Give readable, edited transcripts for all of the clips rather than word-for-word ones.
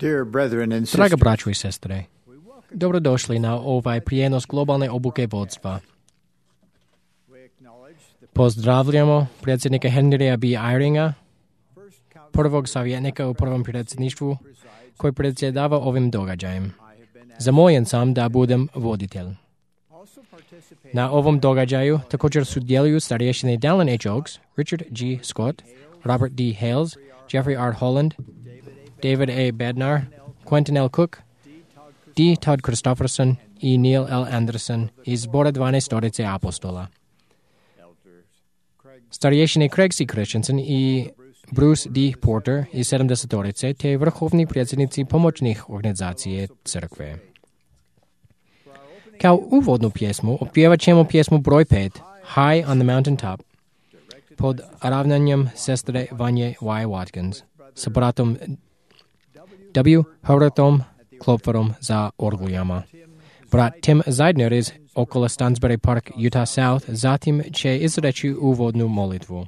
Draga braćo i sestre, dobrodošli na ovaj prijenos globalne obuke vodstva. Pozdravljamo predsjednika Henrya B. Eyringa, prvog savjetnika u prvom predsjedništvu, koji predsjedava ovim događajem. Zamoljen sam da budem voditelj. Na ovom događaju također sudjeluju starješine Dallin H. Oaks, Richard G. Scott, Robert D. Hales, Jeffrey R. Holland, David A. Bednar, Quentin L. Cook, D. Todd Christofferson i Neil L. Anderson iz zbora 12 apostola. Starješine Craig C. Christensen i Bruce D. Porter iz 70 te vrhovni predsjednici pomoćnih organizacije crkve. Kao uvodnu pjesmu opjevat ćemo pjesmu broj 5, High on the Mountain Top, pod ravnanjem sestre Vanje Y. Watkins, sa bratom W. Howarthom Klopferom za orguljama. Brat Tim Zeidner iz okolo Stansbury Park, Utah South, zatim će izreći uvodnu molitvu.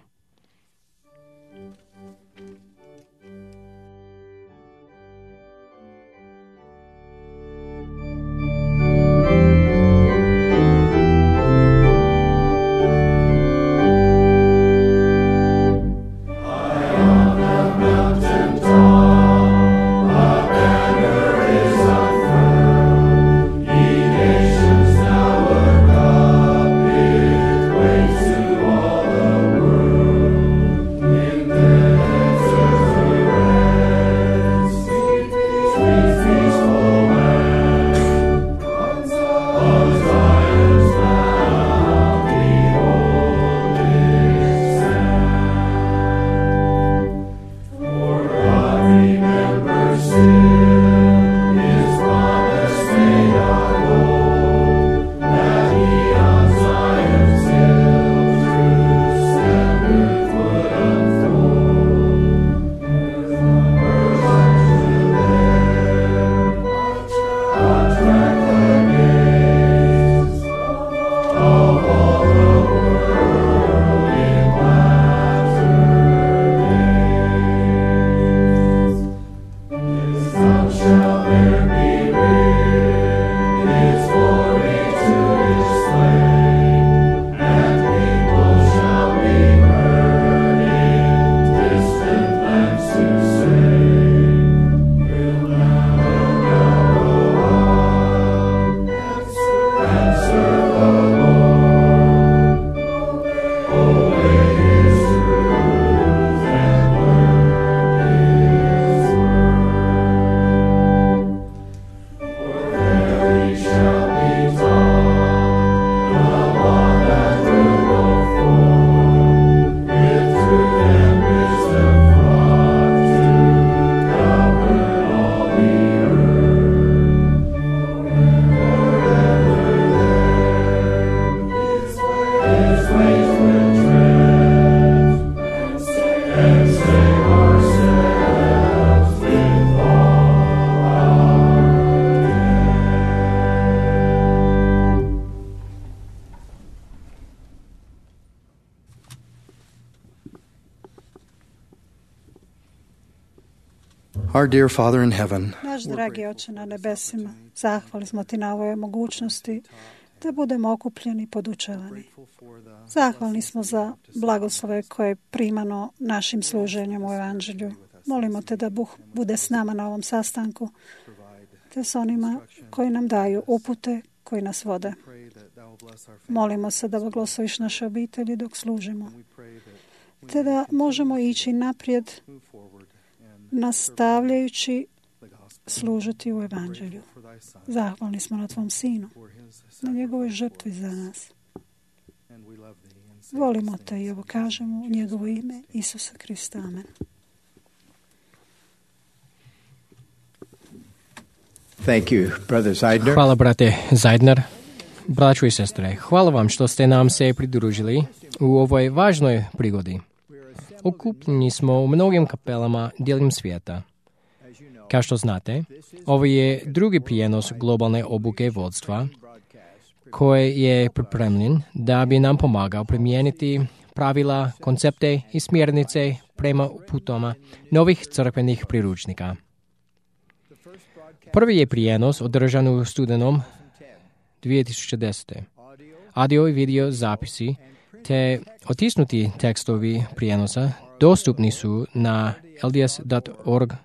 Our dear Father in heaven, naš dragi Oče na nebesima, zahvali smo Ti na ovoj mogućnosti da budemo okupljeni i podučavani. Zahvalni smo za blagoslove koje je primano našim služenjem u Evanđelju. Molimo Te da Bog bude s nama na ovom sastanku, te s onima koji nam daju upute, koji nas vode. Molimo se da blagosloviš naše obitelji dok služimo, te da možemo ići naprijed nastavljajući služiti u Evanđelju. Zahvalni smo na Tvom Sinu, na njegovoj žrtvi za nas. Volimo Te i ovo kažemo u njegovo ime Isusa Krista. Amen. Thank you, Brother Zeidner. Hvala, brate Zeidner. Braćo i sestre, hvala vam što ste nam se pridružili u ovoj važnoj prigodi. Okupljeni smo u mnogim kapelama diljem svijeta. Kao što znate, ovo je drugi prijenos globalne obuke vodstva koji je pripremljen da bi nam pomagao primijeniti pravila, koncepte i smjernice prema uputama novih crkvenih priručnika. Prvi je prijenos održan u studenom 2010. Audio i video zapisi te otisnuti tekstovi prijenosa dostupni su na lds.org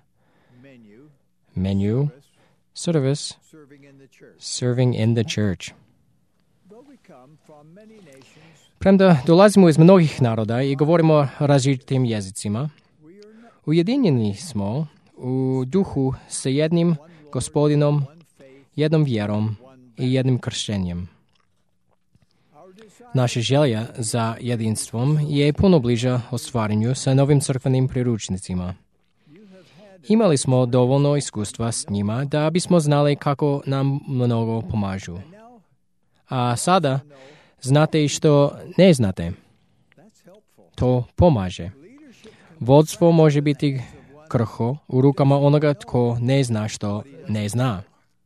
menu Service Serving in the Church. Premda dolazimo iz mnogih naroda i govorimo različitim jezicima, ujedinjeni smo u duhu sa jednim Gospodinom, jednom vjerom i jednim krštenjem. Naša želja za jedinstvom je puno bliža ostvarenju sa novim crkvenim priručnicima. Imali smo dovoljno iskustva s njima da bismo znali kako nam mnogo pomažu. A sada znate i što ne znate. To pomaže. Vodstvo može biti krhko u rukama onoga tko ne zna što ne zna.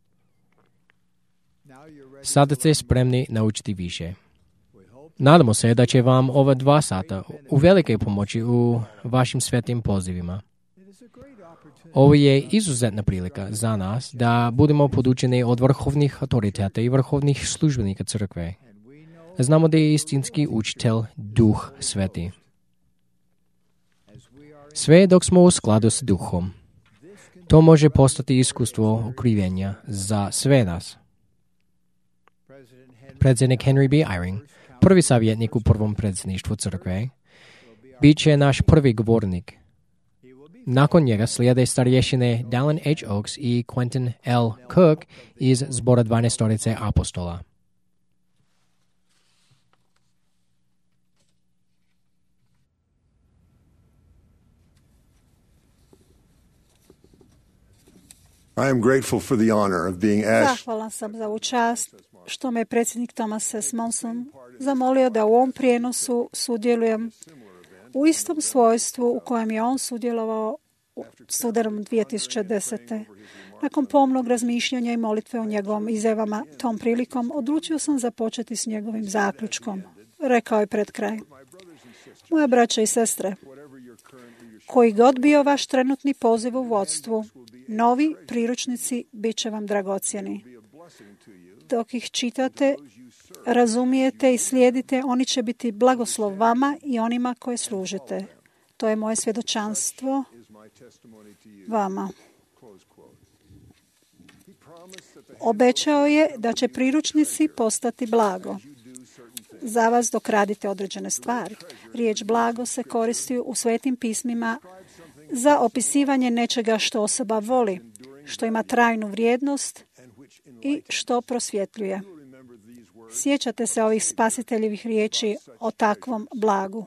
Sada ste spremni naučiti više. Nadamo se da će vam ova 2 sata uvelike pomoći u vašim svetim pozivima. Ovo je izuzetna prilika za nas da budemo podučeni od vrhovnih autoriteta i vrhovnih službenika crkve. Znamo da je istinski učitelj Duh Sveti. Sve dok smo u skladu s Duhom, to može postati iskustvo okrivljenja za sve nas. Predsjednik Henry B. Eyring, prvi savjetnik u prvom predsjedništvu crkve, bit će naš prvi govornik. Nakon njega slijede starješine Dallin H. Oaks i Quentin L. Cook iz zbora 12 apostola. I am grateful for the honor of being asked. Zahvalan sam za ovu čast što me predsjednik Thomas S. Monson zamolio da u ovom prijenosu sudjelujem u istom svojstvu u kojem je on sudjelovao u studenom 2010. Nakon pomnog razmišljanja i molitve o njegovom izjavama, tom prilikom odlučio sam započeti s njegovim zaključkom. Rekao je pred kraj: moja braća i sestre, koji god bio vaš trenutni poziv u vodstvu, novi priručnici bit će vam dragocjeni. Dok ih čitate, razumijete i slijedite, oni će biti blagoslov vama i onima koje služite. To je moje svjedočanstvo vama. Obećao je da će priručnici postati blago za vas dok radite određene stvari. Riječ blago se koristi u svetim pismima za opisivanje nečega što osoba voli, što ima trajnu vrijednost i što prosvjetljuje. Sjećate se ovih spasiteljevih riječi o takvom blagu.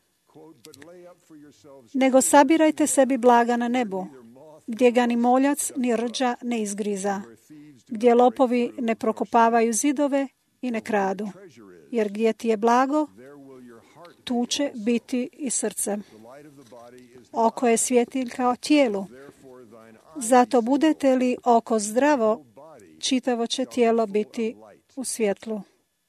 Nego sabirajte sebi blaga na nebu, gdje ga ni moljac ni rđa ne izgriza, gdje lopovi ne prokopavaju zidove i ne kradu. Jer gdje ti je blago, tu će biti i srce. Oko je svjetiljka tijelu. Zato budete li oko zdravo, čitavo će tijelo biti u svjetlu.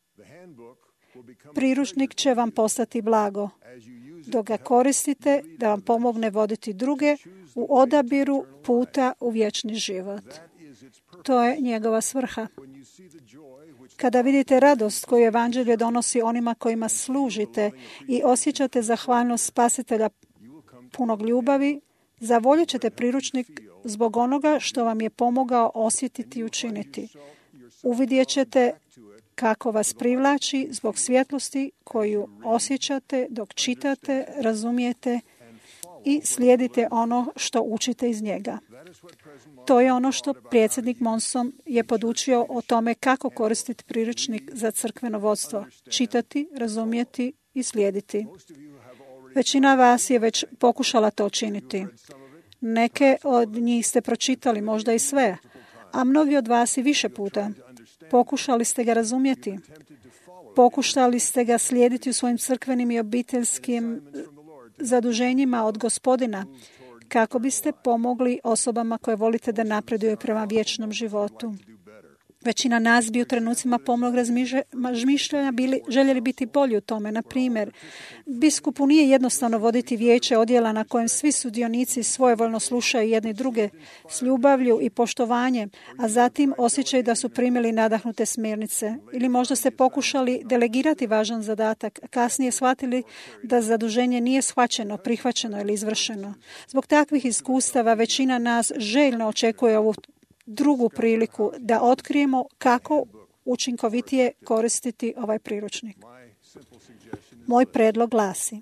Priručnik će vam postati blago, dok ga koristite da vam pomogne voditi druge u odabiru puta u vječni život. To je njegova svrha. Kada vidite radost koju evanđelje donosi onima kojima služite i osjećate zahvalnost Spasitelja punog ljubavi, zavoljet ćete priručnik zbog onoga što vam je pomogao osjetiti i učiniti. Uvidjet ćete kako vas privlači zbog svjetlosti koju osjećate dok čitate, razumijete i slijedite ono što učite iz njega. To je ono što predsjednik Monson je podučio o tome kako koristiti priručnik za crkveno vodstvo. Čitati, razumjeti i slijediti. Većina vas je već pokušala to činiti. Neke od njih ste pročitali, možda i sve, a mnogi od vas i više puta. Pokušali ste ga razumjeti. Pokušali ste ga slijediti u svojim crkvenim i obiteljskim zaduženjima od Gospodina, kako biste pomogli osobama koje volite da napreduju prema vječnom životu. Većina nas bi u trenucima pomnog razmišljanja željeli biti bolji u tome. Na primjer, biskupu nije jednostavno voditi vijeće odjela na kojem svi sudionici svojevoljno slušaju jedni druge s ljubavlju i poštovanjem, a zatim osjećaju da su primili nadahnute smjernice. Ili možda ste pokušali delegirati važan zadatak, a kasnije shvatili da zaduženje nije shvaćeno, prihvaćeno ili izvršeno. Zbog takvih iskustava većina nas željno očekuje ovu drugu priliku da otkrijemo kako učinkovitije koristiti ovaj priručnik. Moj predlog glasi: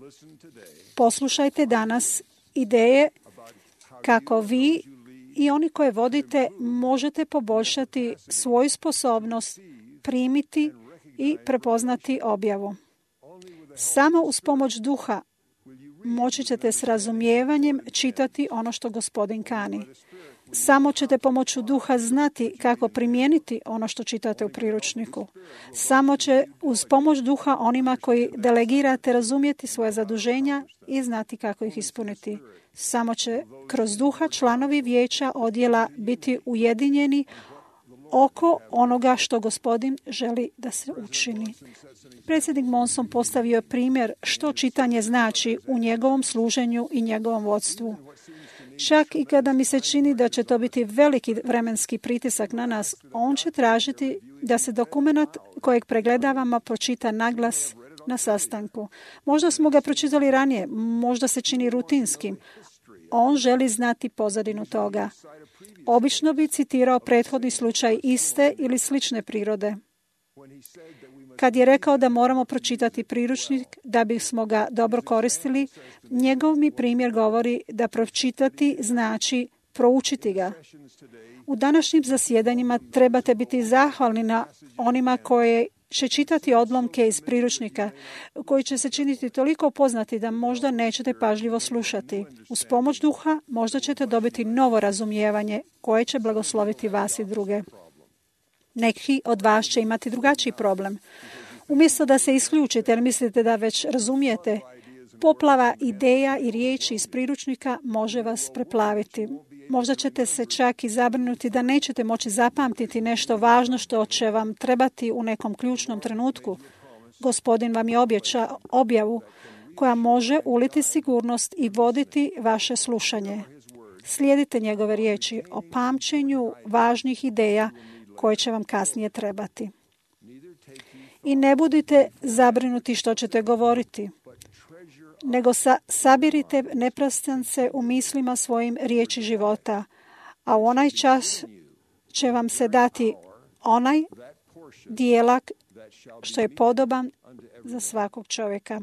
poslušajte danas ideje kako vi i oni koje vodite možete poboljšati svoju sposobnost primiti i prepoznati objavu. Samo uz pomoć duha moći ćete s razumijevanjem čitati ono što Gospodin kani. Samo ćete pomoću duha znati kako primijeniti ono što čitate u priručniku. Samo će uz pomoć duha onima koji delegirate razumjeti svoje zaduženja i znati kako ih ispuniti. Samo će kroz duha članovi vijeća odjela biti ujedinjeni oko onoga što Gospodin želi da se učini. Predsjednik Monson postavio je primjer što čitanje znači u njegovom služenju i njegovom vodstvu. Čak i kada mi se čini da će to biti veliki vremenski pritisak na nas, on će tražiti da se dokument kojeg pregledavamo pročita naglas na sastanku. Možda smo ga pročitali ranije, možda se čini rutinskim. On želi znati pozadinu toga. Obično bi citirao prethodni slučaj iste ili slične prirode. Kad je rekao da moramo pročitati priručnik da bismo ga dobro koristili, njegov mi primjer govori da pročitati znači proučiti ga. U današnjim zasjedanjima trebate biti zahvalni na onima koje će čitati odlomke iz priručnika, koji će se činiti toliko poznati da možda nećete pažljivo slušati. Uz pomoć duha možda ćete dobiti novo razumijevanje koje će blagosloviti vas i druge. Neki od vas će imati drugačiji problem. Umjesto da se isključite jer mislite da već razumijete, poplava ideja i riječi iz priručnika može vas preplaviti. Možda ćete se čak i zabrinuti da nećete moći zapamtiti nešto važno što će vam trebati u nekom ključnom trenutku. Gospodin vam je obećao objavu koja može uliti sigurnost i voditi vaše slušanje. Slijedite njegove riječi o pamćenju važnih ideja koje će vam kasnije trebati. I ne budite zabrinuti što ćete govoriti, nego sabirite neprestance u mislima svojim riječi života, a u onaj čas će vam se dati onaj dijelak što je podoban za svakog čovjeka.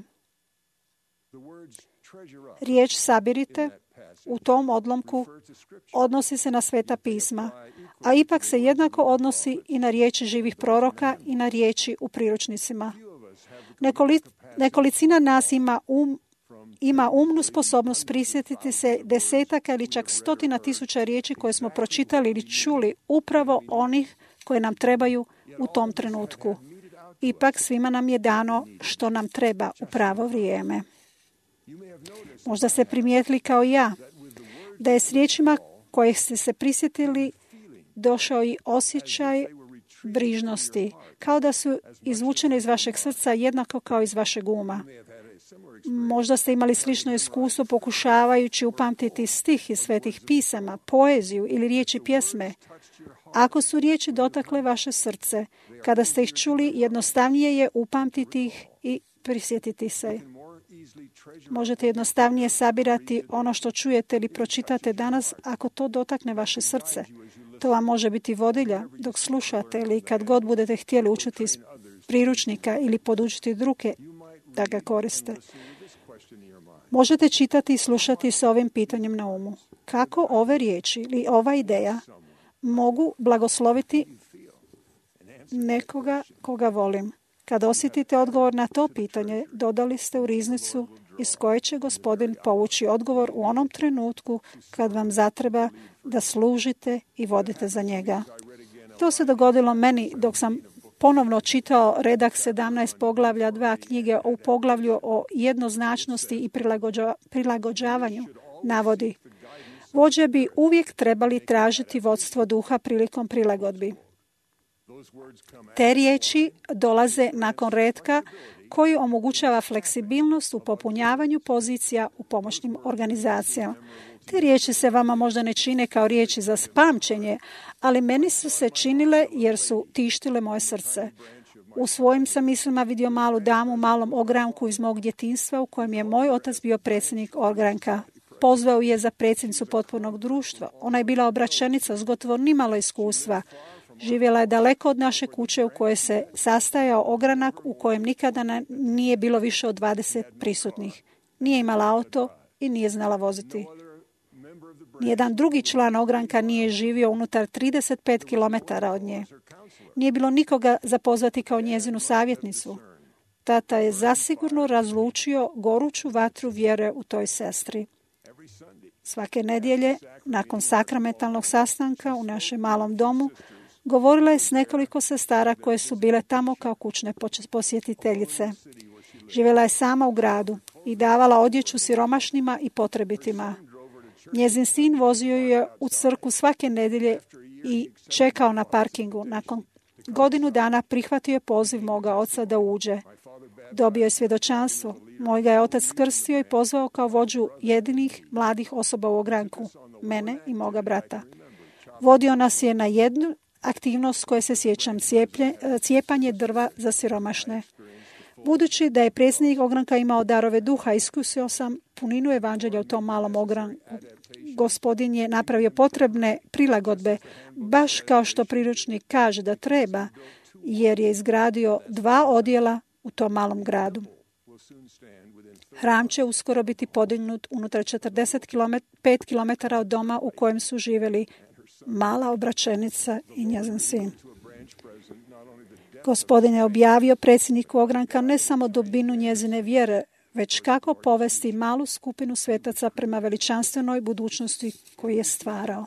Riječ sabirite u tom odlomku odnosi se na Sveta pisma, a ipak se jednako odnosi i na riječi živih proroka i na riječi u priručnicima. Nekolicina nas ima umnu sposobnost prisjetiti se desetaka ili čak 100.000 riječi koje smo pročitali ili čuli, upravo onih koje nam trebaju u tom trenutku. Ipak svima nam je dano što nam treba u pravo vrijeme. Možda ste primijetili kao ja da je s riječima kojih ste se prisjetili došao i osjećaj brižnosti, kao da su izvučene iz vašeg srca jednako kao iz vašeg uma. Možda ste imali slično iskustvo pokušavajući upamtiti stih iz svetih pisama, poeziju ili riječi pjesme. Ako su riječi dotakle vaše srce, kada ste ih čuli, jednostavnije je upamtiti ih i prisjetiti se. Možete jednostavnije sabirati ono što čujete ili pročitate danas ako to dotakne vaše srce. To vam može biti vodilja dok slušate ili kad god budete htjeli učiti iz priručnika ili podučiti druge da ga koriste. Možete čitati i slušati s ovim pitanjem na umu. Kako ove riječi ili ova ideja mogu blagosloviti nekoga koga volim? Kad osjetite odgovor na to pitanje, dodali ste u riznicu iz koje će Gospodin povući odgovor u onom trenutku kad vam zatreba da služite i vodite za njega. To se dogodilo meni dok sam ponovno čitao redak 17 poglavlja 2 knjige u poglavlju o jednoznačnosti i prilagođavanju. Navodi: vođe bi uvijek trebali tražiti vodstvo duha prilikom prilagodbi. Te riječi dolaze nakon retka koji omogućava fleksibilnost u popunjavanju pozicija u pomoćnim organizacijama. Te riječi se vama možda ne čine kao riječi za pamćenje, ali meni su se činile jer su tištile moje srce. U svojim sam mislima vidio malu damu u malom ogranku iz mog djetinjstva u kojem je moj otac bio predsjednik ogranka. Pozvao je za predsjednicu potpornog društva. Ona je bila obraćenica s gotovo nimalo iskustva. Živjela je daleko od naše kuće u kojoj se sastajao ogranak u kojem nikada nije bilo više od 20 prisutnih. Nije imala auto i nije znala voziti. Nijedan drugi član ogranka nije živio unutar 35 km od nje. Nije bilo nikoga za pozvati kao njezinu savjetnicu. Tata je zasigurno razlučio goruću vatru vjere u toj sestri. Svake nedjelje, nakon sakramentalnog sastanka u našem malom domu, govorila je s nekoliko sestara koje su bile tamo kao kućne posjetiteljice. Živjela je sama u gradu i davala odjeću siromašnima i potrebitima. Njezin sin vozio je u crkvu svake nedjelje i čekao na parkingu. Nakon godinu dana prihvatio je poziv moga oca da uđe. Dobio je svjedočanstvo. Moj ga je otac krstio i pozvao kao vođu jedinih mladih osoba u ogranku, mene i moga brata. Vodio nas je na jednu aktivnost koje se sjećam, cijepanje drva za siromašne. Budući da je predsjednik ogranka imao darove duha, iskusio sam puninu evanđelja u tom malom ogranku. Gospodin je napravio potrebne prilagodbe, baš kao što priručnik kaže da treba, jer je izgradio 2 odjela u tom malom gradu. Hram će uskoro biti podignut unutar 45 km od doma u kojem su živjeli mala obraćenica i njezin sin. Gospodin je objavio predsjedniku ogranka ne samo dubinu njezine vjere, već kako povesti malu skupinu svetaca prema veličanstvenoj budućnosti koju je stvarao.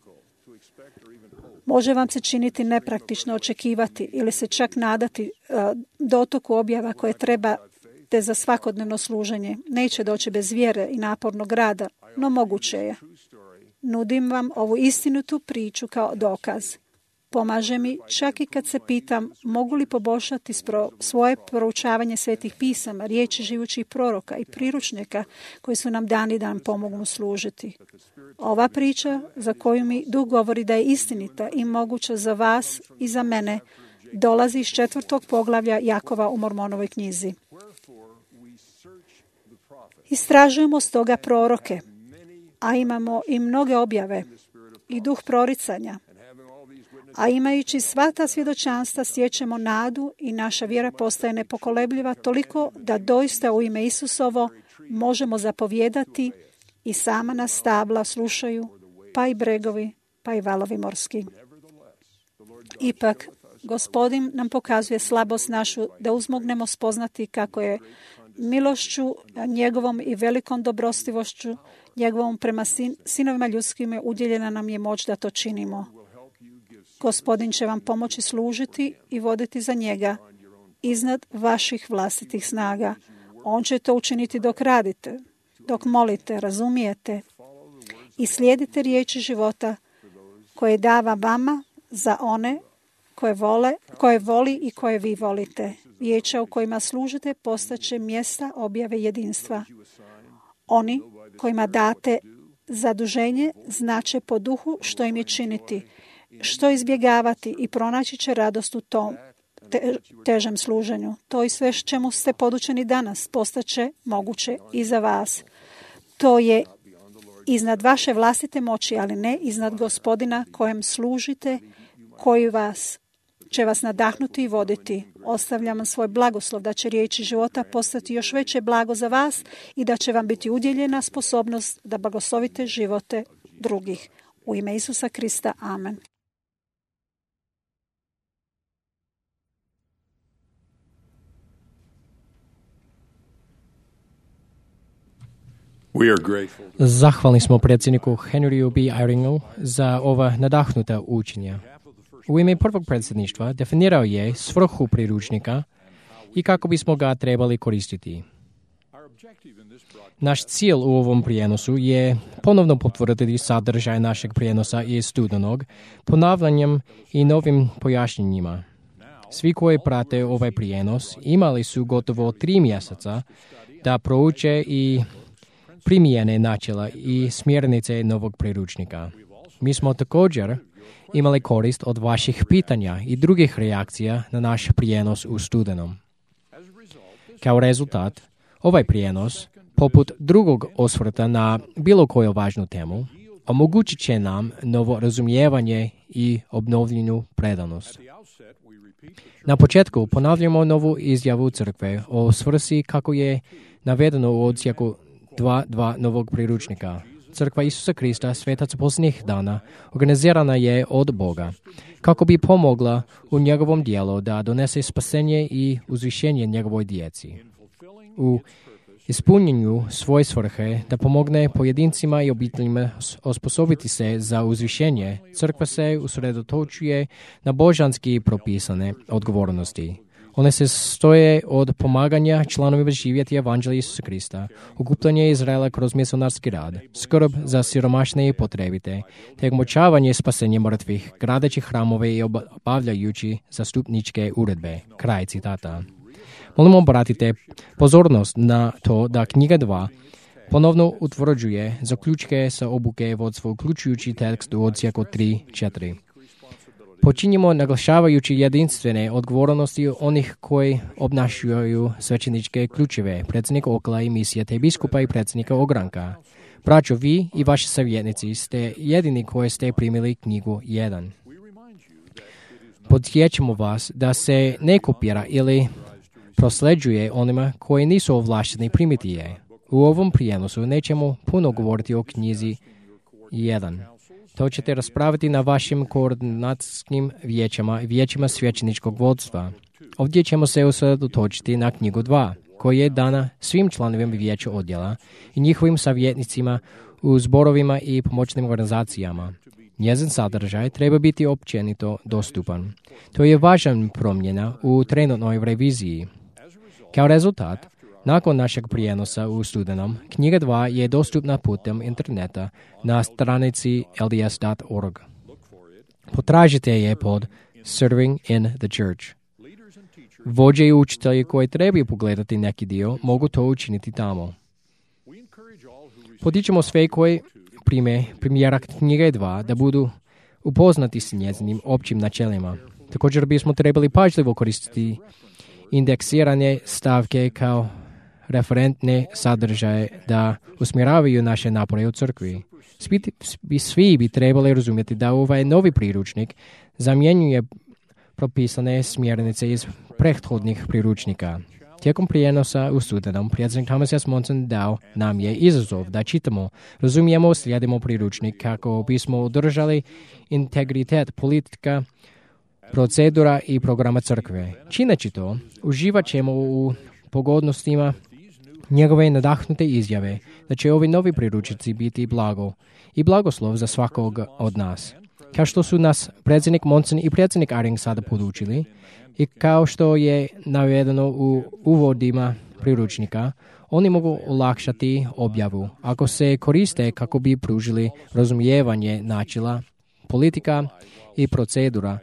Može vam se činiti nepraktično očekivati ili se čak nadati dotoku objava koje trebate za svakodnevno služenje. Neće doći bez vjere i napornog rada, no moguće je. Nudim vam ovu istinitu priču kao dokaz. Pomaže mi čak i kad se pitam mogu li poboljšati svoje proučavanje svetih pisama, riječi živućih proroka i priručnika koji su nam dani da nam pomognu služiti. Ova priča za koju mi Duh govori da je istinita i moguća za vas i za mene dolazi iz 4. poglavlja Jakova u Mormonovoj knjizi. Istražujemo stoga proroke, a imamo i mnoge objave i duh proricanja. A imajući sva ta svjedočanstva stječemo nadu i naša vjera postaje nepokolebljiva toliko da doista u ime Isusovo možemo zapovijedati i sama nas stabla slušaju, pa i bregovi, pa i valovi morski. Ipak, Gospodin nam pokazuje slabost našu da uzmognemo spoznati kako je milošću, njegovom i velikom dobrostivošću, njegovom prema sinovima ljudskim udjeljena nam je moć da to činimo. Gospodin će vam pomoći služiti i voditi za njega iznad vaših vlastitih snaga. On će to učiniti dok radite, dok molite, razumijete i slijedite riječi života koje dava vama za one koje voli i koje vi volite. Vijeća u kojima služite postaće mjesta objave jedinstva. Oni kojima date zaduženje znače po duhu što im je činiti, što izbjegavati i pronaći će radost u tom težem služenju. To i sve čemu ste podučeni danas postaće moguće i za vas. To je iznad vaše vlastite moći, ali ne iznad Gospodina kojem služite, koji će vas nadahnuti i voditi. Ostavljam vam svoj blagoslov da će riječi života postati još veće blago za vas i da će vam biti udjeljena sposobnost da blagoslovite živote drugih. U ime Isusa Krista. Amen. Zahvalni smo predsjedniku Henryu B. Eyringu za ova nadahnuta učenja. U ime prvog predsjedništva definirao je svrhu priručnika i kako bismo ga trebali koristiti. Naš cilj u ovom prijenosu je ponovno potvrditi sadržaj našeg prijenosa iz studenog, ponavljanjem i novim pojašnjenjima. Svi koji prate ovaj prijenos imali su gotovo 3 mjeseca da prouče i primijene načela i smjernice novog priručnika. Mi smo također imali korist od vaših pitanja i drugih reakcija na naš prijenos u studenom. Kao rezultat, ovaj prijenos, poput drugog osvrta na bilo koju važnu temu, omogućit će nam novo razumijevanje i obnovljenu predanost. Na početku ponavljamo novu izjavu crkve o svrsi kako je navedeno u odsjeku 2.2 novog priručnika. Crkva Isusa Krista, svetac posljednjih dana, organizirana je od Boga, kako bi pomogla u njegovom dijelu da donese spasenje i uzvišenje njegovoj djeci. U ispunjenju svoje svrhe da pomogne pojedincima i obiteljima osposobiti se za uzvišenje, crkva se usredotočuje na božanski propisane odgovornosti. One se stoje od pomaganja članovima živjeti evanđelja Isusa Krista, okupljanje Izraela kroz misionarski rad, skrb za siromašne i potrebite, te omogućavanje spasenja mrtvih, gradeći hramove i obavljajući zastupničke uredbe. Kraj citata. Molimo obratite pozornost na to da knjiga 2 ponovno utvrđuje zaključke sa obuke vodstva, uključujući tekst u odsjeku 3.4. Počinjemo naglašavajući jedinstvene odgovornosti onih koji obnašaju svećeničke ključeve, predsjednika okla i misije, te biskupa i predsjednika ogranka. Braćo, vi i vaši savjetnici ste jedini koji ste primili knjigu 1. Podsjećamo vas da se ne kopira ili prosljeđuje onima koji nisu ovlašteni primiti je. U ovom prijenosu nećemo puno govoriti o knjizi 1. To ćete raspraviti na vašim koordinacijskim vijećama i vijećima svećeničkog vodstva. Ovdje ćemo se usredotočiti na knjigu 2, koja je dana svim članovima vijeća odjela i njihovim savjetnicima u zborovima i pomoćnim organizacijama. Njezin sadržaj treba biti općenito dostupan. To je važna promjena u trenutnoj reviziji. Kao rezultat, nakon našeg prijenosa u studenom, knjiga 2 je dostupna putem interneta na stranici lds.org. Potražite je pod Serving in the Church. Vođe i učitelji koji trebaju pogledati neki dio mogu to učiniti tamo. Potičemo sve koji prime primjera knjige 2 da budu upoznati s njezinim općim načelima. Također bismo trebali pažljivo koristiti indeksirane stavke kao referentne sadržaje da usmjeravaju naše napore u crkvi. Svi bi trebali razumjeti da ovaj novi priručnik zamjenjuje propisane smjernice iz prethodnih priručnika. Tijekom prijenosa u studenom, predsjednik Thomas S. Monson dao nam je izazov da čitamo, razumijemo, slijedimo priručnik kako bismo održali integritet politika, procedura i programa crkve. Čineći to, uživat ćemo u pogodnostima njegove nadahnute izjave da će ovi novi priručnici biti blago i blagoslov za svakog od nas. Kao što su nas predsjednik Monson i predsjednik Eyring sada podučili i kao što je navedeno u uvodima priručnika, oni mogu olakšati objavu ako se koriste kako bi pružili razumijevanje načela, politika i procedura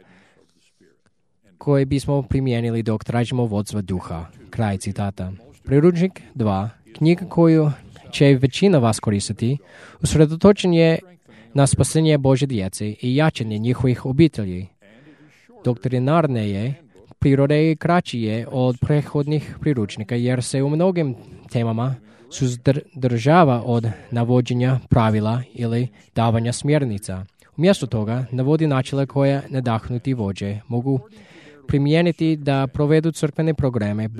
koje bismo primijenili dok tražimo vodstva duha. Kraj citata. Priručnik 2, knjiga koju će većina vas koristiti, usredotočen je na spasenje Božje djece i jačanje njihovih obitelji. Doktrinarne je prirode i kraći je od prethodnih priručnika jer se u mnogim temama suzdržava od navođenja pravila ili davanja smjernica. Umjesto toga navodi načela koja nadahnuti vođe mogu primijeniti da provedu crkvene programe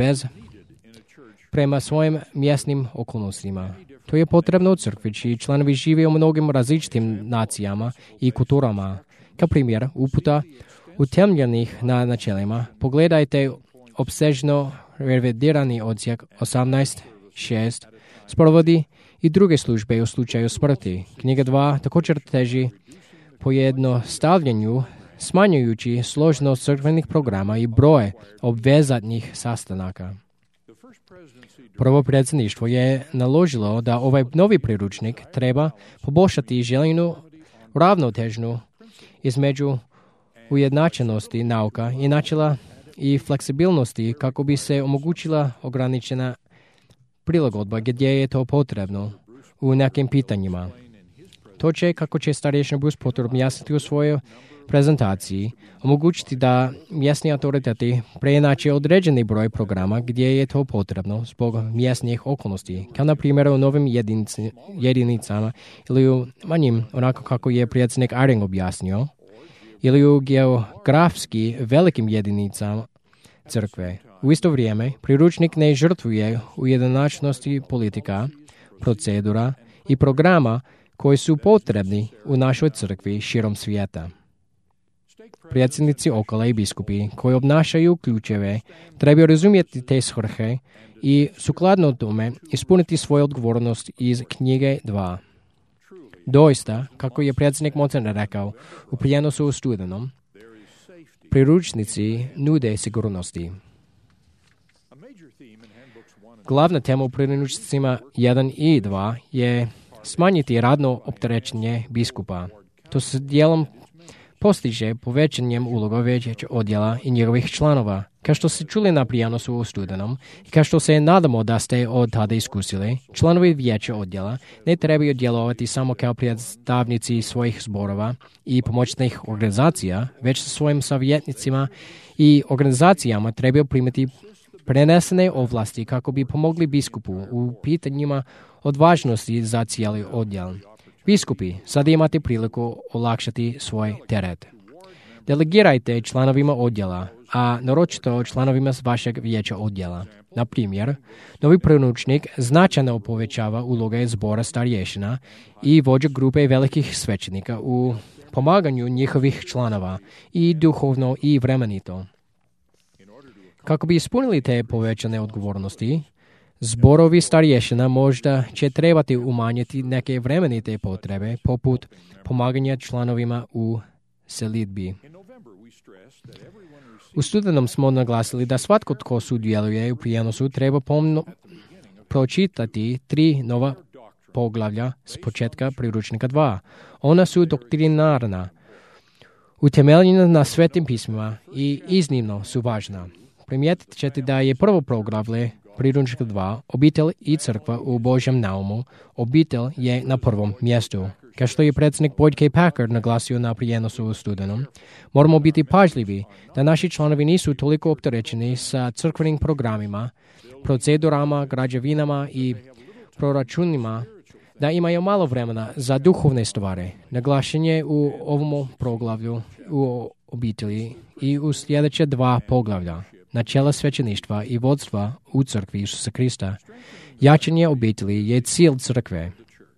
prema svojim mjesnim okolnostima. To je potrebno u crkvi, čiji članovi žive u mnogim različitim nacijama i kulturama. Kao primjer, uputa utemeljenih na načelima, pogledajte opsežno revidirani odsjek 18.6, sprovodi i druge službe u slučaju smrti. Knjiga 2 također teži pojednostavljanju, smanjujući složenost crkvenih programa i broje obvezatnih sastanaka. Prvo predsjedništvo je naložilo da ovaj novi priručnik treba poboljšati željenu ravnotežnu između ujednačenosti nauka i načela i fleksibilnosti kako bi se omogućila ograničena prilagodba gdje je to potrebno u nekim pitanjima. To će, kako će starješina Bruce Potter objasniti u svojoj prezentaciji, omogućiti da mjesni autoriteti preinače određeni broj programa gdje je to potrebno zbog mjesnih okolnosti, kao na primjer u novim jedinicama ili u manjim, onako kako je predsjednik Eyring objasnio, ili u geografski velikim jedinicama crkve. U isto vrijeme, priručnik ne žrtvuje ujednačenosti politika, procedura i programa koji su potrebni u našoj crkvi širom svijeta. Predsjednici okala i biskupi koji obnašaju ključeve trebaju razumjeti te svrhe i sukladno tome ispuniti svoju odgovornost iz knjige 2. Doista, kako je predsjednik Montaner rekao u prijenosu u studenom, priručnici nude sigurnosti. Glavna tema u priručnicima 1 i 2 je smanjiti radno opterećenje biskupa. To se dijelom postiže povećanjem uloga vijeća odjela i njegovih članova. Kao što ste čuli na prijenosu u studenom i kao što se nadamo da ste od tada iskusili, članovi vijeća odjela ne trebaju djelovati samo kao predstavnici svojih zborova i pomoćnih organizacija, već sa svojim savjetnicima i organizacijama trebaju primiti prenesene ovlasti kako bi pomogli biskupu u pitanjima od važnosti za cijeli odjel. Biskupi, sada imate priliku olakšati svoj teret. Delegirajte članovima odjela, a naročito članovima vašeg vijeća odjela. Na primjer, novi priručnik značajno povećava uloge zbora starješina i vođa grupe velikih svećenika u pomaganju njihovih članova i duhovno i vremenito. Kako bi ispunili te povećane odgovornosti, zborovi starješina možda će trebati umanjiti neke vremenite potrebe, poput pomaganja članovima u selidbi. U studenom smo naglasili da svatko tko sudjeluje u prijenosu treba pomno pročitati 3 nova poglavlja s početka priručnika 2. Ona su doktrinarna, utemeljena na svetim pismima i iznimno su važna. Primijetit ćete da je prvo poglavlje priručnika 2, obitelj i crkva u Božjem naumu, obitelj je na prvom mjestu. Kao što je predsjednik Boyd K. Packard naglasio na prijenosu u studenom, moramo biti pažljivi da naši članovi nisu toliko opterećeni sa crkvenim programima, procedurama, građevinama i proračunima da imaju malo vremena za duhovne stvari. Naglašenje u ovom poglavlju u obitelji i u sljedeće 2 poglavlja. Načela svećeništva i vodstva u crkvi Isusa Krista. Jačanje obitelji je cilj crkve.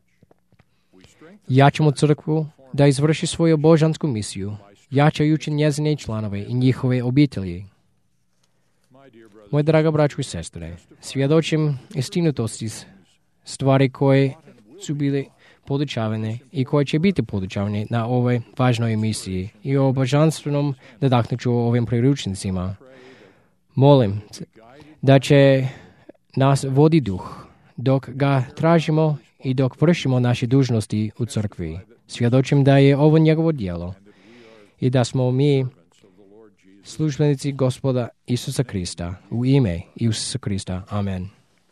Jačamo crkvu da izvrši svoju božansku misiju, jačajući njezine članove i njihove obitelji. Moje draga braćo i sestre, svjedočim istinitosti stvari koje su bile podučavane i koje će biti podučavane na ovoj važnoj emisiji i o božanstvenom nadahnuću ovim priručnicima. Molim da će nas vodi duh dok ga tražimo i dok vršimo naše dužnosti u crkvi. Svjedočim da je ovo njegovo djelo i da smo mi službenici Gospoda Isusa Krista u ime Isusa Krista. Amen.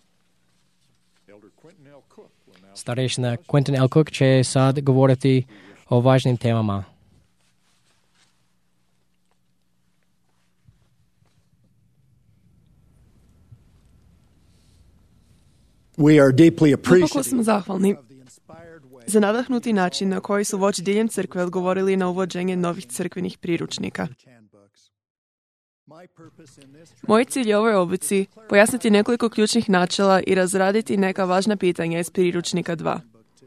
Starešina Quentin L. Cook će sad govoriti o važnim temama. Duboko smo zahvalni za nadahnuti način na koji su vođe diljem crkve odgovorili na uvođenje novih crkvenih priručnika. Moj cilj je ovoj obuci pojasniti nekoliko ključnih načela i razraditi neka važna pitanja iz priručnika 2.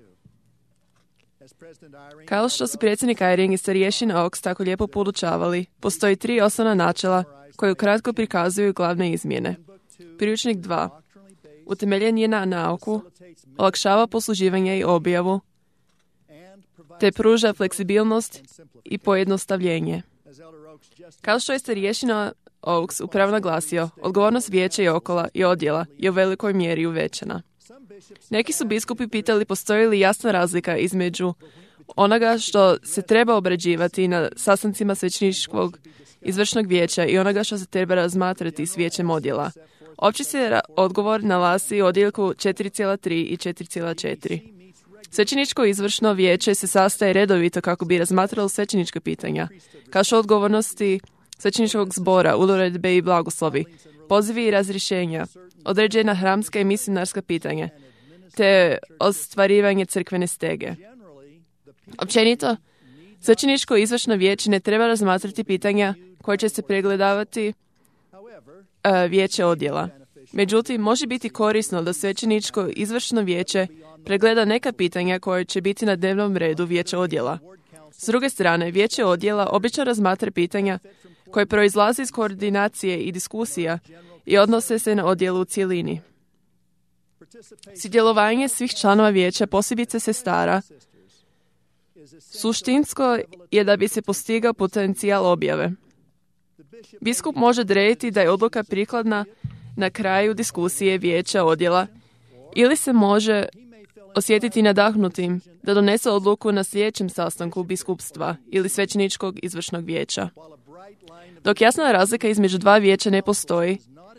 Kao što su predsjednik Eyring i starješin Oaks tako lijepo podučavali, postoji 3 osnovna načela koje ukratko prikazuju glavne izmjene. Priručnik 2 utemeljen je na nauku, olakšava posluživanje i objavu, te pruža fleksibilnost i pojednostavljenje. Kao što je starješina Oaks upravo naglasio, odgovornost vijeća i okola i odjela je u velikoj mjeri uvećana. Neki su biskupi pitali postoji li jasna razlika između onoga što se treba obrađivati na sastancima svećeničkog izvršnog vijeća i onoga što se treba razmatrati s vijećem odjela. Opći se odgovor nalazi u odjeljku 4,3 i 4,4. Svećeničko izvršno vijeće se sastaje redovito kako bi razmatralo svećenička pitanja, kao što odgovornosti svećeničkog zbora, uredbe i blagoslovi, pozivi i razrješenja, određena hramska i misionarska pitanja, te ostvarivanje crkvene stege. Općenito, svećeničko izvršno vijeće ne treba razmatrati pitanja koje će se pregledavati vijeće odjela. Međutim, može biti korisno da svećeničko izvršno vijeće pregleda neka pitanja koje će biti na dnevnom redu vijeća odjela. S druge strane, vijeće odjela obično razmatra pitanja koje proizlaze iz koordinacije i diskusija i odnose se na odjelu u cjelini. Sudjelovanje svih članova vijeća, posebice sestara, suštinsko je da bi se postigao potencijal objave. Biskup može odrediti da je odluka prikladna na kraju diskusije vijeća odjela ili se može osjetiti nadahnutim da donese odluku na sljedećem sastanku biskupstva ili svećeničkog izvršnog vijeća. Dok jasna razlika između dva vijeća ne postoji,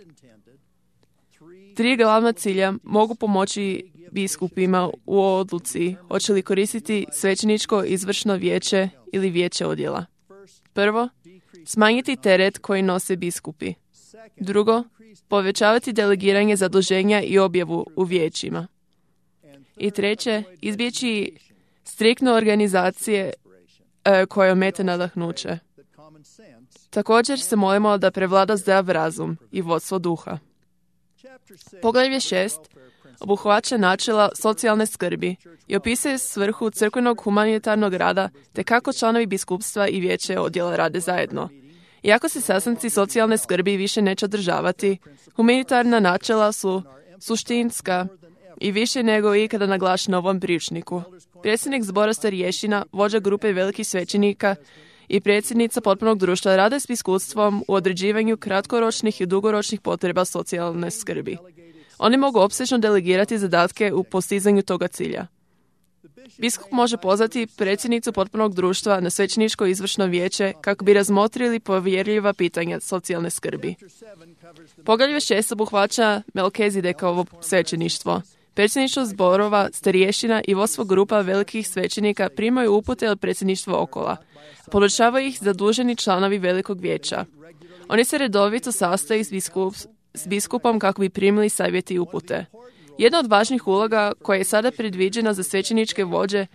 tri glavna cilja mogu pomoći biskupima u odluci hoće li koristiti svećeničko izvršno vijeće ili vijeće odjela. Prvo, smanjiti teret koji nose biskupi. Drugo, povećavati delegiranje zaduženja i objavu u vijećima. I treće, izbjeći striktno organizacije koje omete nadahnuće. Također se molimo da prevlada zdrav razum i vodstvo duha. Poglavlje 6 obuhvaća načela socijalne skrbi i opisuje svrhu crkvenog humanitarnog rada te kako članovi biskupstva i vijeće odjela rade zajedno. Iako se sastanci socijalne skrbi više neće održavati, humanitarna načela su suštinska i više nego ikada naglašena u ovom priručniku. Predsjednik zbora starješina, vođa grupe velikih svećenika i predsjednica potpunog društva rade s biskupstvom u određivanju kratkoročnih i dugoročnih potreba socijalne skrbi. Oni mogu opsežno delegirati zadatke u postizanju toga cilja. Biskup može pozvati predsjednicu potpunog društva na svećeničko izvršno vijeće kako bi razmotrili povjerljiva pitanja socijalne skrbi. Poglavlje 6 obuhvaća Melkizedekovo svećeništvo. Predsjedništvo zborova, starješina i vodstvo grupa velikih svećenika primaju upute od predsjedništva okola. Podučavaju ih zaduženi članovi velikog vijeća. Oni se redovito sastaju s biskupom kako bi primili savjeti i upute. Jedna od važnih uloga koja je sada predviđena za svećeničke vođe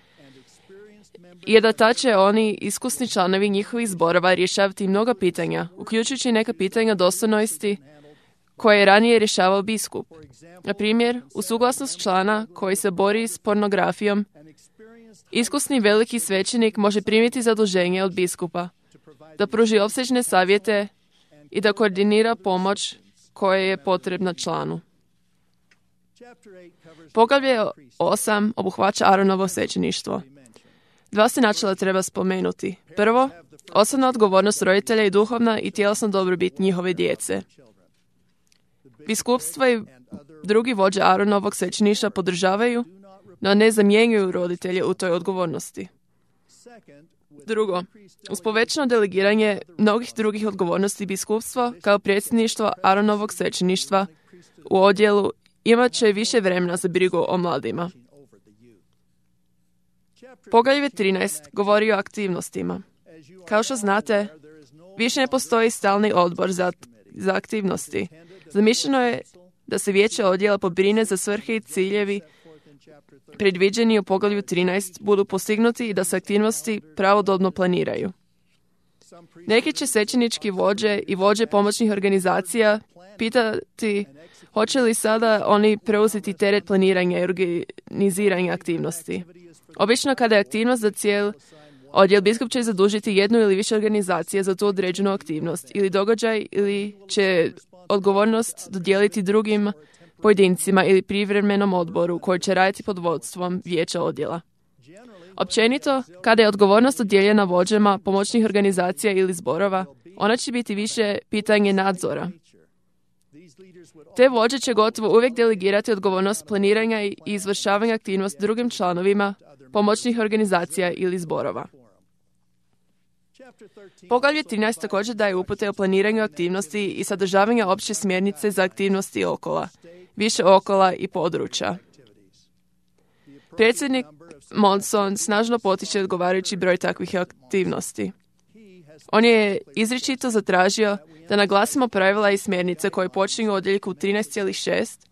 je da će oni iskusni članovi njihovih zborova rješavati mnoga pitanja, uključujući neka pitanja dostojnosti koje je ranije rješavao biskup. Na primjer, u suglasnost člana koji se bori s pornografijom, iskusni veliki svećenik može primiti zaduženje od biskupa, da pruži opsežne savjete i da koordinira pomoć koja je potrebna članu. Poglavlje 8 obuhvaća Aaronovo svećeništvo. Dva se načela treba spomenuti. Prvo, osobna odgovornost roditelja i duhovna i tjelesna dobrobit njihove djece. Biskupstva i drugi vođe Aaronovog svećeništva podržavaju, no ne zamjenjuju roditelje u toj odgovornosti. Drugo, uz povećano delegiranje mnogih drugih odgovornosti biskupstva kao predsjedništvo Aaronovog svećeništva u odjelu imat će više vremena za brigu o mladima. Poglavlje 13 govori o aktivnostima. Kao što znate, više ne postoji stalni odbor za aktivnosti. Zamišljeno je da se vijeće odjela pobrine za svrhe i ciljevi predviđeni u poglavlju 13 budu postignuti i da se aktivnosti pravodobno planiraju. Neki će svećenički vođe i vođe pomoćnih organizacija pitati hoće li sada oni preuzeti teret planiranja i organiziranja aktivnosti. Obično kada je aktivnost za cijel odjel, biskup će zadužiti jednu ili više organizacije za tu određenu aktivnost ili događaj ili će odgovornost dodijeliti drugim pojedincima ili privremenom odboru koji će raditi pod vodstvom vijeća odjela. Općenito, kada je odgovornost dodijeljena vođama pomoćnih organizacija ili zborova, ona će biti više pitanje nadzora. Te vođe će gotovo uvijek delegirati odgovornost planiranja i izvršavanja aktivnosti drugim članovima pomoćnih organizacija ili zborova. Poglavlje 13 također daje upute o planiranju aktivnosti i sadržavanju opće smjernice za aktivnosti okola, više okola i područja. Predsjednik Monson snažno potiče odgovarajući broj takvih aktivnosti. On je izričito zatražio da naglasimo pravila i smjernice koje počinju u odjeljku 13.6,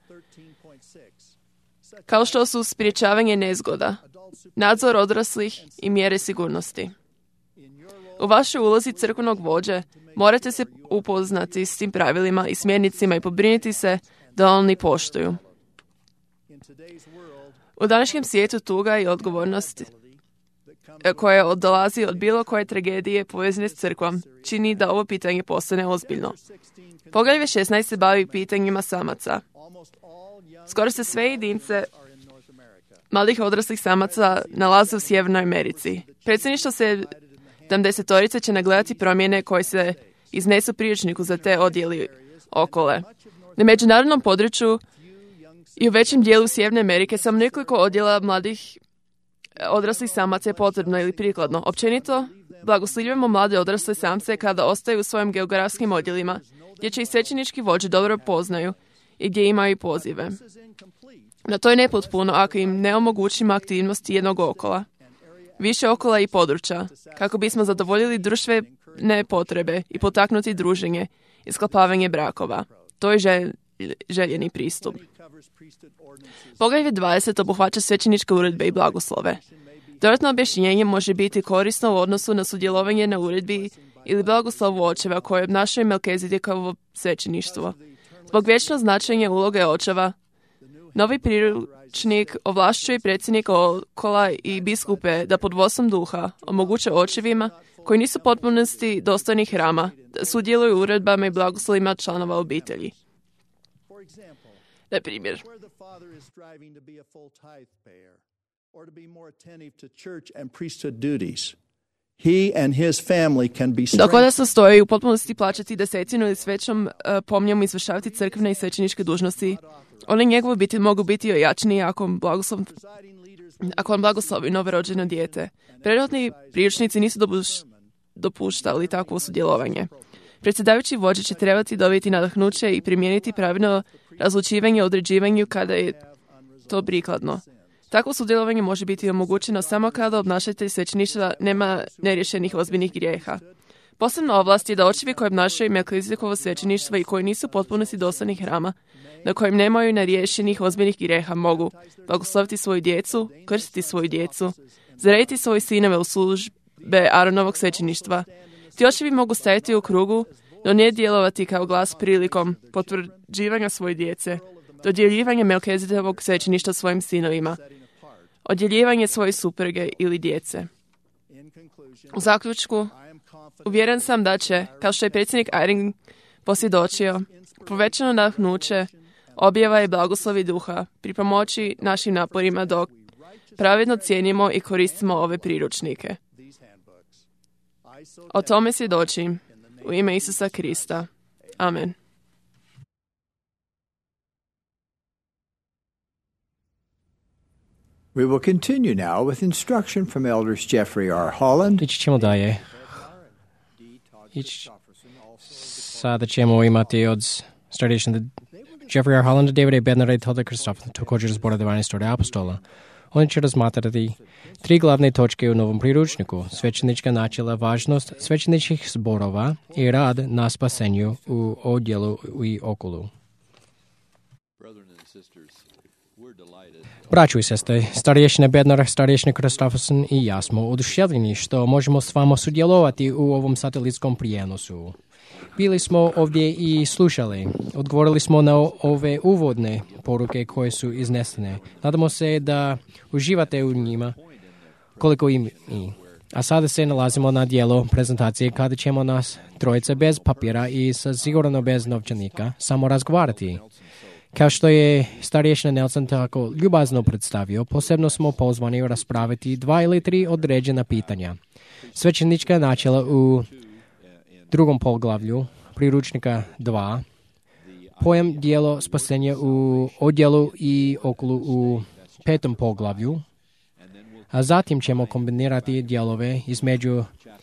kao što su sprječavanje nezgoda, nadzor odraslih i mjere sigurnosti. U vašoj ulozi crkvenog vođe morate se upoznati s tim pravilima i smjernicima i pobrinuti se da oni poštuju. U današnjem svijetu tuga i odgovornost koja dolazi od bilo koje tragedije povezane s crkvom čini da ovo pitanje postane ozbiljno. Poglavlje 16 se bavi pitanjima samaca. Skoro se sve jedinice mladih odraslih samaca nalaze u Sjevernoj Americi. Predsjedništvo 70-torice će nagledati promjene koje se iznesu priručniku za te odjeli okole. Na međunarodnom području i u većem dijelu Sjeverne Amerike samo nekoliko odjela mladih odraslih samaca je potrebno ili prikladno. Općenito, blagoslivljujemo mlade odrasle samce kada ostaju u svojim geografskim odjelima, gdje će ih svećenički vođe dobro poznaju i gdje imaju pozive. No to je nepotpuno ako im ne omogućimo aktivnosti jednog okola, više okola i područja, kako bismo zadovoljili društvene potrebe i potaknuti druženje i sklapavanje brakova. To je željeni pristup. Poglavlje 20 obuhvaća svećeničke uredbe i blagoslove. Dodatno objašnjenje može biti korisno u odnosu na sudjelovanje na uredbi ili blagoslovu očeva koje obnašaju Melkizedikovo svećeništvo. Zbog vječnog značenja uloge očeva, novi priručnik ovlašćuje predsjednika okola i biskupe da pod vodstvom duha omoguće očevima koji nisu potpunosti dostojni hrama da sudjeluju u uredbama i blagoslovima članova obitelji. Na primjer, dok odasno stoji u potpunosti plaćati desetinu ili s većom pomnjom izvršavati crkvene i svećeničke dužnosti, oni njegovu obitelj mogu biti ojačniji ako on blagoslovi novorođeno dijete. Prethodni priručnici nisu dopuštali takvo sudjelovanje. Predsjedavajući vođe će trebati dobiti nadahnuće i primijeniti pravilno razlučivanje o određivanju kada je to prikladno. Takvo sudjelovanje može biti omogućeno samo kada obnašatelj svećeništva nema neriješenih ozbiljnih grijeha. Posebna ovlast je da očevi koji obnašaju Melkizedikovo svećeništvo i koji nisu potpunosti dostojni hrama, na kojem nemaju neriješenih ozbiljnih grijeha, mogu blagosloviti svoju djecu, krstiti svoju djecu, zarediti svoje sinove u službe Aaronovog svećeništva. Ti očevi mogu stajati u krugu, no ne djelovati kao glas prilikom potvrđivanja svoje djece, dodjeljivanja Melkizedekovog svećeništva svojim sinovima, odjeljivanje svoje supruge ili djece. U zaključku, uvjeren sam da će, kao što je predsjednik Eyring posvjedočio, povećano nadahnuće, objava i blagoslovi duha pripomoći našim naporima dok pravedno cijenimo i koristimo ove priručnike. O tome svjedočim u ime Isusa Krista. Amen. We will continue now with instruction from Elders Jeffrey R. Holland. Ići ćemo dalje. Sada ćemo imati od starešina Jeffrey R. Hollanda, Davida Bednara i Toda Kristoffa, također zbora 12 apostola. Oni će razmatrati 3 glavne točke u novom priručniku: svećenička načela, važnost svećeničkih zborova i rad na spasenju u odjelu i okolu. Braćo i sestre, starješine Bednar, starješine Kristofferson i ja smo oduševljeni što možemo s vama sudjelovati u ovom satelitskom prijenosu. Bili smo ovdje i slušali. Odgovorili smo na ove uvodne poruke koje su iznesene. Nadamo se da uživate u njima koliko i mi. A sada se nalazimo na dijelu prezentacije kada ćemo nas trojice bez papira i sigurno bez novčanika samo razgovarati. Kao što je starješina Nelson tako ljubazno predstavio, posebno smo pozvani raspraviti 2 ili 3 određena pitanja. Svećenička načela u 2. poglavlju, priručnika 2, pojam dijelo spasenja u odjelu i okolu u 5. poglavlju, a zatim ćemo kombinirati dijelove između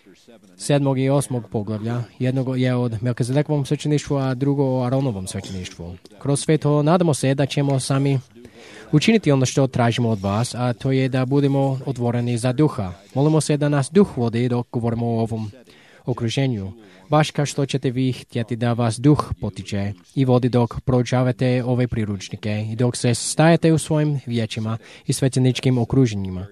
7. i 8. poglavlja. Jednog je od Melkizedekovom svećeništvu, a drugo o Aronovom svećeništvu. Kroz sve to nadamo se da ćemo sami učiniti ono što tražimo od vas, a to je da budemo otvoreni za duha. Molimo se da nas duh vodi dok govorimo o ovom okruženju. Baš kao što ćete vi htjeti da vas duh potiče i vodi dok proučavate ove priručnike i dok se stajete u svojim vijećima i svećeničkim okruženjima.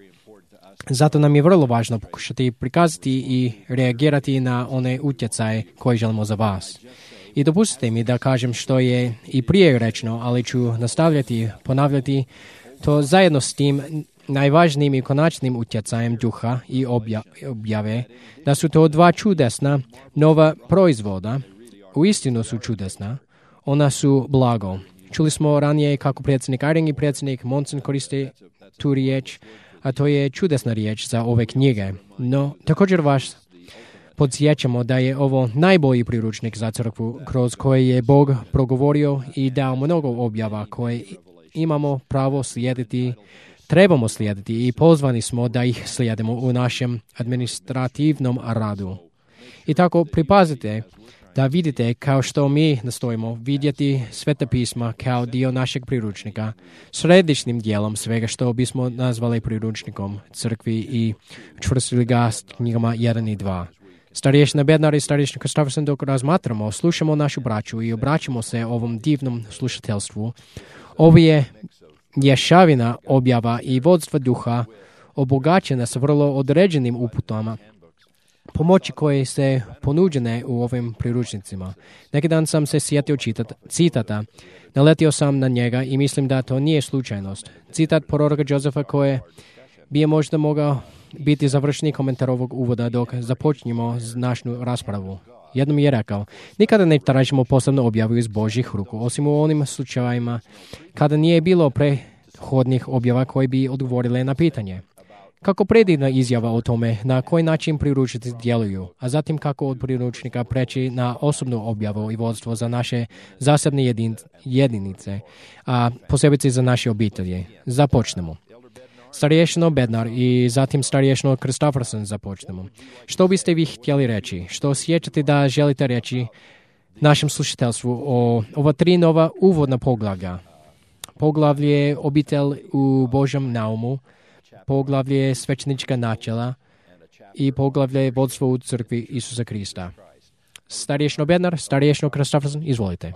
Zato nam je vrlo važno pokušati prikazati i reagirati na one utjecaje koje želimo za vas. I dopustite mi da kažem što je i prije rečeno, ali ću nastavljati, ponavljati to zajedno s tim najvažnijim i konačnim utjecajem duha i objave, da su to 2 čudesna nova proizvoda. Uistinu su čudesna. Ona su blago. Čuli smo ranije kako predsjednik Eyring i predsjednik Monson koriste tu riječ, a to je čudesna riječ za ove knjige. No, također vas podsjećamo da je ovo najbolji priručnik za crkvu kroz koje je Bog progovorio i dao mnogo objava koje imamo pravo slijediti, trebamo slijediti i pozvani smo da ih slijedimo u našem administrativnom radu. I tako pripazite da vidite kao što mi nastojimo vidjeti Sveta pisma kao dio našeg priručnika, središnjim dijelom svega što bismo nazvali priručnikom crkvi i čvrstili ga s knjigama 1 i 2. Starješina Bednar i starješina Kristofferson dok razmatramo, slušamo našu braću i obraćamo se ovom divnom slušateljstvu. Ovo je mješavina objava i vodstva duha obogaćena sa vrlo određenim uputama, pomoći koje se ponuđene u ovim priručnicima. Neki dan sam se sjetio citata, naletio sam na njega i mislim da to nije slučajnost. Citat proroka Josefa koje bi možda mogao biti završni komentar ovog uvoda dok započnemo našu raspravu. Jednom je rekao, nikada ne tražimo posebno objavu iz Božjih ruku, osim u onim slučajevima kada nije bilo prethodnih objava koje bi odgovorile na pitanje. Kako predivna izjava o tome na koji način priručnici djeluju, a zatim kako od priručnika preći na osobnu objavu i vodstvo za naše zasebne jedinice, a posebice za naše obitelji. Započnemo. Starješino Bednar i zatim starješino Kristofferson započnemo. Što biste vi htjeli reći? Što osjećate da želite reći našem slušateljstvu o ova 3 nova uvodna poglavlja? Poglavlje obitelj u Božjem naumu, poglavlje svećenička načela i poglavlje vodstvo u crkvi Isusa Krista. Starješino Bednar, starješino Kristofferson, izvolite.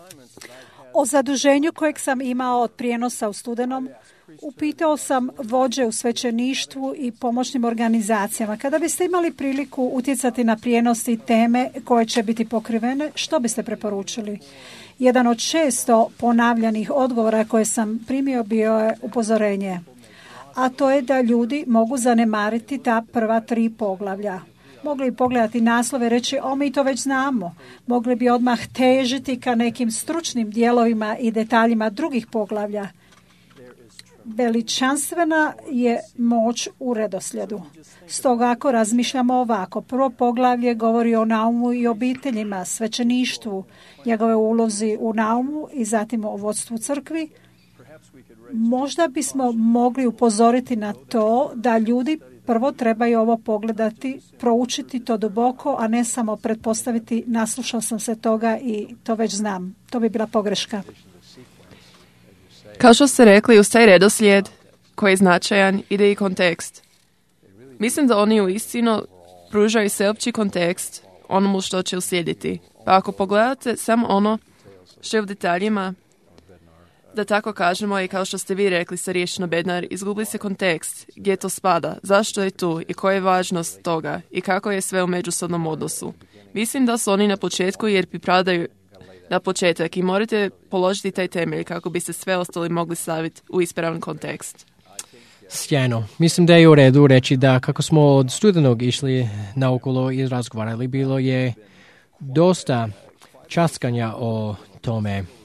O zaduženju kojeg sam imao od prijenosa u studenom, upitao sam vođe u svećeništvu i pomoćnim organizacijama. Kada biste imali priliku utjecati na prijenos i teme koje će biti pokrivene, što biste preporučili? Jedan od često ponavljanih odgovora koje sam primio bio je upozorenje, a to je da ljudi mogu zanemariti ta prva 3 poglavlja. Mogli bi pogledati naslove i reći, mi to već znamo. Mogli bi odmah težiti ka nekim stručnim dijelovima i detaljima drugih poglavlja. Veličanstvena je moć u redoslijedu. Stoga ako razmišljamo ovako, prvo poglavlje govori o naumu i obiteljima, svećeništvu, njegove ulozi u naumu i zatim o vodstvu crkvi, možda bismo mogli upozoriti na to da ljudi prvo trebaju ovo pogledati, proučiti to duboko, a ne samo pretpostaviti naslušao sam se toga i to već znam. To bi bila pogreška. Kao što ste rekli, uz taj redoslijed koji je značajan ide i kontekst. Mislim da oni uistinu pružaju sveopći kontekst onomu što će uslijediti. Pa ako pogledate samo ono što je u detaljima, da tako kažemo i kao što ste vi rekli starješino Bednar, izgubi se kontekst, gdje to spada, zašto je tu i koja je važnost toga i kako je sve u međusobnom odnosu. Mislim da su oni na početku jer pripadaju na početak i morate položiti taj temelj kako biste sve ostali mogli staviti u ispravan kontekst. Sjajno. Mislim da je u redu reći da kako smo od studenog išli naokolo i razgovarali, bilo je dosta časkanja o tome.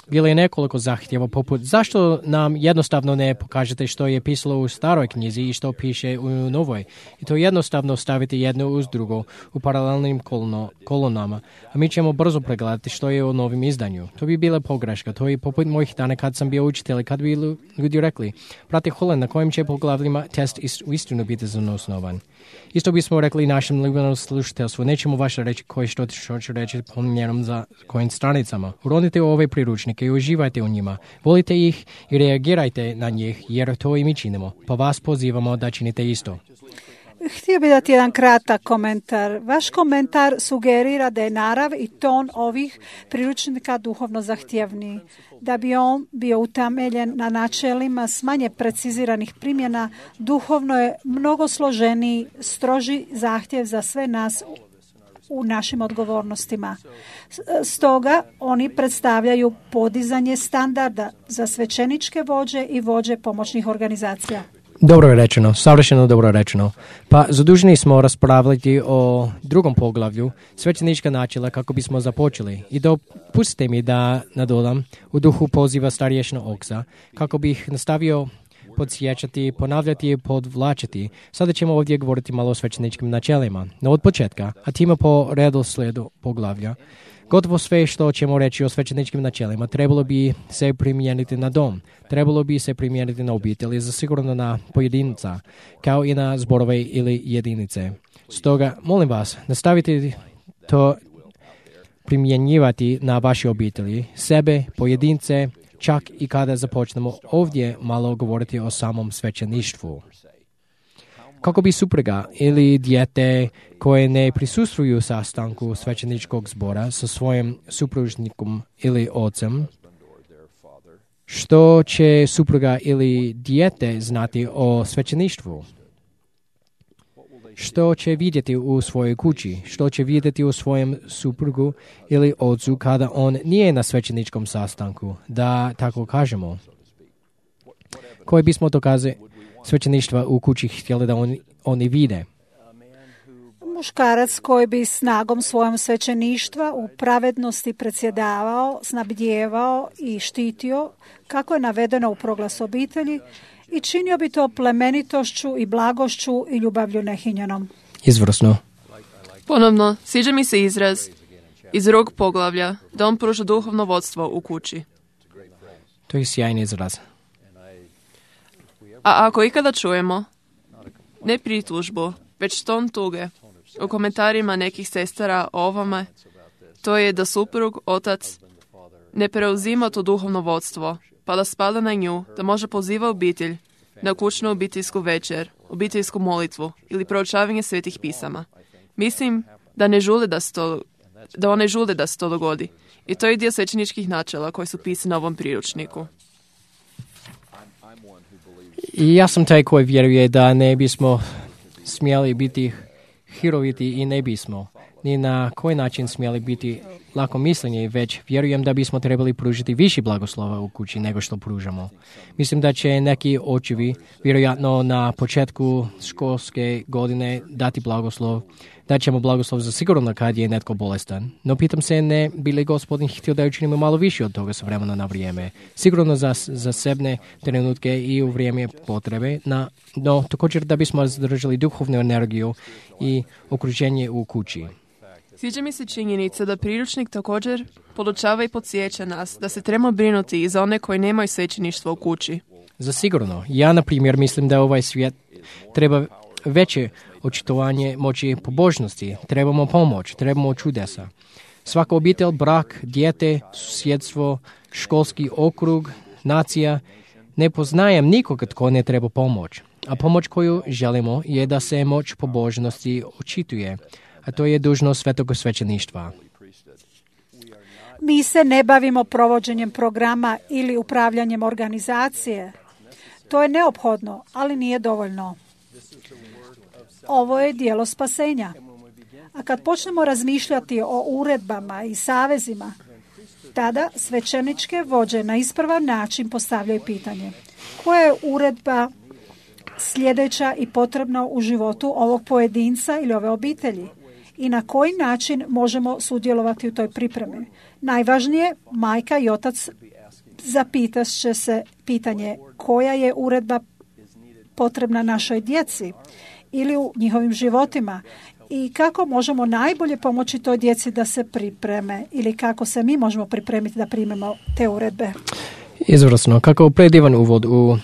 Bilo je nekoliko zahtjeva poput zašto nam jednostavno ne pokažete što je pisalo u staroj knjizi i što piše u novoj. I to jednostavno staviti jedno uz drugo u paralelnim kolonama, a mi ćemo brzo pregledati što je u novim izdanju. To bi bila pogreška. To je poput mojih dana kad sam bio učitelj, kad bi ljudi rekli, brate Holland, na kojim će poglavljima test uistinu biti zasnovan. Isto bismo rekli našem ljubavnom slušateljstvu, nećemo vaše reći koji što ću reći pomjerom za kojim stranicama. Urodite u ove priručnike i uživajte u njima. Volite ih i reagirajte na njih, jer to i mi činimo. Pa vas pozivamo da činite isto. Htio bih dati jedan kratak komentar. Vaš komentar sugerira da je narav i ton ovih priručnika duhovno zahtjevniji. Da bi on bio utemeljen na načelima s manje preciziranih primjena, duhovno je mnogo složeniji, stroži zahtjev za sve nas u našim odgovornostima. Stoga oni predstavljaju podizanje standarda za svećeničke vođe i vođe pomoćnih organizacija. Dobro je rečeno, savršeno dobro rečeno. Pa zaduženi smo raspravljati o drugom poglavlju, svećenička načela kako bismo započeli. I dopustite mi da nadodam u duhu poziva starješina Oaksa, kako bih nastavio podsjećati, ponavljati i podvlačiti. Sada ćemo ovdje govoriti malo o svećeničkim načelima. No od početka, a time po redoslijedu poglavlja, gotovo sve što ćemo reći o svećeničkim načelima trebalo bi se primijeniti na dom, trebalo bi se primijeniti na obitelj, za sigurno na pojedinca, kao i na zborove ili jedinice. Stoga, molim vas, nastavite to primjenjivati na vaše obitelji, sebe, pojedince, čak i kada započnemo ovdje malo govoriti o samom svećeništvu. Kako bi supruga ili dijete koje ne prisustvuju sastanku svećeničkog zbora sa svojim supružnikom ili ocem, što će supruga ili dijete znati o svećeništvu? Što će vidjeti u svojoj kući? Što će vidjeti u svojem suprugu ili ocu kada on nije na svećeničkom sastanku, da tako kažemo? Koje bismo dokaze svećeništva u kući htjeli da oni vide? Muškarac koji bi snagom svojom svećeništva u pravednosti predsjedavao, snabdijevao i štitio, kako je navedeno u proglasu obitelji, i činio bi to plemenitošću i blagošću i ljubavlju nehinjenom. Izvrsno. Ponovno, sviđa mi se izraz iz drugog poglavlja da on pruža duhovno vodstvo u kući. To je sjajni izraz. A ako ikada čujemo, ne pritužbu, već ton tuge, u komentarima nekih sestara o ovome, to je da suprug, otac, ne preuzima to duhovno vodstvo, pa da spada na nju, da može poziva obitelj na kućnu obiteljsku večer, obiteljsku molitvu ili proučavanje svetih pisama. Mislim da one žule da se to dogodi. I to je dio svećeničkih načela koji su pisani na ovom priručniku. I ja sam taj koji vjeruje da ne bismo smjeli biti hiroviti i ne bismo ni na koji način smjeli biti lakomisleni, već vjerujem da bismo trebali pružiti više blagoslova u kući nego što pružamo. Mislim da će neki očevi vjerojatno na početku školske godine dati blagoslov, da ćemo blagoslov za sigurno kad je netko bolestan. No pitam se, ne bi li Gospodin htio da učinimo malo više od toga s vremena na vrijeme. Sigurno za zasebne trenutke i u vrijeme potrebe, no također da bismo zadržali duhovnu energiju i okruženje u kući. Sviđa mi se činjenica da priručnik također podučava i podsjeća nas da se trebamo brinuti i za one koji nemaju svećeništvo u kući. Zasigurno. Ja, na primjer, mislim da ovaj svijet treba veće očitovanje moći pobožnosti. Trebamo pomoć, trebamo čudesa. Svaka obitelj, brak, dijete, susjedstvo, školski okrug, nacija, ne poznajem nikoga tko ne treba pomoć. A pomoć koju želimo je da se moć pobožnosti očituje, a to je dužnost svetog svećeništva. Mi se ne bavimo provođenjem programa ili upravljanjem organizacije. To je neophodno, ali nije dovoljno. Ovo je djelo spasenja. A kad počnemo razmišljati o uredbama i savezima, tada svećeničke vođe na ispravan način postavljaju pitanje: koja je uredba sljedeća i potrebna u životu ovog pojedinca ili ove obitelji? I na koji način možemo sudjelovati u toj pripremi? Najvažnije, majka i otac Zapitat će se pitanje koja je uredba potrebna našoj djeci ili u njihovim životima i kako možemo najbolje pomoći toj djeci da se pripreme ili kako se mi možemo pripremiti da primemo te uredbe. Izvrsno. Kako predivan uvod u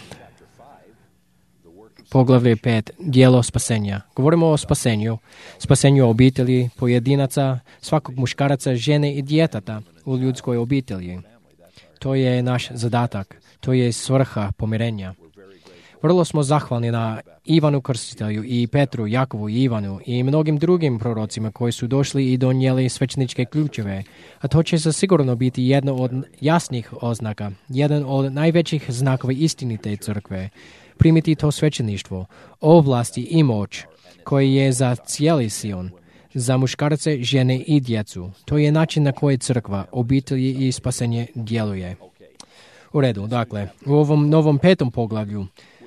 poglavlje 5, dijelo spasenja. Govorimo o spasenju obitelji, pojedinaca, svakog muškaraca, žene i djeteta u ljudskoj obitelji. To je naš zadatak. To je svrha pomirenja. Vrlo smo zahvalni na Ivanu Krstitelju i Petru, Jakovu i Ivanu i mnogim drugim prorocima koji su došli i donijeli svećeničke ključeve, a to će zasigurno biti jedno od jasnih oznaka, jedan od najvećih znakova istinite crkve. Primiti to svećeništvo, ovlasti i moć koji je za cijeli Sion, za muškarce, žene i djecu. To je način na koji crkva, obitelji i spasenje djeluje. U redu, dakle, u ovom novom 5. poglavlju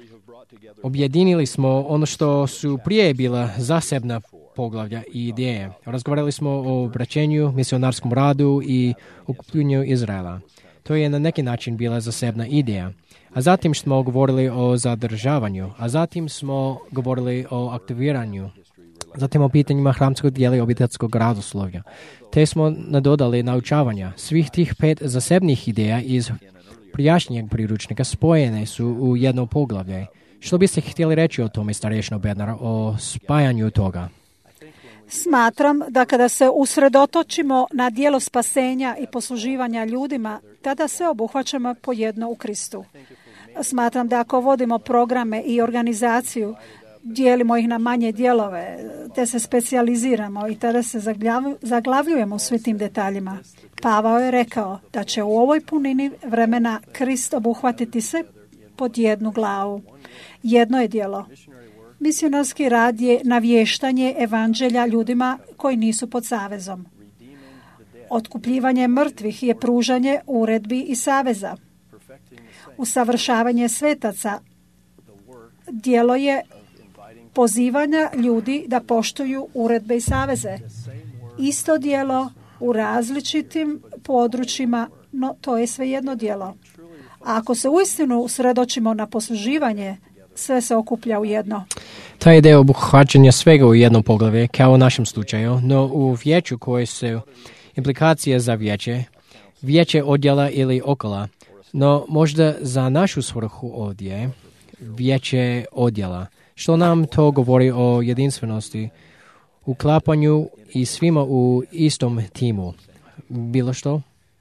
objedinili smo ono što su prije bila zasebna poglavlja i ideje. Razgovarali smo o obraćenju, misionarskom radu i okupljenju Izraela. To je na neki način bila zasebna ideja. A zatim smo govorili o zadržavanju, a zatim smo govorili o aktiviranju, zatim o pitanjima hramskog dijela i obiteljskog radoslovlja. Te smo nadodali naučavanja. Svih tih 5 zasebnih ideja iz prijašnjeg priručnika spojene su u jedno poglavlje. Što biste htjeli reći o tome, starješno Bednar, o spajanju toga? Smatram da kada se usredotočimo na djelo spasenja i posluživanja ljudima, tada sve obuhvaćamo po jedno u Kristu. Smatram da ako vodimo programe i organizaciju, dijelimo ih na manje dijelove, te se specijaliziramo i tada se zaglavljujemo u svim tim detaljima. Pavao je rekao da će u ovoj punini vremena Krist obuhvatiti sve pod jednu glavu. Jedno je djelo. Misionarski rad je navještanje evanđelja ljudima koji nisu pod savezom. Otkupljivanje mrtvih je pružanje uredbi i saveza. Usavršavanje svetaca djelo je pozivanja ljudi da poštuju uredbe i saveze. Isto djelo u različitim područjima, no to je sve jedno djelo. A ako se uistinu usredočimo na posluživanje, sve se okuplja u jedno. Ta ideja obuhvaćanja svega u jednom poglavlje, kao u našem slučaju, no u vijeću koje su implikacije za vijeće odjela ili okala, no možda za našu svrhu ovdje, vijeće odjela. Što nam to govori o jedinstvenosti, uklapanju i svima u istom timu? Bilo što?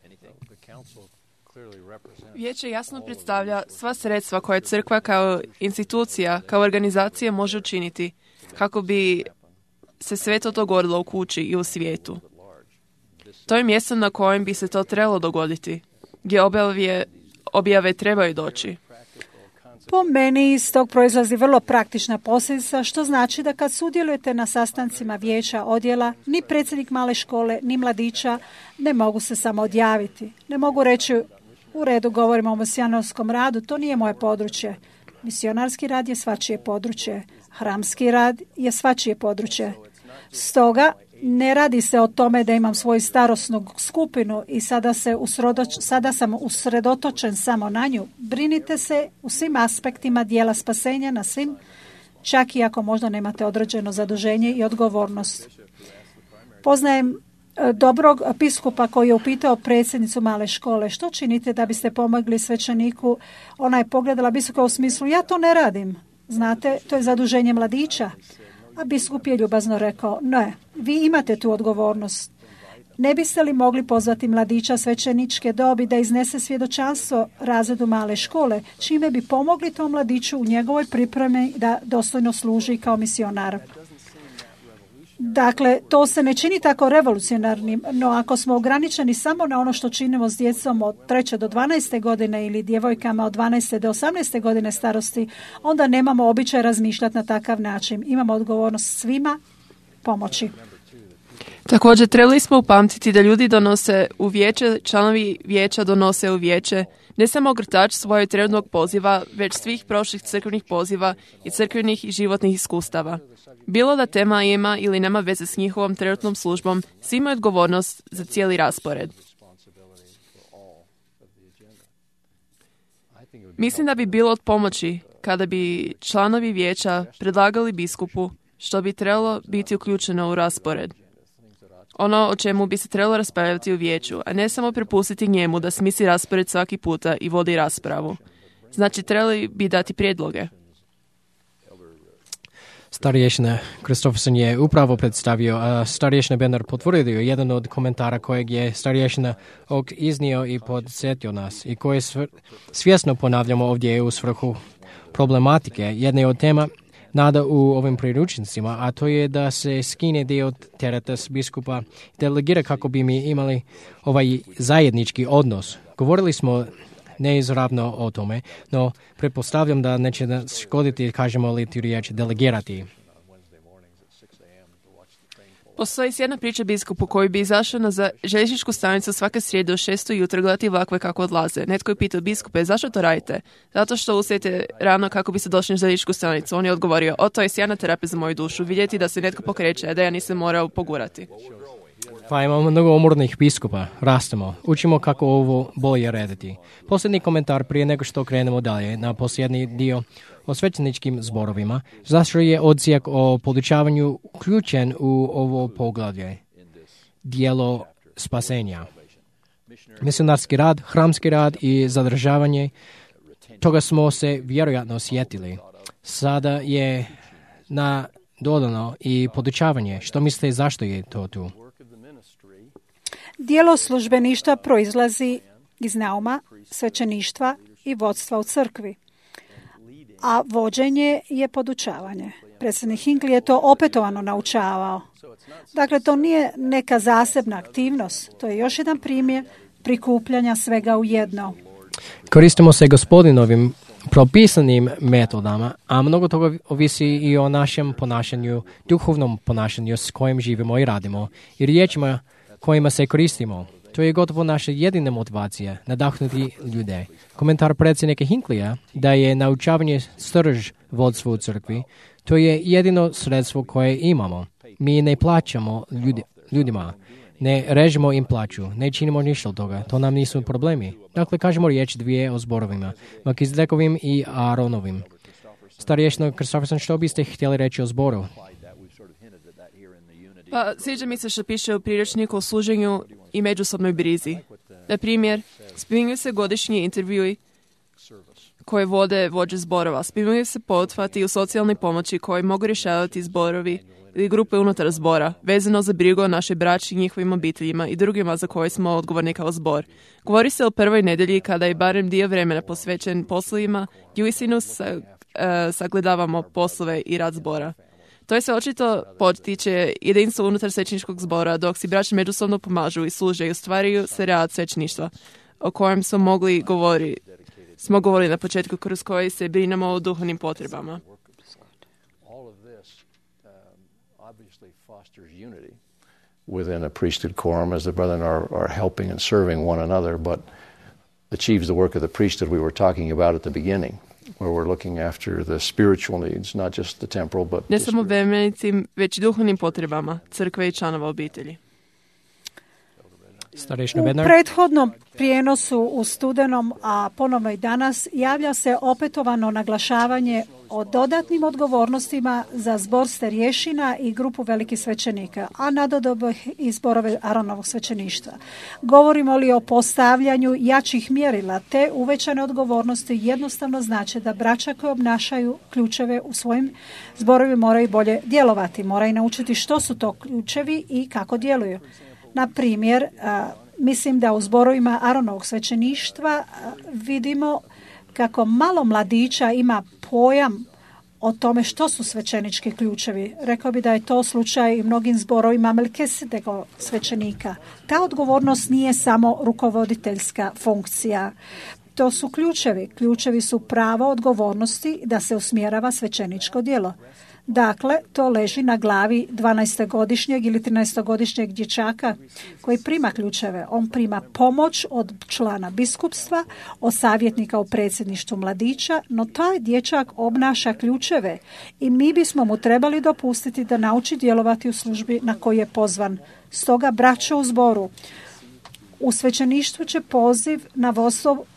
Vijeće jasno predstavlja sva sredstva koje crkva kao institucija, kao organizacija može učiniti kako bi se sve to dogodilo u kući i u svijetu. To je mjesto na kojem bi se to trebalo dogoditi, gdje objave trebaju doći. Po meni iz tog proizlazi vrlo praktična posljedica, što znači da kad sudjelujete na sastancima vijeća odjela, ni predsjednik male škole, ni mladića ne mogu se samo odjaviti. Ne mogu reći, u redu, govorimo o misionarskom radu, to nije moje područje. Misionarski rad je svačije područje. Hramski rad je svačije područje. Stoga ne radi se o tome da imam svoju starosnu skupinu i sada sam usredotočen samo na nju. Brinite se u svim aspektima dijela spasenja, na svim, čak i ako možda nemate određeno zaduženje i odgovornost. Poznajem dobrog biskupa koji je upitao predsjednicu male škole, što činite da biste pomogli svećeniku? Ona je pogledala biskupa u smislu, ja to ne radim. Znate, to je zaduženje mladića. A biskup je ljubazno rekao, ne, vi imate tu odgovornost. Ne biste li mogli pozvati mladića svećeničke dobi da iznese svjedočanstvo razredu male škole, čime bi pomogli tom mladiću u njegovoj pripremi da dostojno služi kao misionar? Dakle, to se ne čini tako revolucionarnim, no ako smo ograničeni samo na ono što činimo s djecom od 3. do 12. godine ili djevojkama od 12. do 18. godine starosti, onda nemamo običaj razmišljati na takav način. Imamo odgovornost svima pomoći. Također, trebali smo upamtiti da ljudi donose u vijeće, članovi vijeća donose u vijeće ne samo ogrtač svojeg trenutnog poziva, već svih prošlih crkvenih poziva i crkvenih i životnih iskustava. Bilo da tema ima ili nema veze s njihovom trenutnom službom, svi imaju odgovornost za cijeli raspored. Mislim da bi bilo od pomoći kada bi članovi vijeća predlagali biskupu što bi trebalo biti uključeno u raspored. Ono o čemu bi se trebalo raspravljati u vijeću, a ne samo prepustiti njemu da smisli raspored svaki puta i vodi raspravu. Znači, trebali bi dati prijedloge. Starješina Kristofferson je upravo predstavio, a starješina Bernard potvrdio jedan od komentara kojeg je starješina Oak iznio i podsjetio nas i koje svjesno ponavljamo ovdje u svrhu problematike. Jedna od tema nada u ovim priručnicima, a to je da se skine dio tereta s biskupa delegira kako bi mi imali ovaj zajednički odnos. Govorili smo neizravno o tome, no pretpostavljam da neće škoditi, kažemo li ti riječ delegirati. Postoji jedna priča biskupu koji bi izašao na željezničku stanicu svake srijede u 6 ujutro gledati vlakove kako odlaze. Netko je pitao biskupe, zašto to radite? Zato što ustajete rano kako bi se došli na željezničku stanicu. On je odgovorio, to je sjajna terapija za moju dušu, vidjeti da se netko pokreće, da ja nisam morao pogurati. Pa imamo mnogo umornih biskupa, rastemo, učimo kako ovo bolje rediti. Posljednji komentar prije nego što krenemo dalje na posljednji dio o svećeničkim zborovima, zašto je odsjek o podučavanju uključen u ovo poglavlje, dijelo spasenja. Misionarski rad, hramski rad i zadržavanje, toga smo se vjerojatno sjetili. Sada je dodano i podučavanje. Što mislite, zašto je to tu? Dijelo službeništva proizlazi iz nauma, svećeništva i vodstva u crkvi, a vođenje je podučavanje. Predsjednik Hinckley je to opetovano naučavao. Dakle, to nije neka zasebna aktivnost, to je još jedan primjer prikupljanja svega u jedno. Koristimo se Gospodinovim propisanim metodama, a mnogo toga ovisi i o našem ponašanju, duhovnom ponašanju s kojim živimo i radimo i riječima kojima se koristimo. To je gotovo naša jedina motivacija, nadahnuti ljude. Komentar predsjednika Hinckleyja da je naučavanje srž vodstva u crkvi, to je jedino sredstvo koje imamo. Mi ne plaćamo ljudima, ne režemo im plaću, ne činimo ništa od toga, to nam nisu problemi. Dakle, kažemo riječ dvije o zborovima, Melkizedekovim i Aaronovim. Starješina Kristofferson, što biste htjeli reći o zboru? Pa, sviđa mi se što piše u priručniku o služenju i međusobnoj brizi. Na primjer, spominju se godišnji intervjui koje vode vođe zborova. Spominju se pothvati u socijalnoj pomoći koji mogu rješavati zborovi ili grupe unutar zbora, vezano za brigu o našoj braći, njihovim obiteljima i drugima za koje smo odgovorni kao zbor. Govori se o prvoj nedjelji kada je barem dio vremena posvećen poslovima i uistinu sagledavamo poslove i rad zbora. To je se očito potiče jedinstvo unutar svećeničkog zbora, dok si braći međusobno pomažu i služe i ostvaruju se rad svećeništva, o kojem smo govorili na početku, kroz koji se brinemo o duhovnim potrebama. Within a priesthood quorum, as the brethren are helping and serving one another, but achieves the work of the priesthood we were talking about at the beginning, where we're looking after the spiritual needs, not just the temporal, but ne samo vremenicim, već duhovnim potrebama crkve i članova obitelji. U prethodnom prijenosu u studenom, a ponovno i danas, javlja se opetovano naglašavanje o dodatnim odgovornostima za zbor starješina i grupu velikih svećenika, a nadodobno i zborove Aaronovog svećeništva. Govorimo li o postavljanju jačih mjerila, te uvećane odgovornosti jednostavno znači da braća koji obnašaju ključeve u svojim zborovima moraju bolje djelovati, moraju naučiti što su to ključevi i kako djeluju. Na primjer, mislim da u zborovima Aaronovog svećeništva vidimo kako malo mladića ima pojam o tome što su svećenički ključevi. Rekao bi da je to slučaj i mnogim zborovima Melkisedekova svećenika. Ta odgovornost nije samo rukovoditeljska funkcija. To su ključevi. Ključevi su pravo odgovornosti da se usmjerava svećeničko djelo. Dakle, to leži na glavi 12-godišnjeg ili 13-godišnjeg dječaka koji prima ključeve. On prima pomoć od člana biskupstva, od savjetnika u predsjedništvu mladića, no taj dječak obnaša ključeve i mi bismo mu trebali dopustiti da nauči djelovati u službi na koju je pozvan. Stoga, braćo u zboru, u svećeništvu će poziv na vodstvo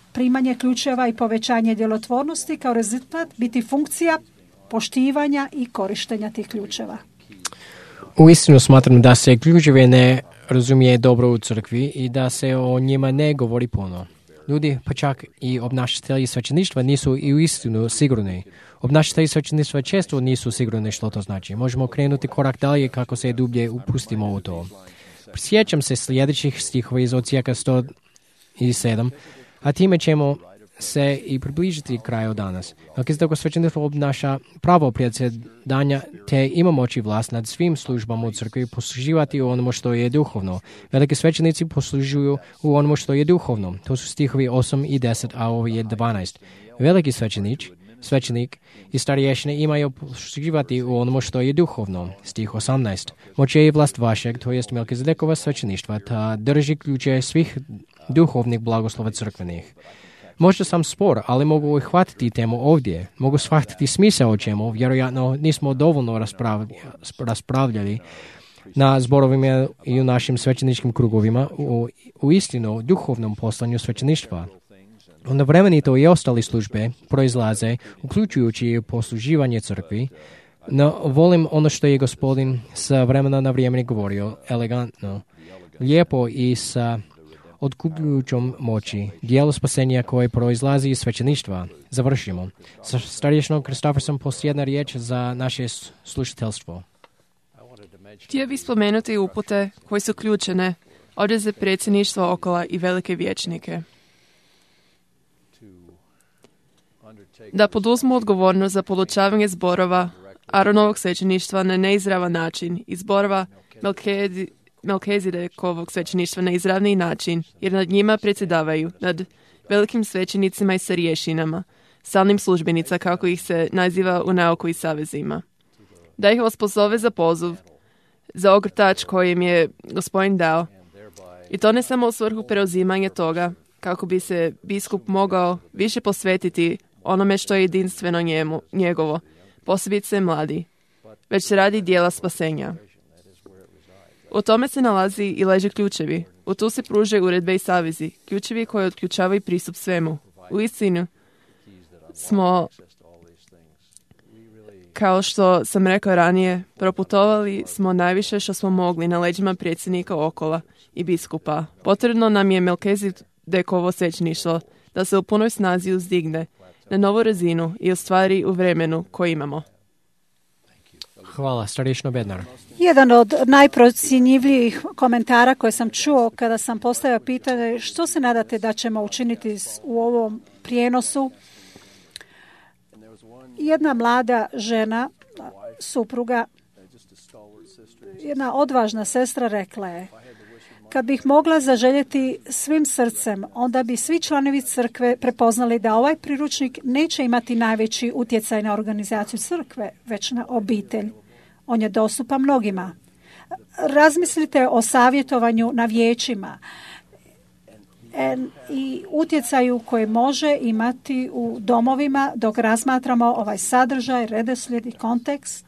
primanje ključeva i povećanje djelotvornosti kao rezultat biti funkcija poštivanja i korištenja tih ključeva. Uistinu smatram da se ključeve ne razumije dobro u crkvi i da se o njima ne govori puno. Ljudi, pa čak i obnašatelji svećeništva nisu i uistinu sigurni. Obnašatelji svećeništva često nisu sigurni što to znači. Možemo krenuti korak dalje kako se dublje upustimo u to. Prisjećam se sljedećih stihova iz Odsjeka 107, a time ćemo se i približiti kraju danas. Melkizedekov svećeništvo obnaša pravo predsjedanja te ima moći vlast nad svim službama u crkvi posluživati u onomu što je duhovno. Veliki svećenici poslužuju u onomu što je duhovno. To su stihovi 8 i 10, a ovo je 12. Veliki svećenik i starješine imaju posluživati u onomu što je duhovno. Stih 18. Moć je i vlast vašeg, to jest Melkizedekova svećeništva, ta drži ključe svih duhovnih blagoslova crkvenih. Možda sam spor, ali mogu uhvatiti temu ovdje. Mogu shvatiti smisao o čemu. Vjerojatno nismo dovoljno raspravljali na zborovima i u našim svećeničkim krugovima u istinu duhovnom poslanju svećeništva. Onda vremenito i ostali službe proizlaze, uključujući posluživanje crkvi, no volim ono što je Gospodin sa vremena na vrijeme govorio, elegantno, lijepo i sa otkupljujućom moći, dijelo spasenja koje proizlazi iz svećeništva. Završimo. Sa starješnom Kristofersom posljedna riječ za naše slušateljstvo. Htio bih spomenuti upute koji su ključene ovdje za predsjedništvo Okola i velike vijećnike. Da poduzmu odgovornost za polučavanje zborova Aronovog svećeništva na neizravan način i zborova Melkizedekovog svećeništva na izravni način, jer nad njima predsjedavaju, nad velikim svećenicima i starješinama, stalnim službenica, kako ih se naziva u nauku i savezima. Da ih ospozove za poziv, za ogrtač kojem je Gospodin dao, i to ne samo u svrhu preuzimanja toga, kako bi se biskup mogao više posvetiti onome što je jedinstveno njegovo, posebice mladi, već se radi dijela spasenja. U tome se nalazi i leže ključevi. U tu se pruže uredbe i savezi, ključevi koji otključavaju pristup svemu. U istinu smo, kao što sam rekao ranije, proputovali smo najviše što smo mogli na leđima predsjednika Okola i biskupa. Potrebno nam je Melkizedekovo svećeništvo da se u punoj snazi uzdigne na novu razinu i ostvari u vremenu koje imamo. Hvala, starješno Bednar. Jedan od najprocjenjivijih komentara koje sam čuo kada sam postavio pitanje što se nadate da ćemo učiniti u ovom prijenosu. Jedna mlada žena, supruga, jedna odvažna sestra rekla je: kad bih mogla zaželjeti svim srcem, onda bi svi članovi crkve prepoznali da ovaj priručnik neće imati najveći utjecaj na organizaciju crkve, već na obitelj. On je dostupan mnogima. Razmislite o savjetovanju na vijećima i utjecaju koji može imati u domovima dok razmatramo ovaj sadržaj, redoslijed i kontekst.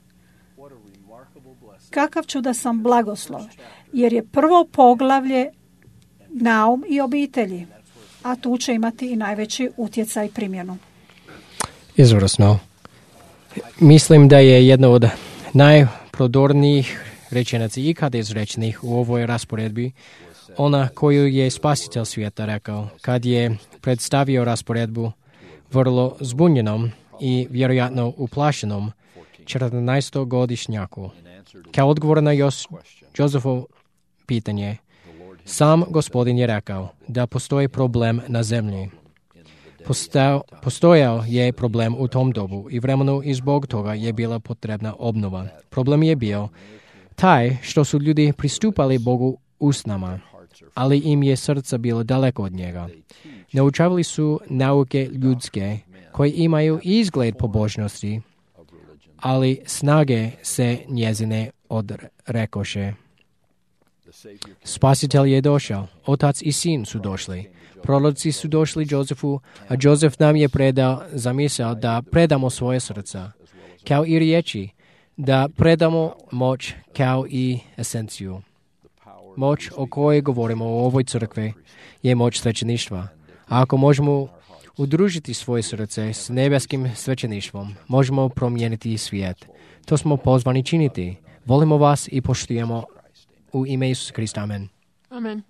Kakav čudasan blagoslov, jer je prvo poglavlje naum i obitelji, a tu će imati i najveći utjecaj i primjenu. Izvrsno. Mislim da je jedna od najprodornijih rečenica ikada izrečenih u ovoj rasporedbi ona koju je Spasitelj svijeta rekao kad je predstavio rasporedbu vrlo zbunjenom i vjerojatno uplašenom 14-godišnjaku. Kao odgovor na Jozefovo pitanje, sam Gospodin je rekao da postoji problem na zemlji. Postojao je problem u tom dobu i vremenu i zbog toga je bila potrebna obnova. Problem je bio taj što su ljudi pristupali Bogu usnama, ali im je srce bilo daleko od njega. Naučavali su nauke ljudske koje imaju izgled pobožnosti, ali snage se njezine odrekoše. Spasitelj je došao, otac i sin su došli. Proroci su došli Jozefu, a Jozef nam je predao zamisao da predamo svoje srca, kao i riječi, da predamo moć kao i esenciju. Moć o kojoj govorimo u ovoj crkvi je moć svećeništva, A ako možemo udružiti svoje srce s nebeskim svećeništvom, možemo promijeniti svijet. To smo pozvani činiti. Volimo vas i poštujemo u ime Isusa Krista. Amen. Amen.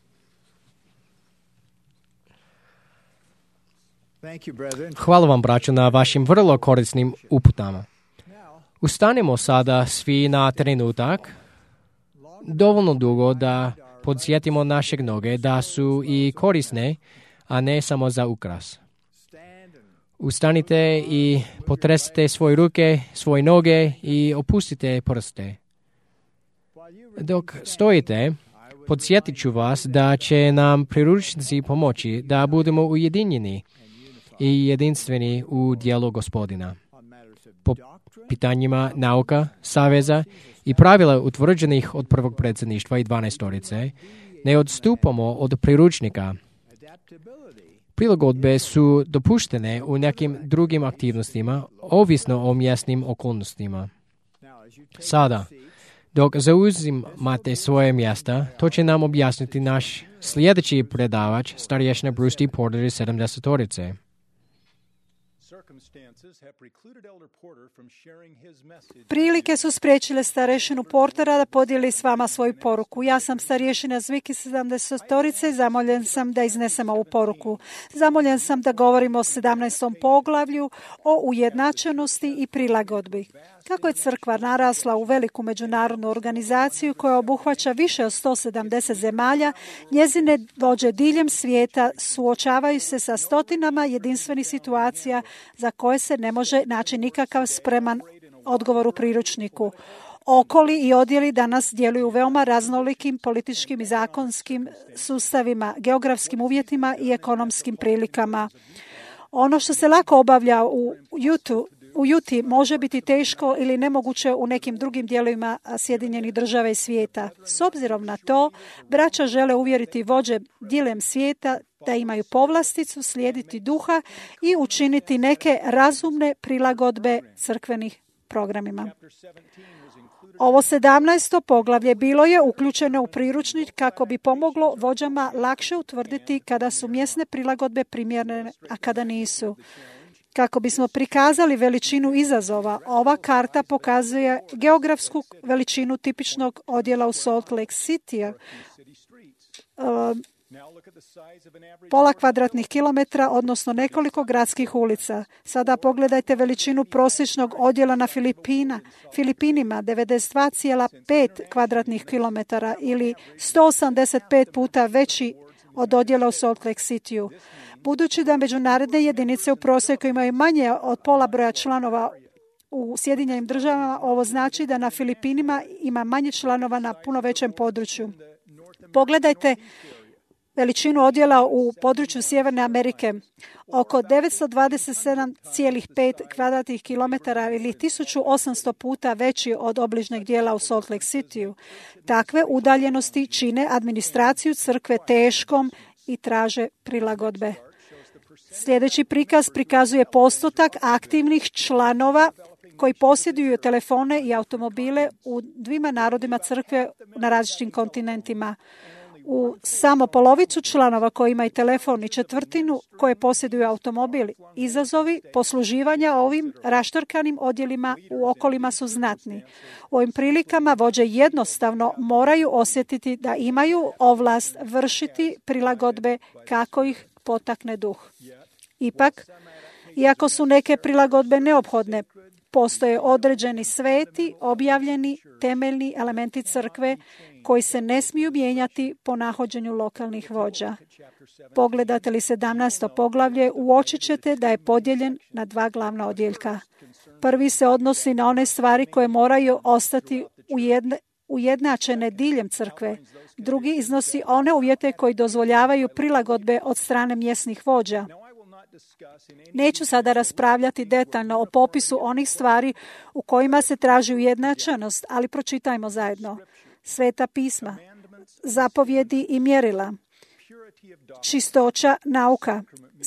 Hvala vam, braćo, na vašim vrlo korisnim uputama. Ustanimo sada svi na trenutak, dovoljno dugo da podsjetimo naše noge da su i korisne, a ne samo za ukras. Ustanite i potresite svoje ruke, svoje noge i opustite prste. Dok stojite, podsjetit ću vas da će nam priručnici pomoći da budemo ujedinjeni i jedinstveni u djelu Gospodina. Po pitanjima nauka, saveza i pravila utvrđenih od prvog predsjedništva i 12-torice, ne odstupamo od priručnika. Prilagodbe su dopuštene u nekim drugim aktivnostima, ovisno o mjesnim okolnostima. Sada, dok zauzimate svoje mjesta, to će nam objasniti naš sljedeći predavač, starješina Bruce D. Porter iz 70-torice. Prilike su spriječile starješinu Portera da podijeli s vama svoju poruku. Ja sam starješina Zviki 70-torice i zamoljen sam da iznesem ovu poruku. Zamoljen sam da govorimo o 17. poglavlju o ujednačenosti i prilagodbi. Kako je crkva narasla u veliku međunarodnu organizaciju koja obuhvaća više od 170 zemalja, njezine vođe diljem svijeta suočavaju se sa stotinama jedinstvenih situacija za koje se ne može naći nikakav spreman odgovor u priručniku. Okoli i odjeli danas djeluju u veoma raznolikim političkim i zakonskim sustavima, geografskim uvjetima i ekonomskim prilikama. Ono što se lako obavlja u Juti može biti teško ili nemoguće u nekim drugim dijelovima Sjedinjenih država i svijeta. S obzirom na to, braća žele uvjeriti vođe diljem svijeta da imaju povlasticu, slijediti duha i učiniti neke razumne prilagodbe crkvenih programima. Ovo 17. poglavlje bilo je uključeno u priručnik kako bi pomoglo vođama lakše utvrditi kada su mjesne prilagodbe primjerene, a kada nisu. Kako bismo prikazali veličinu izazova, ova karta pokazuje geografsku veličinu tipičnog odjela u Salt Lake City, pola kvadratnih kilometra, odnosno nekoliko gradskih ulica. Sada pogledajte veličinu prosječnog odjela na Filipinima, 92,5 kvadratnih kilometara ili 185 puta veći od odjela u Salt Lake City-u. Budući da međunarodne jedinice u prosjeku imaju manje od pola broja članova u Sjedinjenim državama, ovo znači da na Filipinima ima manje članova na puno većem području. Pogledajte veličinu odjela u području Sjeverne Amerike, oko 927,5 kvadratnih kilometara ili 1800 puta veći od obližnjeg dijela u Salt Lake City-u. Takve udaljenosti čine administraciju crkve teškom i traže prilagodbe. Sljedeći prikaz prikazuje postotak aktivnih članova koji posjeduju telefone i automobile u dvima narodima crkve na različitim kontinentima. U samo polovicu članova koji imaju telefon i četvrtinu koje posjeduju automobil, izazovi posluživanja ovim raštrkanim odjelima u okolima su znatni. U ovim prilikama vođe jednostavno moraju osjetiti da imaju ovlast vršiti prilagodbe kako ih potakne duh. Ipak, iako su neke prilagodbe neophodne, postoje određeni sveti, objavljeni, temeljni elementi crkve koji se ne smiju mijenjati po nahođenju lokalnih vođa. Pogledate li 17. poglavlje, uočit ćete da je podijeljen na dva glavna odjeljka. Prvi se odnosi na one stvari koje moraju ostati ujednačene diljem crkve. Drugi iznosi one uvjete koji dozvoljavaju prilagodbe od strane mjesnih vođa. Neću sada raspravljati detaljno o popisu onih stvari u kojima se traži ujednačenost, ali pročitajmo zajedno. Sveta pisma, zapovjedi i mjerila, čistoća nauka,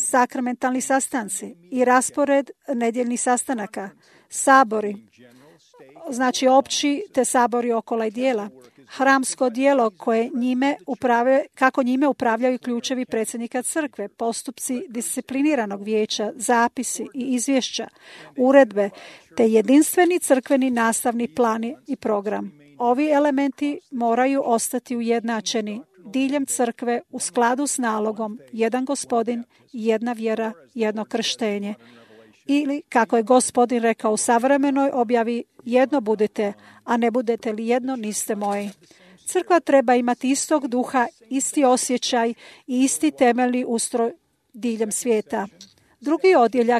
sakramentalni sastanci i raspored nedjeljnih sastanaka, sabori, znači opći te sabori okola i dijela. Hramsko dijelo kako njime upravljaju ključevi predsjednika crkve, postupci discipliniranog vijeća, zapisi i izvješća, uredbe, te jedinstveni crkveni nastavni plan i program. Ovi elementi moraju ostati ujednačeni diljem crkve u skladu s nalogom jedan gospodin, jedna vjera, jedno krštenje. Ili, kako je gospodin rekao u savremenoj objavi, jedno budete, a ne budete li jedno, niste moji. Crkva treba imati istog duha, isti osjećaj i isti temeljni ustroj diljem svijeta. Drugi odjeljak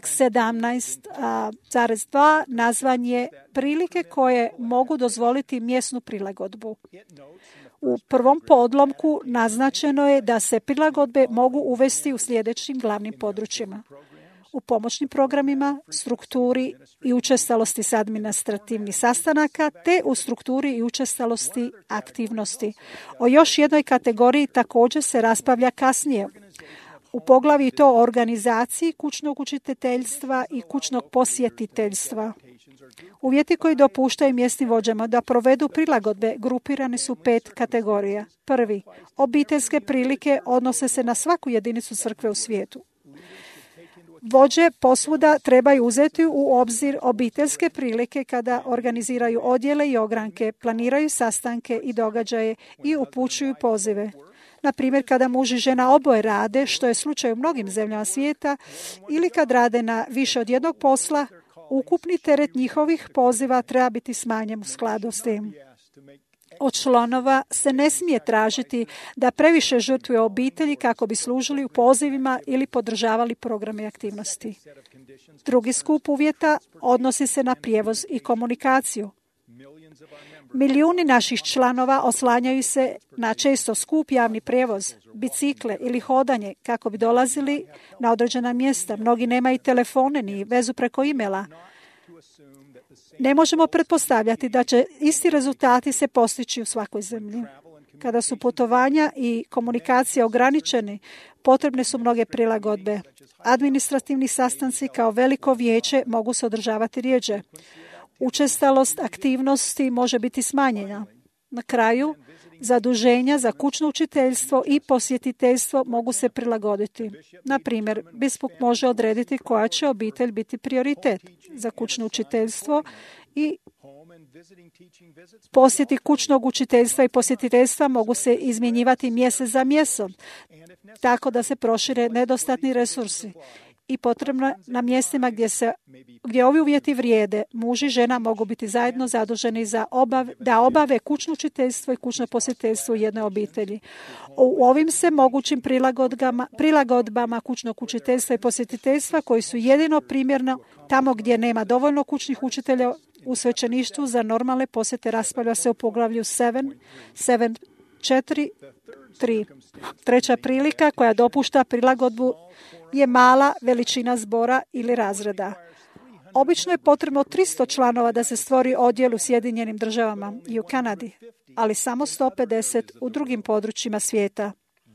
17,2 nazvan je prilike koje mogu dozvoliti mjesnu prilagodbu. U prvom podlomku naznačeno je da se prilagodbe mogu uvesti u sljedećim glavnim područjima. U pomoćnim programima, strukturi i učestalosti s administrativnih sastanaka, te u strukturi i učestalosti aktivnosti. O još jednoj kategoriji također se raspravlja kasnije. U poglavito o organizaciji kućnog učiteljstva i kućnog posjetiteljstva. Uvjeti koji dopuštaju mjesnim vođama da provedu prilagodbe grupirane su 5 kategorija. Prvi, obiteljske prilike odnose se na svaku jedinicu crkve u svijetu. Vođe posvuda trebaju uzeti u obzir obiteljske prilike kada organiziraju odjele i ogranke, planiraju sastanke i događaje i upućuju pozive. Na primjer, kada muž i žena oboje rade, što je slučaj u mnogim zemljama svijeta, ili kad rade na više od jednog posla, ukupni teret njihovih poziva treba biti smanjen u skladu s tim. Od članova se ne smije tražiti da previše žrtvuje obitelji kako bi služili u pozivima ili podržavali programe i aktivnosti. Drugi skup uvjeta odnosi se na prijevoz i komunikaciju. Milijuni naših članova oslanjaju se na često skup javni prijevoz, bicikle ili hodanje kako bi dolazili na određena mjesta. Mnogi nemaju telefone ni vezu preko e-maila. Ne možemo pretpostavljati da će isti rezultati se postići u svakoj zemlji. Kada su putovanja i komunikacija ograničeni, potrebne su mnoge prilagodbe. Administrativni sastanci kao veliko vijeće mogu se održavati rjeđe. Učestalost aktivnosti može biti smanjena. Na kraju, zaduženja za kućno učiteljstvo i posjetiteljstvo mogu se prilagoditi. Na primjer, biskup može odrediti koja će obitelj biti prioritet za kućno učiteljstvo i posjeti kućnog učiteljstva i posjetiteljstva mogu se izmjenjivati mjesec za mjesecom, tako da se prošire nedostatni resursi. I potrebno na mjestima gdje ovi uvjeti vrijede, muž i žena mogu biti zajedno zaduženi da obave kućno učiteljstvo i kućno posjetiteljstvo u jednoj obitelji. U ovim se mogućim prilagodbama kućnog učiteljstva i posjetiteljstva koji su jedino primjerno tamo gdje nema dovoljno kućnih učitelja u svećeništvu za normalne posjete raspravlja se u poglavlju 7.4.3. Treća prilika koja dopušta prilagodbu je mala veličina zbora ili razreda. Obično je potrebno 300 članova da se stvori odjel u Sjedinjenim državama i u Kanadi, ali samo 150 u drugim područjima svijeta.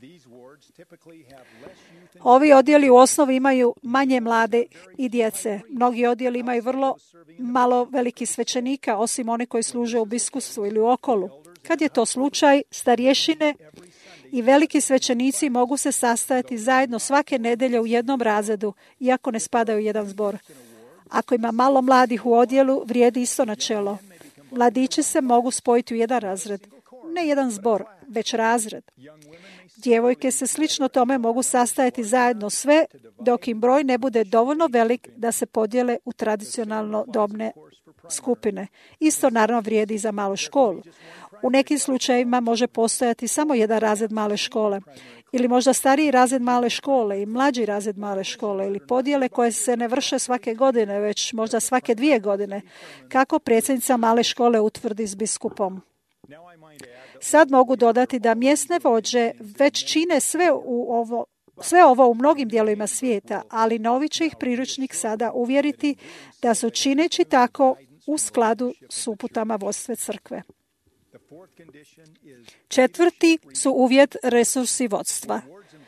Ovi odjeli u osnovi imaju manje mlade i djece. Mnogi odjeli imaju vrlo malo velikih svećenika, osim oni koji služe u biskupstvu ili u okolu. Kad je to slučaj, starješine i veliki svećenici mogu se sastajati zajedno svake nedjelje u jednom razredu, iako ne spadaju u jedan zbor. Ako ima malo mladih u odjelu, vrijedi isto načelo. Mladići se mogu spojiti u jedan razred. Ne jedan zbor, već razred. Djevojke se slično tome mogu sastajati zajedno sve, dok im broj ne bude dovoljno velik da se podijele u tradicionalno dobne skupine. Isto naravno vrijedi i za malu školu. U nekim slučajevima može postojati samo jedan razred male škole, ili možda stariji razred male škole i mlađi razred male škole, ili podjele koje se ne vrše svake godine, već možda svake 2 godine, kako predsjednica male škole utvrdi s biskupom. Sad mogu dodati da mjesne vođe već čine sve ovo u mnogim dijelovima svijeta, ali novi će ih priručnik sada uvjeriti da su čineći tako u skladu s uputama vodstva crkve. Četvrti su uvjet resursi vodstva.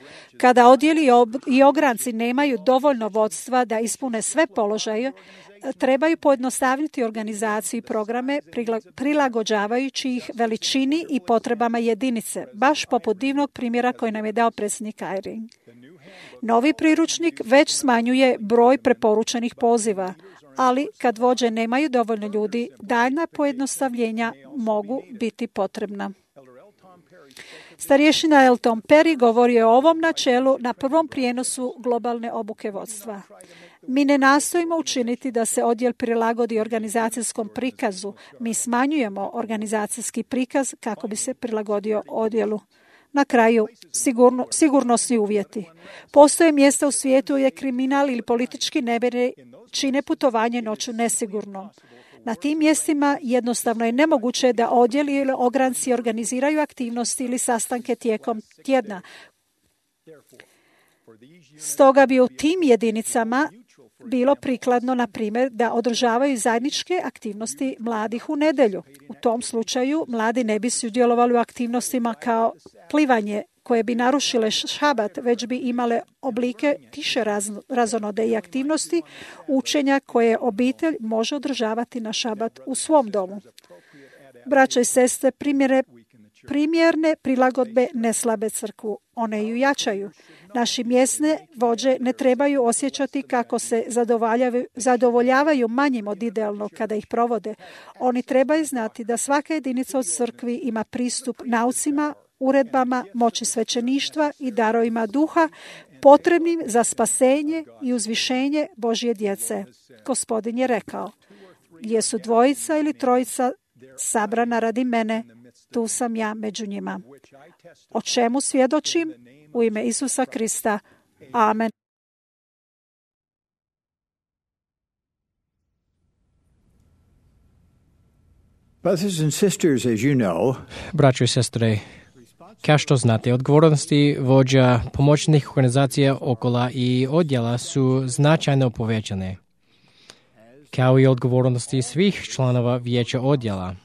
Kada odjeli i ogranci nemaju dovoljno vodstva da ispune sve položaje, trebaju pojednostaviti organizaciju i programe prilagođavajući ih veličini i potrebama jedinice, baš poput divnog primjera koji nam je dao predsjednik Eyring. Novi priručnik već smanjuje broj preporučenih poziva, ali kad vođe nemaju dovoljno ljudi, daljna pojednostavljenja mogu biti potrebna. Starješina L. Tom Perry govorio je o ovom načelu na prvom prijenosu globalne obuke vodstva. Mi ne nastojimo učiniti da se odjel prilagodi organizacijskom prikazu. Mi smanjujemo organizacijski prikaz kako bi se prilagodio odjelu. Na kraju, sigurnosni uvjeti. Postoje mjesta u svijetu gdje kriminal ili politički nemiri čine putovanje noću nesigurno. Na tim mjestima jednostavno je nemoguće da odjeli ili ogranci organiziraju aktivnosti ili sastanke tijekom tjedna. Stoga bi u tim jedinicama bilo prikladno, na primjer, da održavaju zajedničke aktivnosti mladih u nedjelju. U tom slučaju mladi ne bi sudjelovali u aktivnostima kao plivanje koje bi narušile šabat, već bi imale oblike tiše razonode i aktivnosti učenja koje obitelj može održavati na šabat u svom domu. Braćo i sestre, primjerne prilagodbe ne slabe crkvu, one ju jačaju. Naši mjesne vođe ne trebaju osjećati kako se zadovoljavaju manjim od idealnog kada ih provode. Oni trebaju znati da svaka jedinica od crkvi ima pristup naucima, uredbama, moći svećeništva i darovima duha potrebnim za spasenje i uzvišenje Božje djece. Gospodin je rekao, gdje su dvojica ili trojica sabrana radi mene, tu sam ja među njima. O čemu svjedočim? U ime Isusa Krista. Amen. Brothers and sisters, as you know, Braćo i sestre, kao što znate, odgovornosti vođa pomoćnih organizacija okola i odjela su značajno povećane, kao i odgovornosti svih članova vijeća odjela.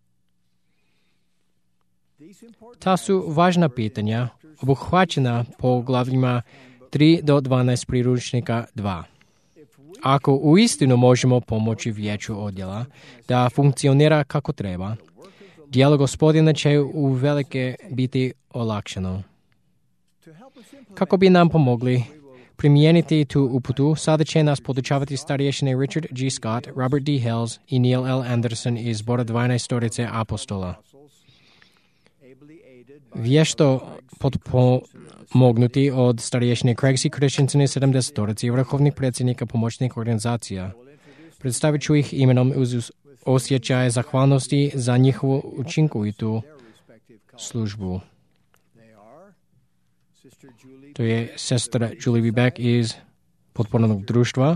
Ta su važna pitanja obuhvaćena po glavljima 3 do 12 priručnika 2. Ako uistinu možemo pomoći vijeću odjela da funkcionira kako treba, djelo Gospodina će uvelike biti olakšano. Kako bi nam pomogli primijeniti tu uputu, sada će nas podučavati starješine Richard G. Scott, Robert D. Hales i Neil L. Anderson iz zbora 12 apostola. Vješto potpomognuti od starješine Craig C. Christensen iz 70 i vrhovnih predsjednika pomoćnih organizacija. Predstavit ću ih imenom uz osjećaj zahvalnosti za njihovu učinkovitu službu. To je sestra Julie V. Beck iz potpornog društva,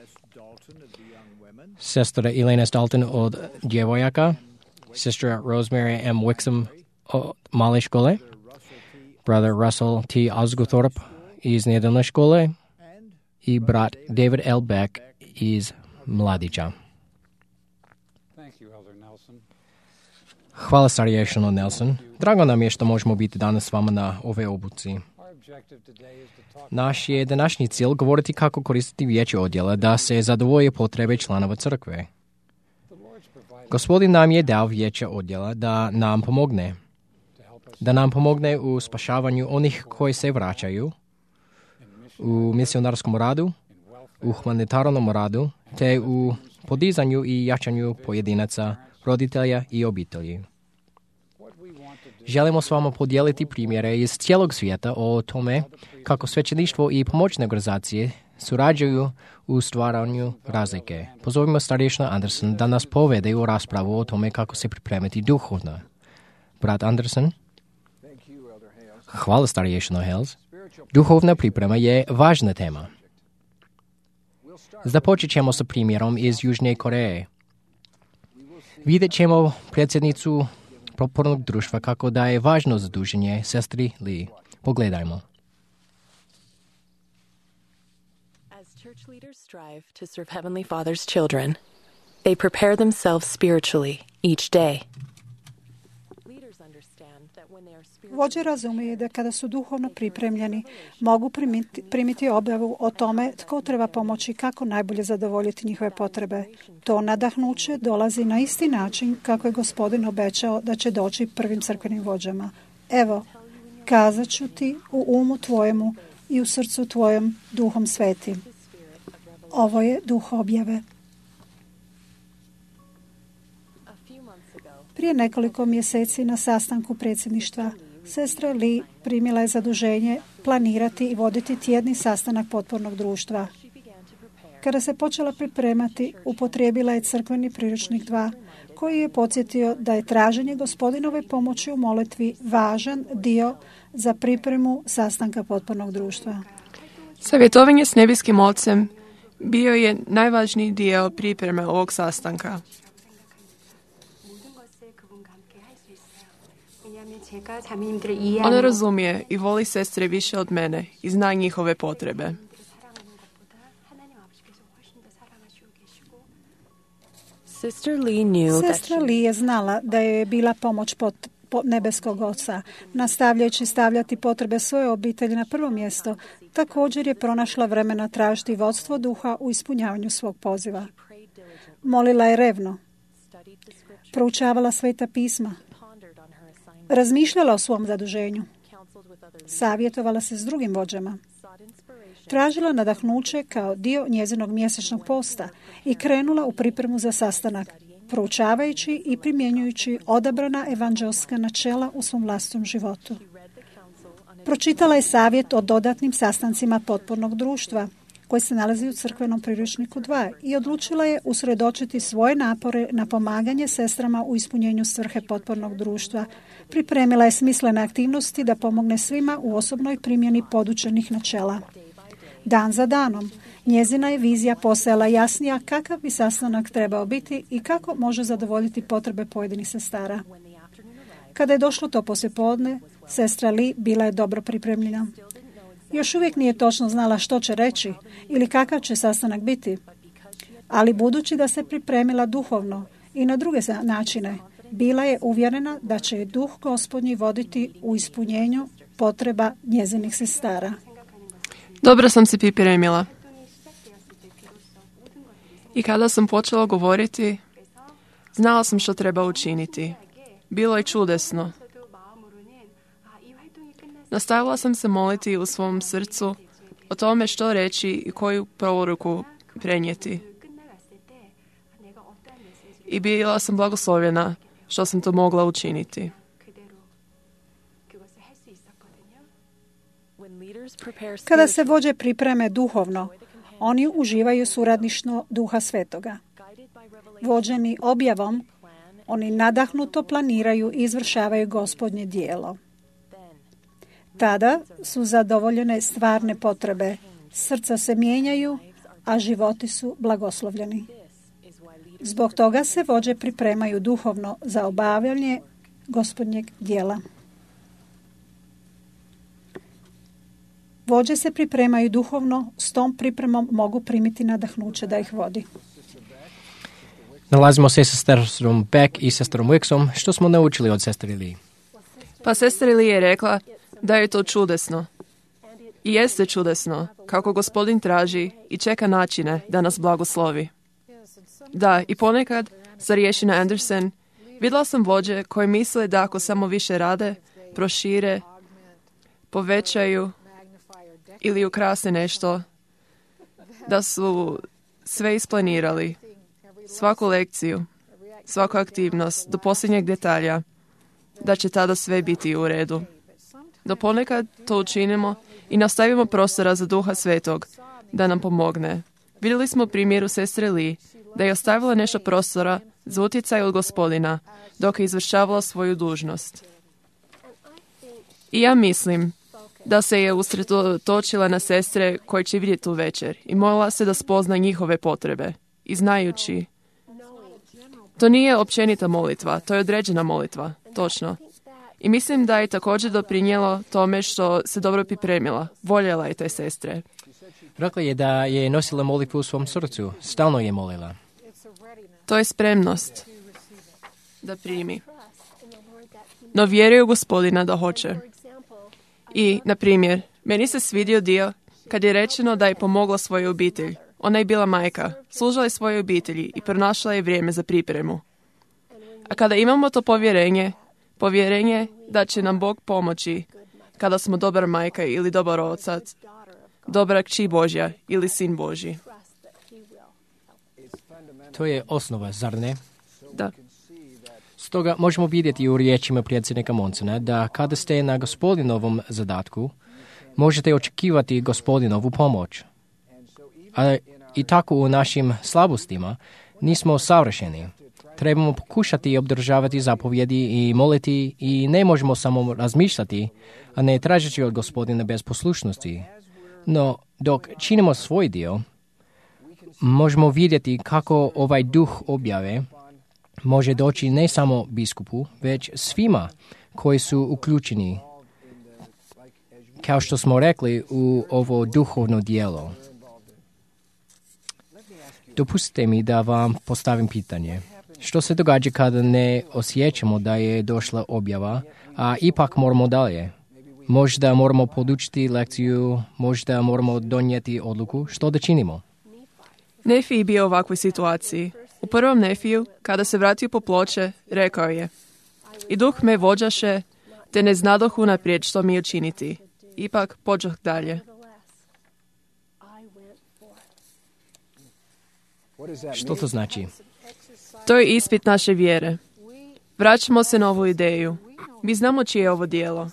sestra Elaine S. Dalton od djevojaka, sestra Rosemary M. Wixom od male škole, brother Russell T. Osgothorpe iz nedeljne škole i brat David L. Beck iz mladića. Hvala starješino Nelson. Drago nam je što možemo biti danas s vama na ove obuci. Naš je današnji cilj govoriti kako koristiti vijeće odjela da se zadovolje potrebe članova crkve. Gospodin nam je dao vijeće odjela da nam pomogne. Da nam pomogne u spašavanju onih koji se vraćaju, u misionarskom radu, u humanitarnom radu, te u podizanju i jačanju pojedinaca, roditelja i obitelji. Želimo s vama podijeliti primjere iz cijelog svijeta o tome kako svećeništvo i pomoćne organizacije surađuju u stvaranju razlike. Pozovimo starješinu Anderson da nas povede u raspravu o tome kako se pripremiti duhovno. Brat Anderson. Hvala starješino Hales. Duhovna priprema je važna tema. Započet ćemo sa primjerom iz Južne Koreje. Vidjet ćemo predsjednicu potpornog društva kako da je važno zaduženje sestri Lee. Pogledajmo. As church leaders strive to serve Heavenly Father's children, they prepare themselves spiritually each day. Leaders understand that Vođe razumije da kada su duhovno pripremljeni, mogu primiti objavu o tome tko treba pomoći, kako najbolje zadovoljiti njihove potrebe. To nadahnuće dolazi na isti način kako je Gospodin obećao da će doći prvim crkvenim vođama. Evo, kazat ću ti u umu tvojemu i u srcu tvojom Duhom Svetim. Ovo je duh objave. Prije nekoliko mjeseci na sastanku predsjedništva sestra Lee primila je zaduženje planirati i voditi tjedni sastanak potpornog društva. Kada se počela pripremati, upotrijebila je crkveni priručnik 2, koji je podsjetio da je traženje Gospodinove pomoći u molitvi važan dio za pripremu sastanka potpornog društva. Savjetovanje s nebeskim Ocem bio je najvažniji dio pripreme ovog sastanka. Ona razumije i voli sestre više od mene i zna njihove potrebe. Sestra Lee je znala da je bila pomoć nebeskog Oca. Nastavljajući stavljati potrebe svoje obitelji na prvo mjesto, također je pronašla vremena tražiti vodstvo duha u ispunjavanju svog poziva. Molila je revno, proučavala Sveta pisma, razmišljala o svom zaduženju, savjetovala se s drugim vođama, tražila nadahnuće kao dio njezinog mjesečnog posta i krenula u pripremu za sastanak, proučavajući i primjenjujući odabrana evanđelska načela u svom vlastitom životu. Pročitala je savjet o dodatnim sastancima potpornog društva, koji se nalazi u crkvenom priručniku 2 i odlučila je usredočiti svoje napore na pomaganje sestrama u ispunjenju svrhe potpornog društva. Pripremila je smislene aktivnosti da pomogne svima u osobnoj primjeni podučenih načela. Dan za danom, njezina je vizija postajala jasnija kakav bi sastanak trebao biti i kako može zadovoljiti potrebe pojedinih sestara. Kada je došlo to poslijepodne, sestra Lee bila je dobro pripremljena. Još uvijek nije točno znala što će reći ili kakav će sastanak biti, ali budući da se pripremila duhovno i na druge načine, bila je uvjerena da će je duh Gospodnji voditi u ispunjenju potreba njezinih sestara. Dobro sam se pripremila. I kada sam počela govoriti, znala sam što treba učiniti. Bilo je čudesno. Nastavila sam se moliti u svom srcu o tome što reći i koju poruku prenijeti. I bila sam blagoslovljena što sam to mogla učiniti. Kada se vođe pripreme duhovno, oni uživaju suradništvo Duha Svetoga. Vođeni objavom, oni nadahnuto planiraju i izvršavaju Gospodnje djelo. Tada su zadovoljene stvarne potrebe, srca se mijenjaju, a životi su blagoslovljeni. Zbog toga se vođe pripremaju duhovno za obavljanje Gospodnjeg djela. Vođe se pripremaju duhovno, s tom pripremom mogu primiti nadahnuće da ih vodi. Nalazimo se sa sestrom Beck i sestrom Wicksom. Što smo naučili od sestre Lee? Pa sestra Lee je rekla da je to čudesno. I jeste čudesno kako Gospodin traži i čeka načine da nas blagoslovi. Da, i ponekad sa riječima Anderson vidjela sam vođe koji misle da ako samo više rade, prošire, povećaju ili ukrase nešto, da su sve isplanirali, svaku lekciju, svaku aktivnost do posljednjeg detalja, da će tada sve biti u redu. Da ponekad to učinimo i nastavimo prostora za Duha Svetog da nam pomogne. Vidjeli smo u primjeru sestre Lee da je ostavila nešto prostora za utjecaj od Gospodina dok je izvršavala svoju dužnost. I ja mislim da se je usredotočila na sestre koje će vidjeti tu večer i molila se da spozna njihove potrebe. I znajući, to nije općenita molitva, to je određena molitva, točno. I mislim da je također doprinijelo tome što se dobro pripremila. Voljela je te sestre. Rekla je da je nosila molitvu u svom srcu. Stalno je molila. To je spremnost da primi. no vjeruje u Gospodina da hoće. I, na primjer, meni se svidio dio kad je rečeno da je pomogla svoju obitelj. Ona je bila majka, služila je svojoj obitelji i pronašla je vrijeme za pripremu. A kada imamo to povjerenje da će nam Bog pomoći kada smo dobra majka ili dobar otac, dobra kći Božja ili sin Božji. To je osnova, zar ne? Da. Stoga možemo vidjeti u riječima predsjednika Monsona da kada ste na Gospodinovom zadatku, možete očekivati Gospodinovu pomoć. A i tako u našim slabostima nismo savršeni. Trebamo pokušati obdržavati zapovjedi i moliti i ne možemo samo razmišljati, a ne tražiti od Gospodina bez poslušnosti. No, dok činimo svoj dio, možemo vidjeti kako ovaj duh objave može doći ne samo biskupu, već svima koji su uključeni, kao što smo rekli, u ovo duhovno djelo. Dopustite mi da vam postavim pitanje. Što se događa kada ne osjećamo da je došla objava, a ipak moramo dalje? Možda moramo podučiti lekciju, možda moramo donijeti odluku. Što da činimo? Nefi je bio u ovakvoj situaciji. U prvom Nefiju, kada se vratio po ploče, rekao je: "I duh me vođaše, te ne znadoh unaprijed što mi učiniti. Ipak pođoh dalje." Što to znači? To je ispit naše vjere. Vraćamo se na ovu ideju. Mi znamo čije je ovo djelo.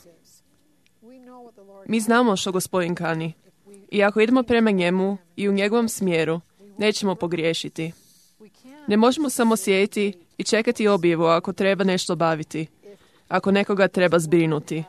Mi znamo što Gospodin kani. I ako idemo prema njemu i u njegovom smjeru, nećemo pogriješiti. Ne možemo samo sjediti i čekati objavu ako treba nešto obaviti, ako nekoga treba zbrinuti.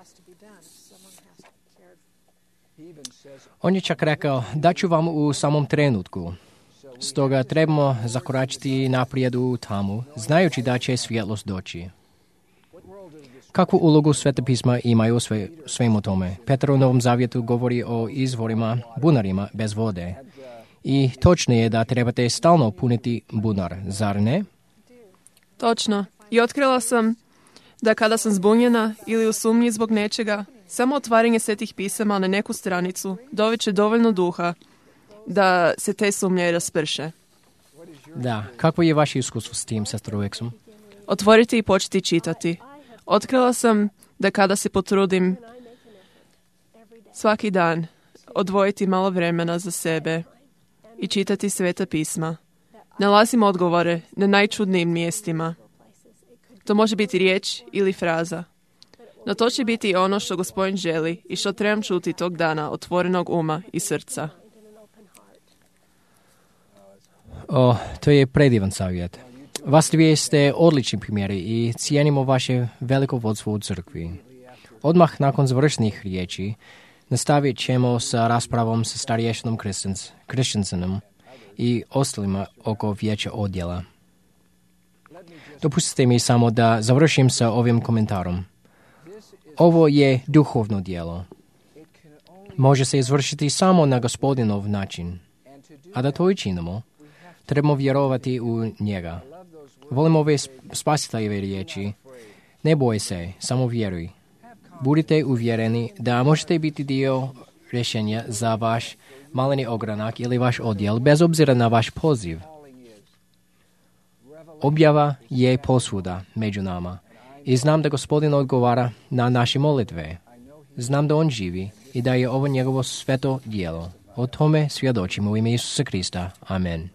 On je čak rekao, daću vam u samom trenutku. Stoga trebamo zakoračiti naprijed u tamu, znajući da će svjetlost doći. Kakvu ulogu Sveta pisma imaju u svemu tome? Petar u Novom Zavjetu govori o izvorima, bunarima bez vode. I točno je da trebate stalno puniti bunar, zar ne? Točno. I otkrila sam da kada sam zbunjena ili u sumnji zbog nečega, samo otvaranje Svetih pisama na neku stranicu doveće dovoljno duha da se te sumnje rasprše. Da, kako je vaše iskustvo s tim, sestro Wexom? Otvoriti i početi čitati. Otkrila sam da kada se potrudim svaki dan odvojiti malo vremena za sebe i čitati Sveta pisma, nalazim odgovore na najčudnijim mjestima. To može biti riječ ili fraza. No to će biti ono što Gospodin želi i što trebam čuti tog dana otvorenog uma i srca. To je predivan savjet. Vas dvije ste odlični primjeri i cijenimo vaše veliko vodstvo u crkvi. Odmah nakon završenih riječi nastavit ćemo sa raspravom sa starješinom Christensenom i ostalima oko vijeća odjela. Dopustite mi samo da završim sa ovim komentarom. Ovo je duhovno djelo. Može se izvršiti samo na Gospodinov način. A da to i činimo, trebamo vjerovati u njega. Volim ove spasiteljeve riječi. Ne boj se, samo vjeruj. Budite uvjereni da možete biti dio rješenja za vaš maleni ogranak ili vaš odjel, bez obzira na vaš poziv. Objava je posvuda među nama i znam da Gospodin odgovara na naše molitve. Znam da on živi i da je ovo njegovo sveto djelo. O tome svjedočimo u ime Isusa Krista. Amen.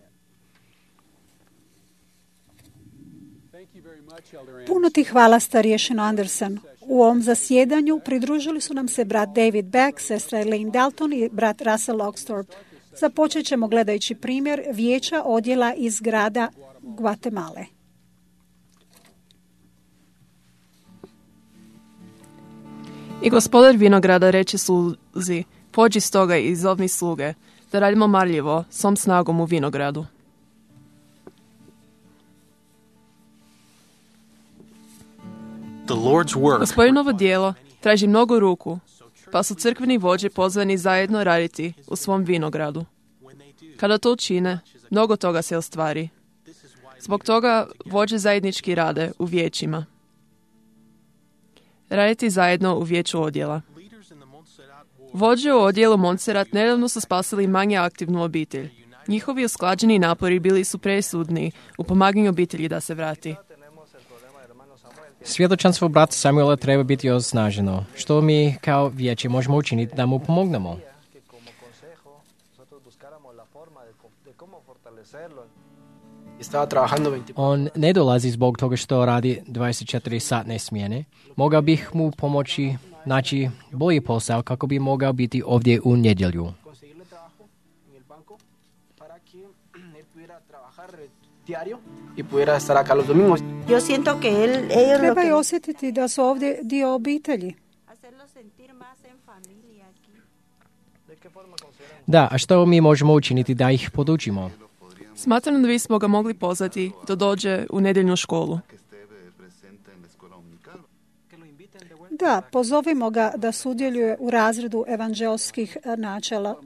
Puno ti hvala, starješino Anderson. U ovom zasjedanju pridružili su nam se brat David Beck, sestra Elaine Dalton i brat Russell Oxthorpe. Započet ćemo gledajući primjer vijeća odjela iz grada Guatemala. I gospodar vinograda reče sluzi: "Pođi stoga i zovni sluge, da radimo marljivo, svom snagom u vinogradu." Gospodinovo djelo traži mnogo ruku, pa su crkveni vođe pozvani zajedno raditi u svom vinogradu. Kada to učine, mnogo toga se ostvari. Zbog toga vođe zajednički rade u vijećima. raditi zajedno u vijeću odjela. Vođe u odjelu Montserrat nedavno su spasili manje aktivnu obitelj. Njihovi usklađeni napori bili su presudni u pomaganju obitelji da se vrati. Svjedočanstvo brata Samuela treba biti osnaženo. Što mi kao vijeće možemo učiniti da mu pomognemo? On ne dolazi zbog toga što radi 24-satne smjene. Mogao bih mu pomoći naći bolji posao kako bi mogao biti ovdje u nedjelju. Trebaju osjetiti da su ovdje dio obitelji. Da, a što mi možemo učiniti da ih podučimo? Smatram da bismo ga mogli pozvati da dođe u nedjeljnu školu. Da, pozovimo ga da sudjeluje u razredu evanđelskih načela.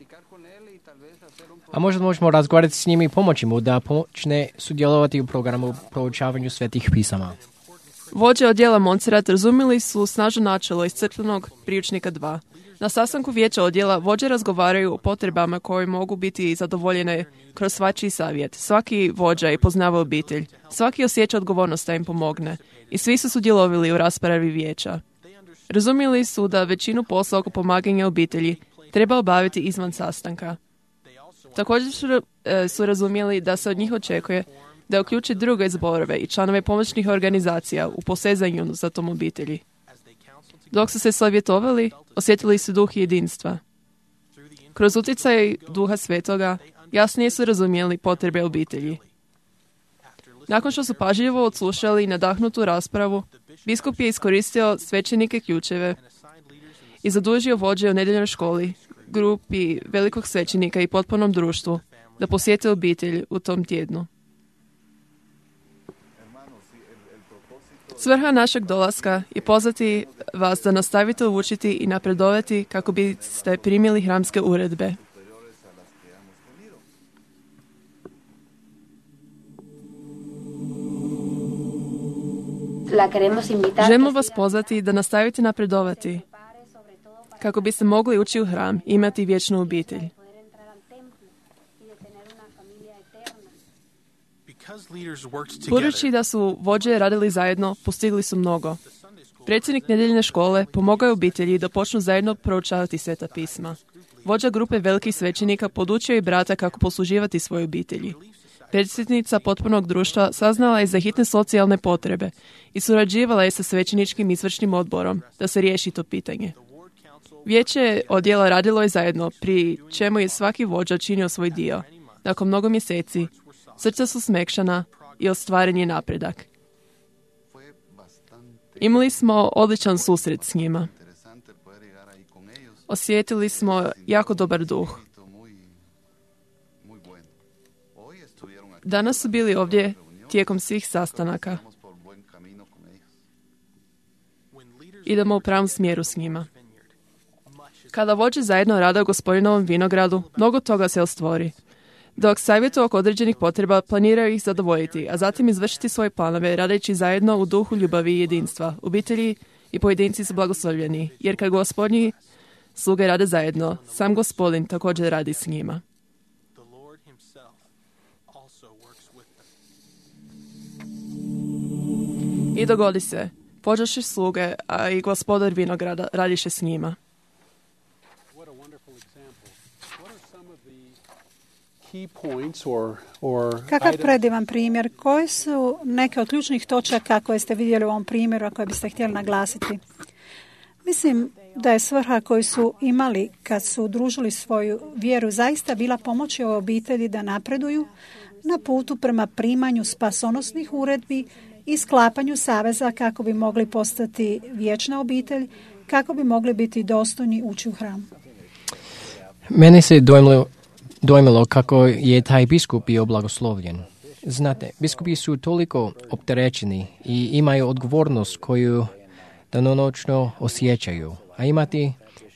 A možda možemo razgovarati s njim i pomoći mu da počne sudjelovati u programu proučavanju svetih pisama. Vođe odjela Montserrat razumjeli su snažno načelo iz crkvenog priručnika 2. Na sastanku vijeća odjela vođe razgovaraju o potrebama koje mogu biti zadovoljene kroz svačiji savjet. Svaki vođa i poznava obitelj. Svaki osjeća odgovornost da im pomogne. I svi su sudjelovali u raspravi vijeća. Razumjeli su da većinu posla oko pomaganja obitelji treba obaviti izvan sastanka. Također su razumjeli da se od njih očekuje da uključi druge zborove i članove pomoćnih organizacija u posezanju za tom obitelji. Dok su se savjetovali, osjetili su duh jedinstva. Kroz utjecaj Duha Svetoga jasnije su razumjeli potrebe obitelji. Nakon što su pažljivo odslušali nadahnutu raspravu, biskup je iskoristio svećenike ključeve i zadužio vođe u nedjeljnoj školi, grupi velikog svećenika i potpornom društvu da posjete obitelj u tom tjednu. Svrha našeg dolaska je pozvati vas da nastavite učiti i napredovati kako biste primili hramske uredbe. Želimo vas pozvati da nastavite napredovati kako biste mogli ući u hram i imati vječnu obitelj. Budući da su vođe radili zajedno, postigli su mnogo. Predsjednik nedjeljne škole pomogao je obitelji da počnu zajedno proučavati sveta pisma. Vođa grupe velikih svećenika podučio je brata kako posluživati svoje obitelji. Predsjednica potpornog društva saznala je za hitne socijalne potrebe i surađivala je sa svećeničkim izvršnim odborom da se riješi to pitanje. Vijeće odjela radilo je zajedno, pri čemu je svaki vođa činio svoj dio. Nakon mnogo mjeseci, srca su smekšana i ostvaren je napredak. Imali smo odličan susret s njima. Osjetili smo jako dobar duh. Danas su bili ovdje tijekom svih sastanaka. Idemo u pravom smjeru s njima. Kada vođe zajedno rade u Gospodinovom vinogradu, mnogo toga se ostvori. Dok savjetu oko određenih potreba planiraju ih zadovoljiti, a zatim izvršiti svoje planove radeći zajedno u duhu ljubavi i jedinstva. Obitelji i pojedinci su blagoslovljeni, jer kad Gospodnji sluge rade zajedno, sam Gospodin također radi s njima. I dogodi se, pođoše sluge, a i Gospodar vinograda radiše s njima. Kakav predivan primjer. Koji su neke od ključnih točaka koje ste vidjeli u ovom primjeru, a koje biste htjeli naglasiti? Mislim da je svrha koju su imali kad su udružili svoju vjeru zaista bila pomoći ovoj obitelji da napreduju na putu prema primanju spasonosnih uredbi i sklapanju saveza kako bi mogli postati vječna obitelj, kako bi mogli biti dostojni ući u hram. Mene se dojmilo kako je taj biskup bio blagoslovljen. Znate, biskupi su toliko opterećeni i imaju odgovornost koju danonoćno osjećaju. A imati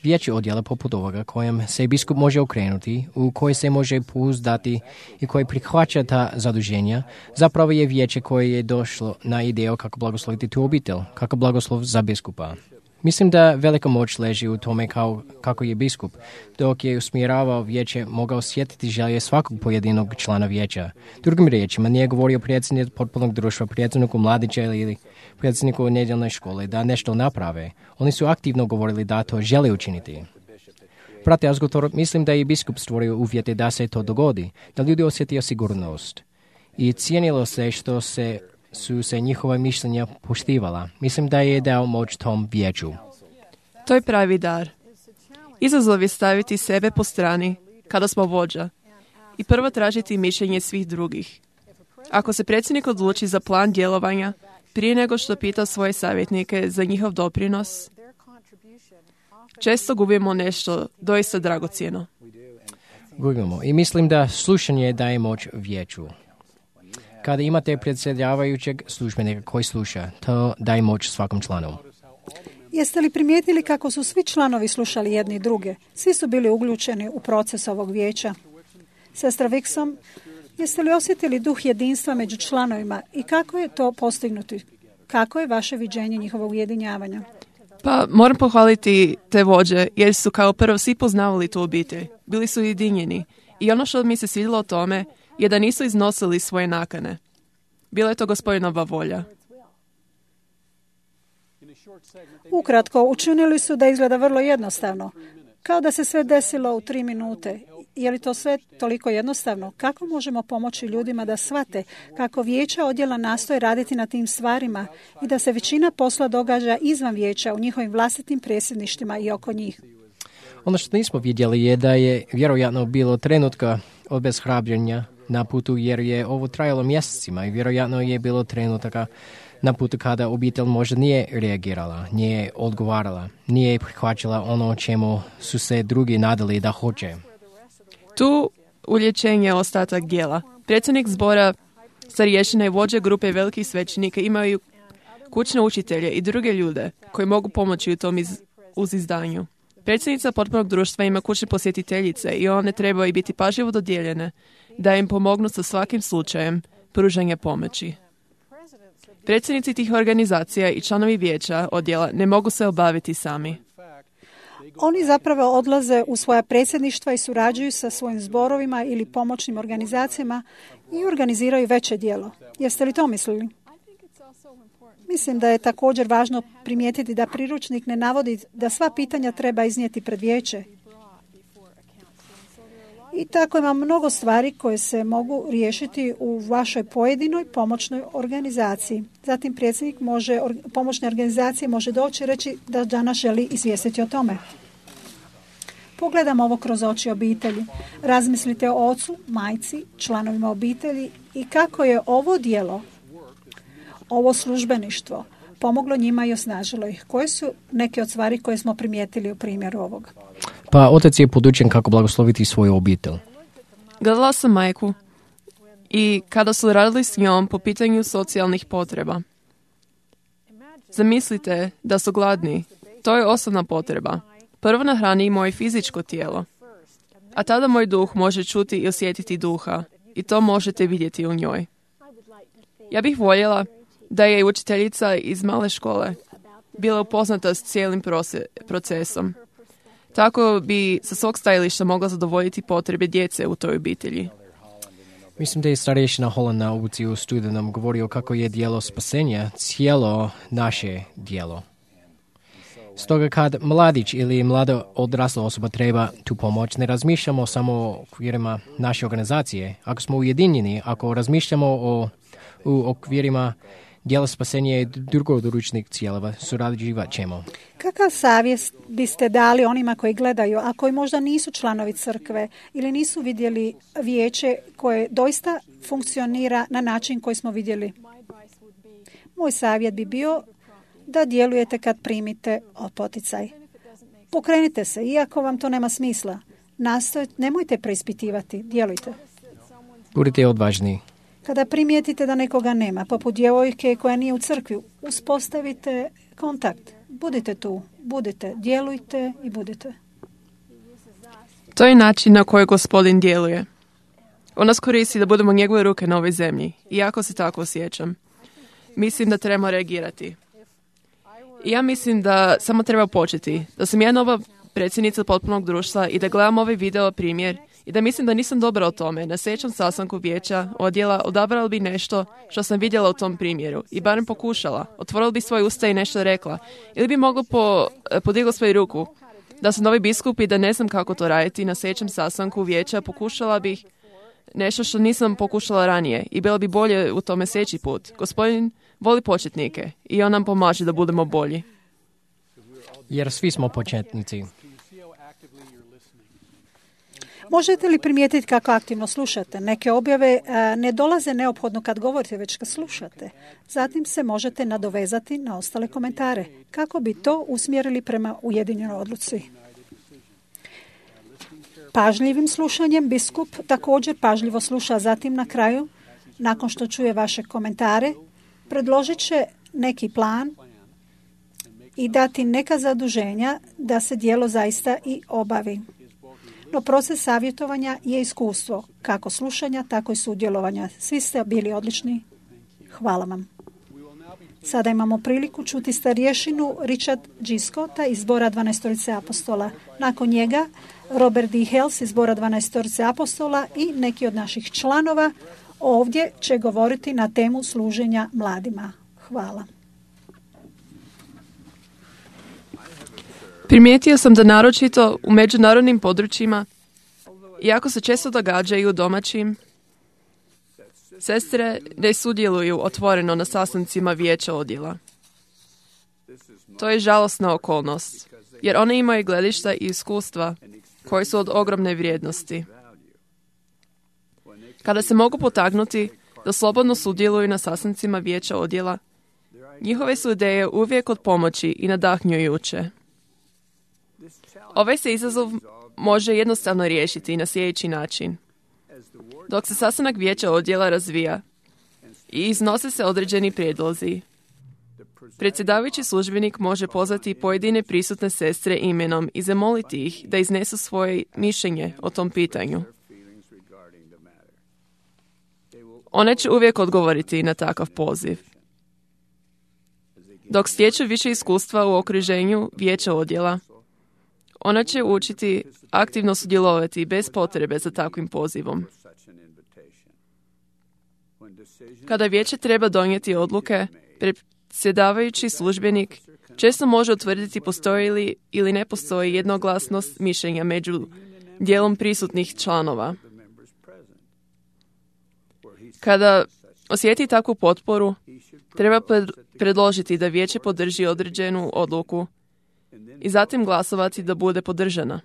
Vijeće odjela poput ovoga kojem se biskup može okrenuti, u koje se može pouzdati i koje prihvaća ta zaduženja, zapravo je vijeće koje je došlo na ideju kako blagosloviti tu obitelj, kako blagoslov za biskupa. Mislim da velika moć leži u tome kako je biskup, dok je usmjeravao vijeće, mogao osjetiti želje svakog pojedinog člana vijeća. Drugim riječima, nije govorio predsjedniku potpunog društva, predsjedniku mladića ili predsjedniku nedjeljne škole da nešto naprave. Oni su aktivno govorili da to žele učiniti. Brate Azgotor, mislim da je biskup stvorio uvjete da se to dogodi, da ljudi osjetio sigurnost. I cijenilo se što su se njihova mišljenja poštivala. Mislim da je dao moć tom vijeću. To je pravi dar. Izazov je staviti sebe po strani kada smo vođa i prvo tražiti mišljenje svih drugih. Ako se predsjednik odluči za plan djelovanja, prije nego što pita svoje savjetnike za njihov doprinos, često gubimo nešto doista dragocjeno. Gubimo. I mislim da slušanje daje moć vijeću. Kada imate predsjedavajućeg službenika koji sluša, to daje moć svakom članu. Jeste li primijetili kako su svi članovi slušali jedni druge? Svi su bili uključeni u proces ovog vijeća. Sestra Wiksom, jeste li osjetili duh jedinstva među članovima i kako je to postignuti? Kako je vaše viđenje njihovog ujedinjavanja? Pa moram pohvaliti te vođe jer su kao prvo svi poznavali tu obitelj. Bili su ujedinjeni i ono što mi se svidjelo o tome je da nisu iznosili svoje nakane. Bila je to Gospodinova volja. Ukratko, učinili su da izgleda vrlo jednostavno. Kao da se sve desilo u 3 minute. Je li to sve toliko jednostavno? Kako možemo pomoći ljudima da shvate kako vijeća odjela nastoje raditi na tim stvarima i da se većina posla događa izvan vijeća u njihovim vlastitim predsjedništvima i oko njih? Ono što nismo vidjeli je da je vjerojatno bilo trenutka obeshrabrenja na putu jer je ovo trajalo mjesecima i vjerojatno je bilo trenutaka na putu kada obitelj možda nije reagirala, nije odgovarala, nije prihvaćala ono čemu su se drugi nadali da hoće. Tu ulječenje je ostatak dijela. Predsjednik zbora, starješine i vođe grupe velikih svećenika imaju kućne učitelje i druge ljude koji mogu pomoći u tom uzizdanju. Predsjednica potpunog društva ima kućne posjetiteljice i one trebaju biti pažljivo dodijeljene da im pomognu sa svakim slučajem pružanja pomoći. Predsjednici tih organizacija i članovi vijeća odjela ne mogu se obaviti sami. Oni zapravo odlaze u svoja predsjedništva i surađuju sa svojim zborovima ili pomoćnim organizacijama i organiziraju veće djelo. Jeste li to mislili? Mislim da je također važno primijetiti da priručnik ne navodi da sva pitanja treba iznijeti pred vijeće. I tako ima mnogo stvari koje se mogu riješiti u vašoj pojedinoj pomoćnoj organizaciji. Zatim predsjednik pomoćne organizacije može doći i reći da danas želi izvijestiti o tome. Pogledamo ovo kroz oči obitelji. Razmislite o ocu, majci, članovima obitelji i kako je ovo djelo, ovo službeništvo, pomoglo njima i osnažilo ih. Koje su neke od stvari koje smo primijetili u primjeru ovoga? Pa otac je podučen kako blagosloviti svoju obitelj. Gledala sam majku i kada su radili s njom po pitanju socijalnih potreba. Zamislite da su gladni. To je osnovna potreba. Prvo nahrani moje fizičko tijelo. A tada moj duh može čuti i osjetiti duha. I to možete vidjeti u njoj. Ja bih voljela da je učiteljica iz male škole bila upoznata s cijelim procesom. Tako bi sa svog stajališta mogla zadovoljiti potrebe djece u toj obitelji. Mislim da je starješina Holland na obuci u studenom govorio kako je djelo spasenja cijelo naše djelo. Stoga kad mladić ili mlada odrasla osoba treba tu pomoć, ne razmišljamo samo o okvirima naše organizacije. Ako smo ujedinjeni, ako razmišljamo u okvirima djela spasenja i drugoručnih cijelova, surađivat ćemo. Kakav savjet biste dali onima koji gledaju, a koji možda nisu članovi crkve ili nisu vidjeli vijeće koje doista funkcionira na način koji smo vidjeli? Moj savjet bi bio da djelujete kad primite poticaj. Pokrenite se, iako vam to nema smisla. Nemojte preispitivati, djelujte. Budite odvažni. Kada primijetite da nekoga nema, poput djevojke koja nije u crkvi, uspostavite kontakt. Budite tu, budite, djelujte i budite. To je način na koji Gospodin djeluje. On nas koristi da budemo njegove ruke na ovoj zemlji. I jako se tako osjećam. Mislim da trebamo reagirati. I ja mislim da samo treba početi. Da sam ja nova predsjednica potpunog društva i da gledam ovaj video primjer i da mislim da nisam dobra o tome. Na sljedećem sastanku vijeća odjela odabrala bi nešto što sam vidjela u tom primjeru i barem pokušala. Otvorila bi svoje usta i nešto rekla. Ili bi mogla podigla svoju ruku. Da sam novi biskup i da ne znam kako to raditi. Na sljedećem sastanku vijeća pokušala bih nešto što nisam pokušala ranije i bilo bi bolje u tome sljedeći put. Gospodin voli početnike i on nam pomaže da budemo bolji. Jer svi smo početnici. Možete li primijetiti kako aktivno slušate? Neke objave ne dolaze neophodno kad govorite, već kad slušate. Zatim se možete nadovezati na ostale komentare. Kako bi to usmjerili prema ujedinjenoj odluci? Pažljivim slušanjem biskup također pažljivo sluša, zatim na kraju, nakon što čuje vaše komentare, predložit će neki plan i dati neka zaduženja da se djelo zaista i obavi. No proces savjetovanja je iskustvo, kako slušanja, tako i sudjelovanja. Svi ste bili odlični. Hvala vam. Sada imamo priliku čuti starješinu Richard G. Scotta iz zbora 12 apostola. Nakon njega Robert D. Hales iz zbora 12 apostola i neki od naših članova ovdje će govoriti na temu služenja mladima. Hvala. Primijetio sam da naročito u međunarodnim područjima, iako se često događaju u domaćim, sestre ne sudjeluju otvoreno na sastancima vijeća odjela. To je žalosna okolnost, jer one imaju gledišta i iskustva koji su od ogromne vrijednosti. Kada se mogu potaknuti da slobodno sudjeluju na sastancima vijeća odjela, njihove su ideje uvijek od pomoći i nadahnjujuće. Ovaj se izazov može jednostavno riješiti na sljedeći način. Dok se sastanak vijeća odjela razvija i iznose se određeni prijedlozi, predsjedavajući službenik može pozvati pojedine prisutne sestre imenom i zamoliti ih da iznesu svoje mišljenje o tom pitanju. One će uvijek odgovoriti na takav poziv. Dok stječu više iskustva u okruženju vijeća odjela, ona će učiti aktivno sudjelovati bez potrebe za takvim pozivom. Kada vijeće treba donijeti odluke, predsjedavajući službenik često može utvrditi postoji li ili ne postoji jednoglasnost mišljenja među dijelom prisutnih članova. Kada osjeti takvu potporu, treba predložiti da vijeće podrži određenu odluku i zatim glasovati da bude podržana.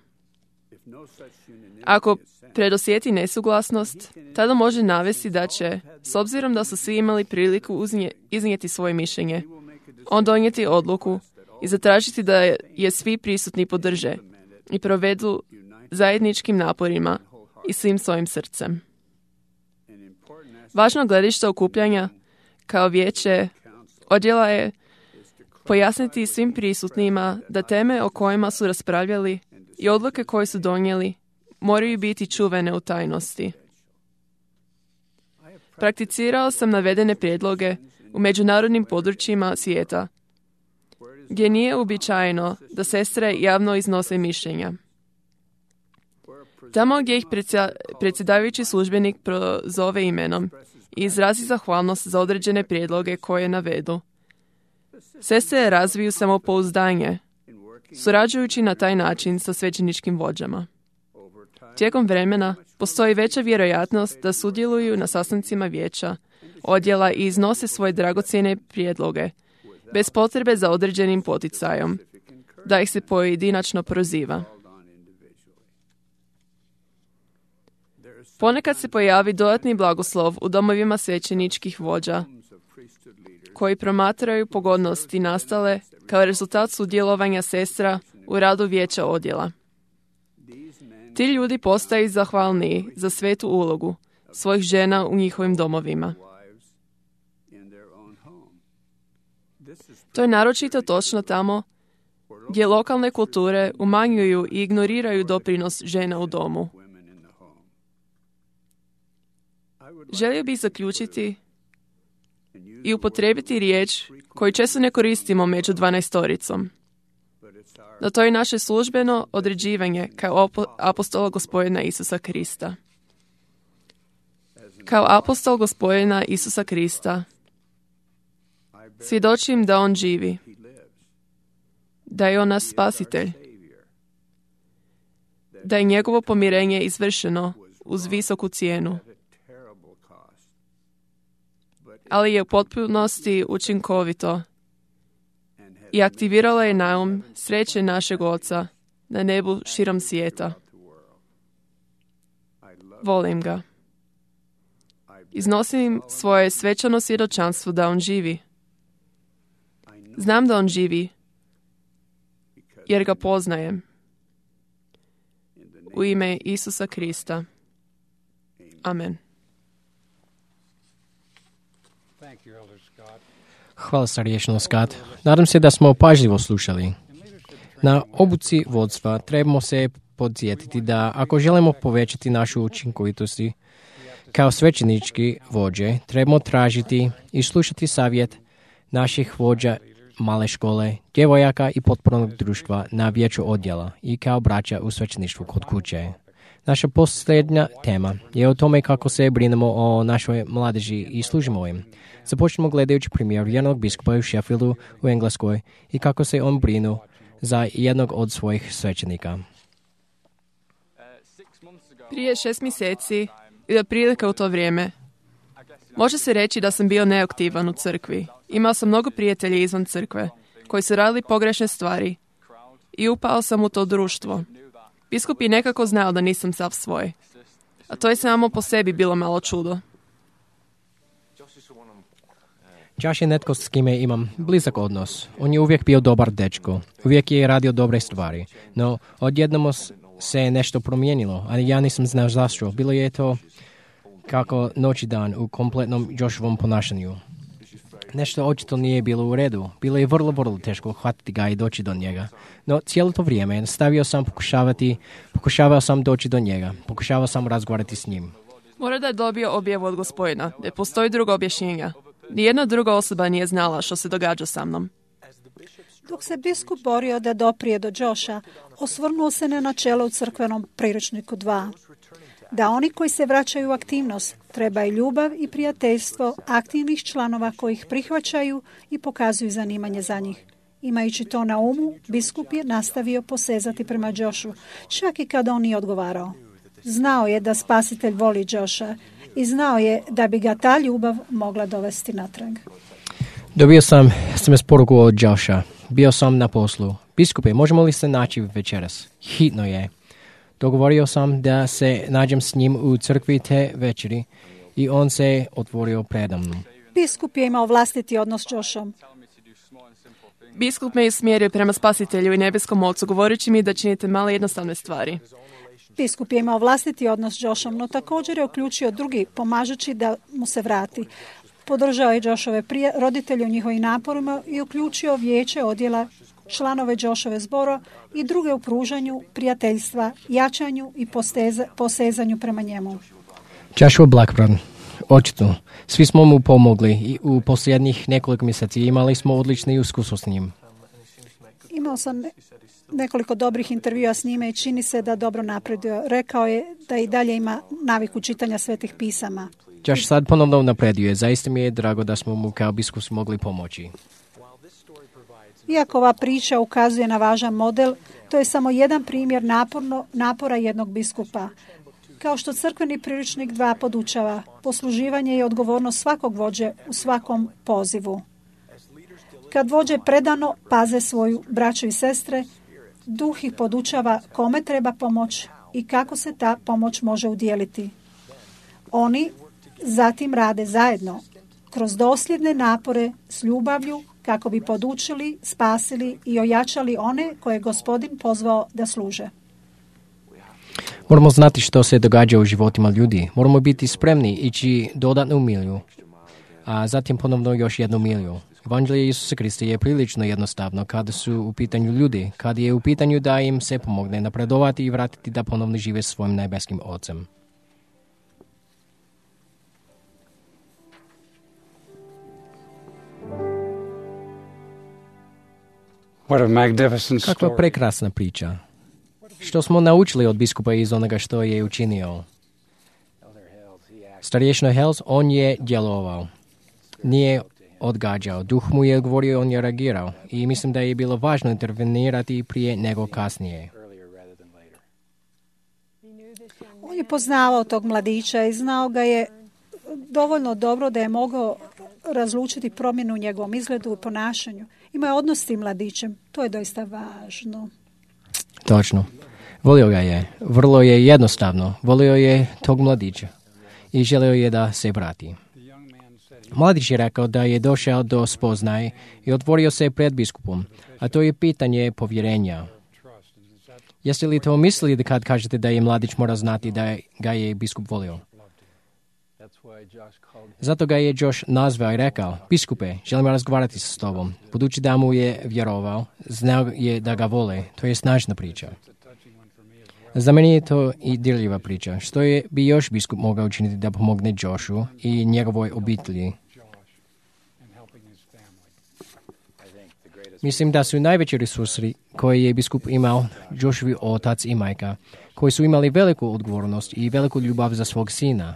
Ako predosjeti nesuglasnost, tada može navesti da će, s obzirom da su svi imali priliku iznijeti svoje mišljenje, on donijeti odluku i zatražiti da je svi prisutni podrže i provedu zajedničkim naporima i svim svojim srcem. Važno gledište okupljanja kao vijeće odjela je pojasniti svim prisutnima da teme o kojima su raspravljali i odluke koje su donijeli moraju biti čuvene u tajnosti. Prakticirao sam navedene prijedloge u međunarodnim područjima svijeta, gdje nije uobičajeno da sestre javno iznose mišljenja. Tamo gdje ih predsjedavajući službenik prozove imenom i izrazi zahvalnost za određene prijedloge koje navedu, sestre razviju samopouzdanje, surađujući na taj način sa svećeničkim vođama. Tijekom vremena postoji veća vjerojatnost da sudjeluju na sastancima vijeća odjela i iznose svoje dragocjene prijedloge, bez potrebe za određenim poticajom, da ih se pojedinačno proziva. Ponekad se pojavi dodatni blagoslov u domovima svećeničkih vođa, koji promatraju pogodnosti nastale kao rezultat sudjelovanja sestra u radu vijeća odjela. Ti ljudi postaju zahvalniji za svetu ulogu svojih žena u njihovim domovima. To je naročito točno tamo gdje lokalne kulture umanjuju i ignoriraju doprinos žena u domu. Želio bih zaključiti i upotrijebiti riječ koju često ne koristimo među 12-toricom. Da to je naše službeno određivanje kao apostola Gospodina Isusa Krista. Kao apostol Gospodina Isusa Krista svjedočim da on živi, da je on naš spasitelj, da je njegovo pomirenje izvršeno uz visoku cijenu, ali je u potpunosti učinkovito i aktivirala je naum sreće našeg Oca na nebu širom svijeta. Volim ga. Iznosim svoje svečano svjedočanstvo da on živi. Znam da on živi, jer ga poznajem. U ime Isusa Krista. Amen. Hvala starješino Scott. Nadam se da smo pažljivo slušali. Na obuci vodstva trebamo se podsjetiti da ako želimo povećati našu učinkovitost kao svećenički vođe, trebamo tražiti i slušati savjet naših vođa male škole, djevojaka i potpornog društva na vijeću odjela i kao braća u svećeništvu kod kuće. Naša posljednja tema je o tome kako se brinemo o našoj mladeži i služimo im. Započnemo gledajući primjer jednog biskupa u Sheffieldu u Engleskoj i kako se on brinu za jednog od svojih svećenika. Prije 6 mjeseci ili prilika u to vrijeme, može se reći da sam bio neaktivan u crkvi. Imao sam mnogo prijatelja izvan crkve koji su radili pogrešne stvari i upao sam u to društvo. Biskup je nekako znao da nisam sav svoj, a to je samo po sebi bilo malo čudo. Josh je netko s kime imam blizak odnos. On je uvijek bio dobar dečko. Uvijek je radio dobre stvari. No, odjednom se nešto promijenilo, ali ja nisam znao zašto. Bilo je to kako noć i dan u kompletnom Joshovom ponašanju. Nešto očito nije bilo u redu. Bilo je vrlo teško hvatiti ga i doći do njega. No, cijelo to vrijeme pokušavao sam doći do njega. Pokušavao sam razgovarati s njim. Mora da je dobio objavu od Gospodina, da postoji drugo objašnjenja. Nijedna druga osoba nije znala što se događa sa mnom. Dok se biskup borio da doprije do Josha, osvrnuo se na načelo u crkvenom priručniku 2. Da oni koji se vraćaju u aktivnost trebaju ljubav i prijateljstvo aktivnih članova koji ih prihvaćaju i pokazuju zanimanje za njih. Imajući to na umu, biskup je nastavio posezati prema Joshu, čak i kada on nije odgovarao. Znao je da spasitelj voli Josha i znao je da bi ga ta ljubav mogla dovesti natrag. Dobio sam SMS poruku od Josha. Bio sam na poslu. Biskupe, možemo li se naći večeras? Hitno je. Dogovorio sam da se nađem s njim u crkvi te večeri i on se otvorio predamnom. Biskup je imao vlastiti odnos s Joshom. Biskup me je usmjerio prema spasitelju i nebeskom ocu, govoreći mi da činite male jednostavne stvari. Biskup je imao vlastiti odnos s Joshom, no također je uključio drugi, pomažući da mu se vrati. Podržao je Joshove roditelje u njihovim naporima i uključio vijeće odjela, članove Joshove zbora i druge u pružanju prijateljstva, jačanju i posezanju prema njemu. Joshua Blackburn, očito, svi smo mu pomogli i u posljednjih nekoliko mjeseci imali smo odlične iskustvo s njim. Imao sam nekoliko dobrih intervjua s njime i čini se da dobro napreduje. Rekao je da i dalje ima naviku čitanja svetih pisama. Josh sad ponovno napreduje. Zaista mi je drago da smo mu kao biskup mogli pomoći. Iako ova priča ukazuje na važan model, to je samo jedan primjer napora jednog biskupa. Kao što crkveni priručnik 2 podučava, posluživanje je odgovornost svakog vođe u svakom pozivu. Kad vođe predano paze svoju braću i sestre, duh ih podučava kome treba pomoć i kako se ta pomoć može udijeliti. Oni zatim rade zajedno, kroz dosljedne napore s ljubavlju, kako bi podučili, spasili i ojačali one koje je Gospodin pozvao da služe. Moramo znati što se događa u životima ljudi. Moramo biti spremni ići dodatnu milju, a zatim ponovno još jednu milju. Evanđelje Isusa Krista je prilično jednostavno kada su u pitanju ljudi, kada je u pitanju da im se pomogne napredovati i vratiti da ponovno žive svojim nebeskim Ocem. Kakva prekrasna priča. Što smo naučili od biskupa iz onoga što je učinio? Starješino Hales, on je djelovao. Nije odgađao. Duh mu je govorio, on je reagirao. I mislim da je bilo važno intervenirati prije nego kasnije. On je poznavao tog mladića i znao ga je dovoljno dobro da je mogao razlučiti promjenu u njegovom izgledu i ponašanju. Ima je odnos s tim mladićem. To je doista važno. Točno. Volio ga je. Vrlo je jednostavno. Volio je tog mladića i želio je da se vrati. Mladić je rekao da je došao do spoznaje i otvorio se pred biskupom, a to je pitanje povjerenja. Jeste li to mislili da kad kažete da je mladić mora znati da ga je biskup volio? Zato ga je Josh nazvao i rekao, biskupe, želim razgovarati s tobom. Budući da mu je vjerovao, znao je da ga vole. To je snažna priča. Za mene je to i dirljiva priča. Što bi još biskup mogao učiniti da pomogne Joshu i njegovoj obitelji? Mislim da su najveći resursi koje je biskup imao Joshovi otac i majka, koji su imali veliku odgovornost i veliku ljubav za svog sina.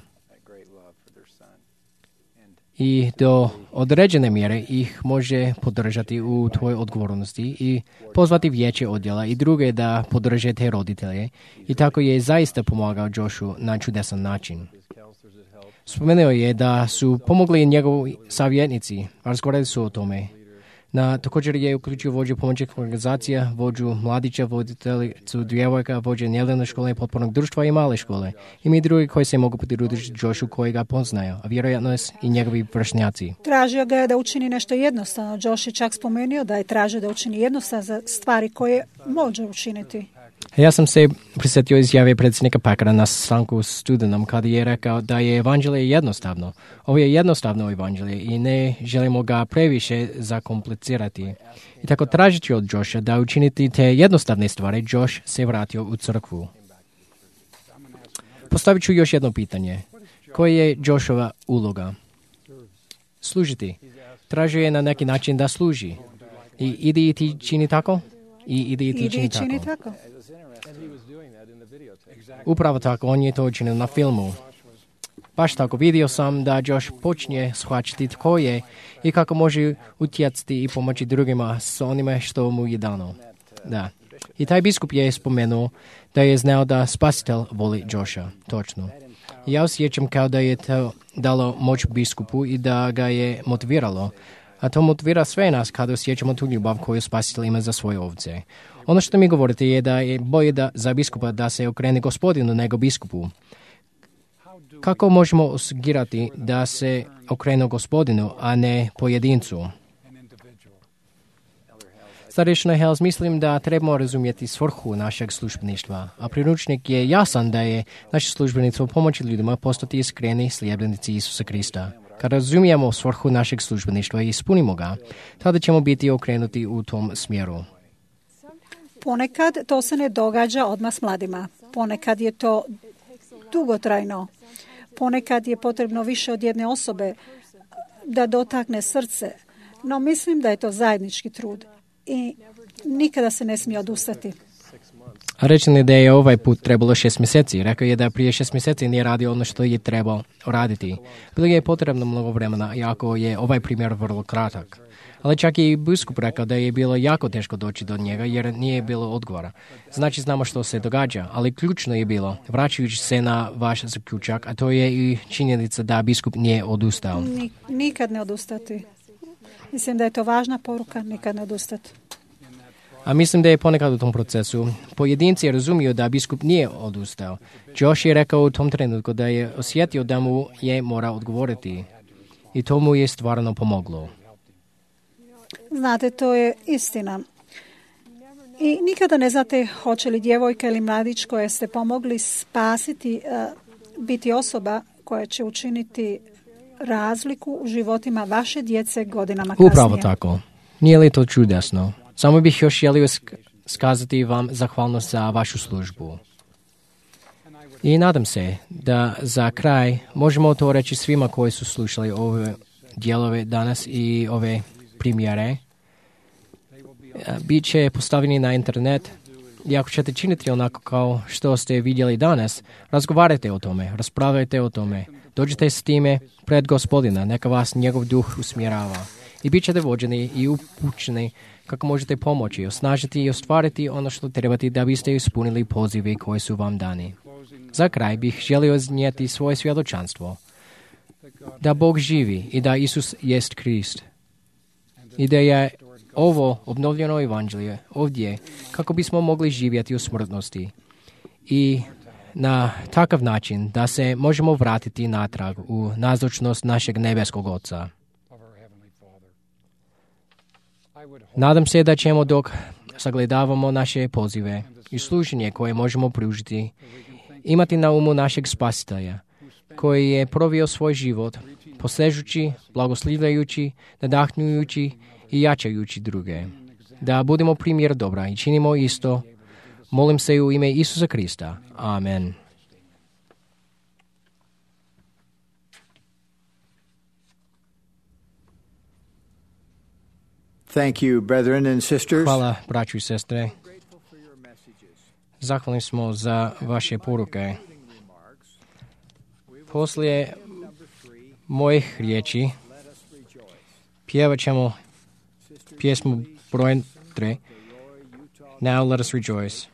I do određene mjere ih može podržati u tvojoj odgovornosti i pozvati vijeće odjela i druge da podrže te roditelje. I tako je zaista pomagao Joshu na čudesan način. Spomenuo je da su pomogli njegovi savjetnici, razgovarali su o tome. Također je uključio vođu pomoćnih organizacija, vođu mladića, voditeljicu djevojka, vođe nedjeljne škole, potpornog društva i male škole. Ima i drugi koji se mogu pridružiti Joshu koji ga poznaju, a vjerojatno i njegovi vršnjaci. Tražio ga je da učini nešto jednostavno. Josh je čak spomenuo da je tražio da učini jednostavno stvari koje može učiniti. Ja sam se prisjetio izjave predsjednika Packera na sastanku s studenom kada je rekao da je evanđelje jednostavno. Ovo je jednostavno evanđelje i ne želimo ga previše zakomplicirati. I tako tražeći od Josha da učiniti te jednostavne stvari, Josh se vratio u crkvu. Postavit ću još jedno pitanje. Koja je Joshova uloga? Služiti. Tražio je na neki način da služi. I idi i ti čini tako? I idi i ti čini tako. Upravo tako, on je to učinio na filmu. Baš tako, vidio sam da Josh počinje shvaćati tko je i kako može utjecati i pomoći drugima s onime što mu je dano. Da. I taj biskup je spomenuo da je znao da Spasitelj voli Josha. Točno. Ja osjećam kao da je to dalo moć biskupu i da ga je motiviralo. A to motivira sve nas kada osjećamo tu ljubav koju Spasitelj ima za svoje ovce. Ono što mi govorite je da je bolje za biskupa da se okrene Gospodinu nego biskupu. Kako možemo osigurati da se okrenu Gospodinu, a ne pojedincu? Starješino Hales, mislim da trebamo razumjeti svrhu našeg službeništva, a priručnik je jasan da je naše službeništvo pomoći ljudima postati iskreni sljedbenici Isusa Krista. Kad razumijemo svrhu našeg službeništva i ispunimo ga, tada ćemo biti okrenuti u tom smjeru. Ponekad to se ne događa odmah s mladima. Ponekad je to dugotrajno. Ponekad je potrebno više od jedne osobe da dotakne srce. No mislim da je to zajednički trud i nikada se ne smije odustati. A reći li da je ovaj put trebalo 6 mjeseci? Rekao je da prije 6 mjeseci nije radio ono što je trebao raditi. Bilo je potrebno mnogo vremena, iako je ovaj primjer vrlo kratak. Ali čak i biskup rekao da je bilo jako teško doći do njega jer nije bilo odgovora. Znači znamo što se događa, ali ključno je bilo, vraćajući se na vaš zaključak, a to je i činjenica da biskup nije odustao. Nikad ne odustati. Mislim da je to važna poruka, nikad ne odustati. A mislim da je ponekad u tom procesu pojedinci razumiju da biskup nije odustao. Josh je rekao u tom trenutku da je osjetio da mu je morao odgovoriti i to mu je stvarno pomoglo. Znate, to je istina. I nikada ne znate hoće li djevojka ili mladić koje ste pomogli spasiti biti osoba koja će učiniti razliku u životima vaše djece godinama kasnije. Upravo tako. Nije li to čudesno? Samo bih još želio skazati vam zahvalnost za vašu službu. I nadam se da za kraj možemo to reći svima koji su slušali ove dijelove danas i ove primjere. Biće postavljeni na internet. I ako ćete činiti onako kao što ste vidjeli danas, razgovarajte o tome, raspravljajte o tome. Dođite s time pred Gospodina, neka vas njegov duh usmjerava. I bit ćete vođeni i upućeni kako možete pomoći, osnažiti i ostvariti ono što trebate da biste ispunili pozive koji su vam dani. Za kraj bih želio iznijeti svoje svjedočanstvo. Da Bog živi i da Isus jest Krist. I da je ovo obnovljeno evanđelje ovdje kako bismo mogli živjeti u smrtnosti. I na takav način da se možemo vratiti natrag u nazočnost našeg nebeskog Oca. Nadam se da ćemo dok sagledavamo naše pozive i služenje koje možemo pružiti, imati na umu našeg Spasitelja, koji je provio svoj život, posežući, blagoslivljajući, nadahnjujući i jačajući druge. Da budemo primjer dobra i činimo isto. Molim se u ime Isusa Krista. Amen. Thank you, brethren and sisters. Hvala, braću i sestre. Zahvalni smo za vaše poruke. Poslije mojih riječi pjevat ćemo pjesmu broj 3. Now let us rejoice.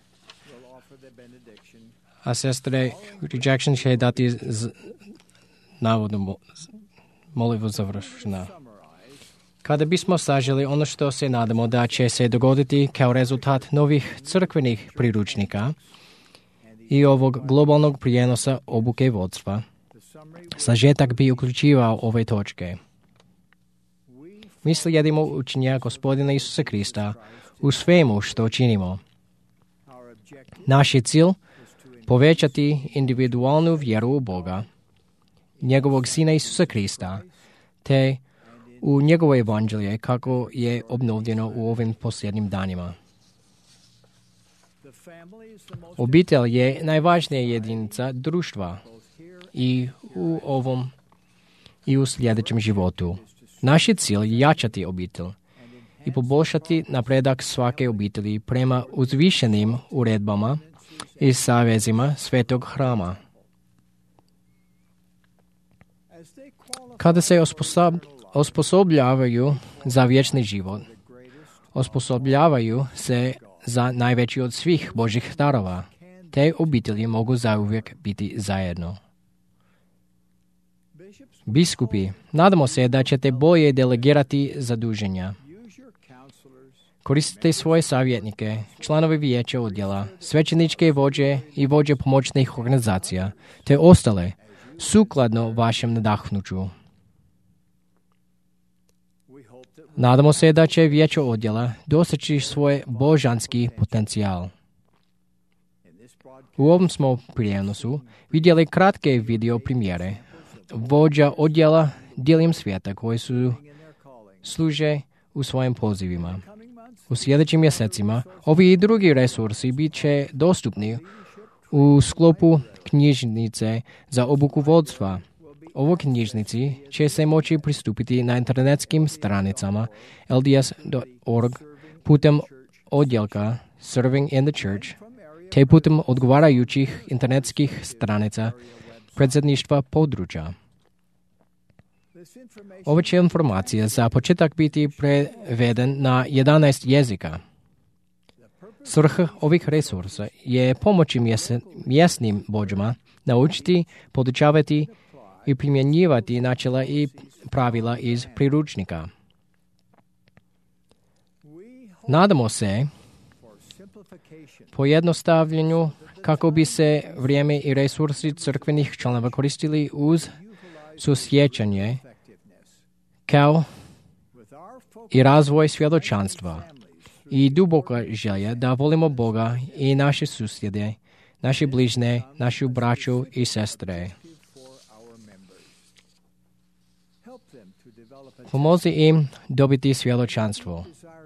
A sestre Rejection će dati navodnu molitvu završena. Kada bismo saželi ono što se nadamo da će se dogoditi kao rezultat novih crkvenih priručnika i ovog globalnog prijenosa obuke vodstva, sažetak bi uključivao ove točke. Mi slijedimo učenja Gospodina Isusa Krista u svemu što činimo. Naš je cilj povećati individualnu vjeru u Boga, njegovog Sina Isusa Krista, te u njegovo evanđelje kako je obnovljeno u ovim posljednjim danima. Obitelj je najvažnija jedinica društva i u ovom i u sljedećem životu. Naš je cilj jačati obitelj i poboljšati napredak svake obitelji prema uzvišenim uredbama i savezima Svetog hrama. Kada se osposobljavaju za vječni život, osposobljavaju se za najveći od svih Božih darova. Te obitelji mogu zauvijek biti zajedno. Biskupi, nadamo se da ćete bolje delegirati zaduženja. Koristite svoje savjetnike, članovi vijeća odjela, svećeničke vođe i vođe pomoćnih organizacija, te ostale, sukladno vašem nadahnuću. Nadamo se da će vijeće odjela doseći svoj božanski potencijal. U ovom smo prijenosu vidjeli kratke video primjere vođa odjela diljem svijeta koji su služe u svojim pozivima. U sljedećim mjesecima ovi i drugi resursi bit će dostupni u sklopu knjižnice za obuku vodstva. Ovo knjižnici će se moći pristupiti na internetskim stranicama lds.org putem odjelka Serving in the Church, te putem odgovarajućih internetskih stranica predsjedništva područja. Ova će informacija za početak biti preveden na 11 jezika. Svrha ovih resursa je pomoći mjesnim vođama naučiti, podučavati i primjenjivati načela i pravila iz priručnika. Nadamo se pojednostavljenju kako bi se vrijeme i resursi crkvenih članova koristili uz susjećanje kao i razvoj svjedočanstva i duboka želja da volimo Boga i naše susjede, naše bližne, našu braću i sestre. Pomozi im dobiti svjedočanstvo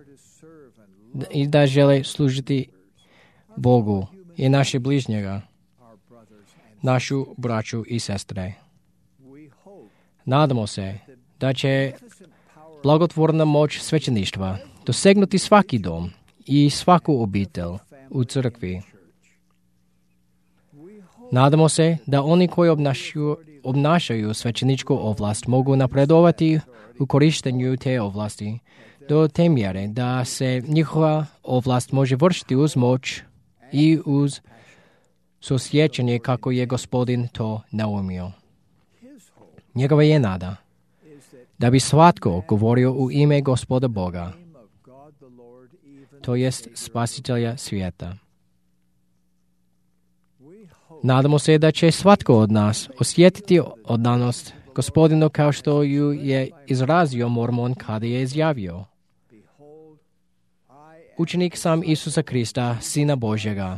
i da žele služiti Bogu i naše bližnjega, našu braću i sestre. Nadamo se da će blagotvorna moć svećeništva dosegnuti svaki dom i svaku obitelj u crkvi. Nadamo se da oni koji obnašaju svećeničku ovlast mogu napredovati u korištenju te ovlasti do te mjere da se njihova ovlast može vršiti uz moć i uz susjećanje kako je Gospodin to naumio. Njegova je nada da bi svatko govorio u ime Gospoda Boga, to jest Spasitelja svijeta. Nadamo se da će svatko od nas osjetiti oddanost Gospodinu kao što ju je izrazio Mormon kada je izjavio: učenik sam Isusa Krista, Sina Božjega.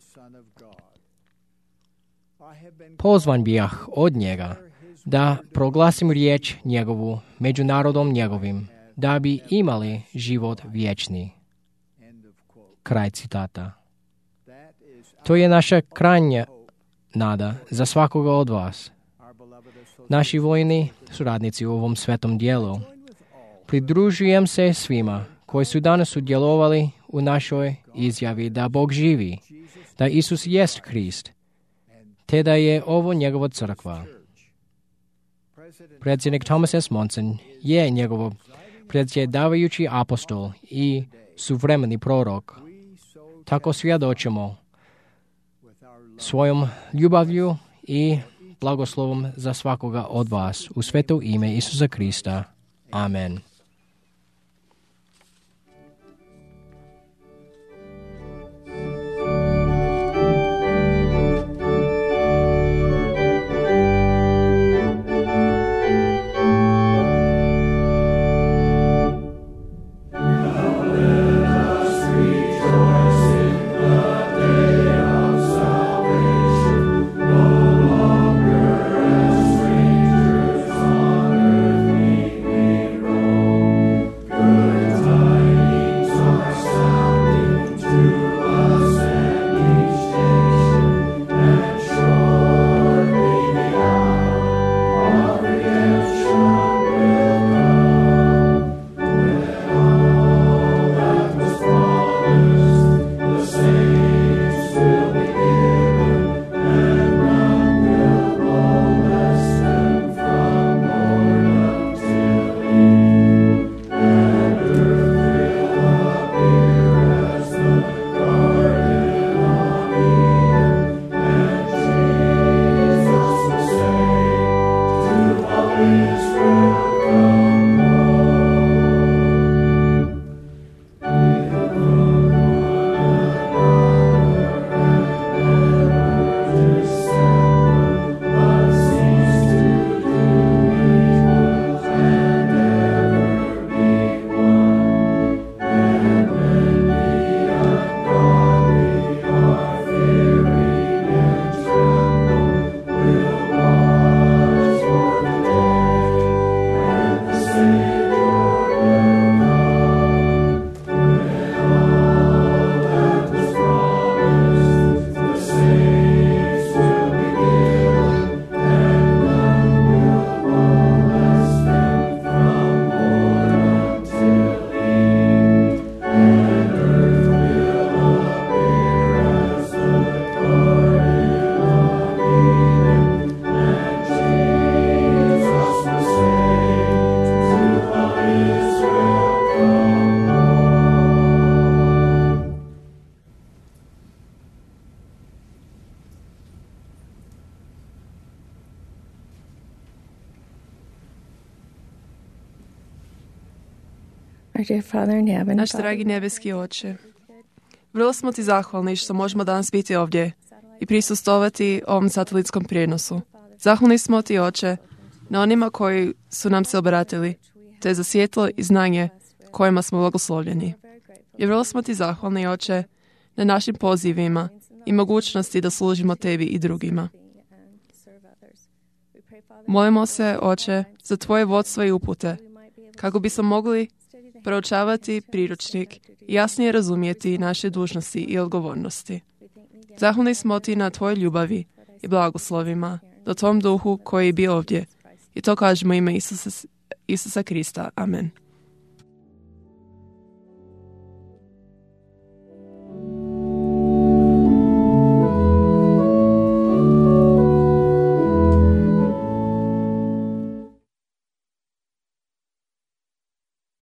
Pozvan bih od njega da proglasim riječ njegovu među narodom njegovim, da bi imali život vječni. Kraj citata. To je naša krajnja nada za svakoga od vas. Naši vojni suradnici u ovom svetom dijelu. Pridružujem se svima koji su danas sudjelovali u našoj izjavi da Bog živi, da Isus jest Krist, te da je ovo njegova crkva. Predsjednik Thomas S. Monson je njegov predsjedavajući apostol i suvremeni prorok. Tako svjedočimo svojom ljubavlju i blagoslovom za svakoga od vas u sveto ime Isusa Krista. Amen. Naš dragi nebeski Oče, vrlo smo ti zahvalni što možemo danas biti ovdje i prisustvovati ovom satelitskom prijenosu. Zahvalni smo ti, Oče, na onima koji su nam se obratili, te za svjetlo i znanje kojima smo blagoslovljeni. I vrlo smo ti zahvalni, Oče, na našim pozivima i mogućnosti da služimo tebi i drugima. Molimo se, Oče, za tvoje vodstvo i upute kako bismo mogli proučavati priručnik i jasnije razumjeti naše dužnosti i odgovornosti. Zahvalni smo ti na tvojoj ljubavi i blagoslovima, do tvom duhu koji bi ovdje. I to kažemo ime Isusa Krista. Amen.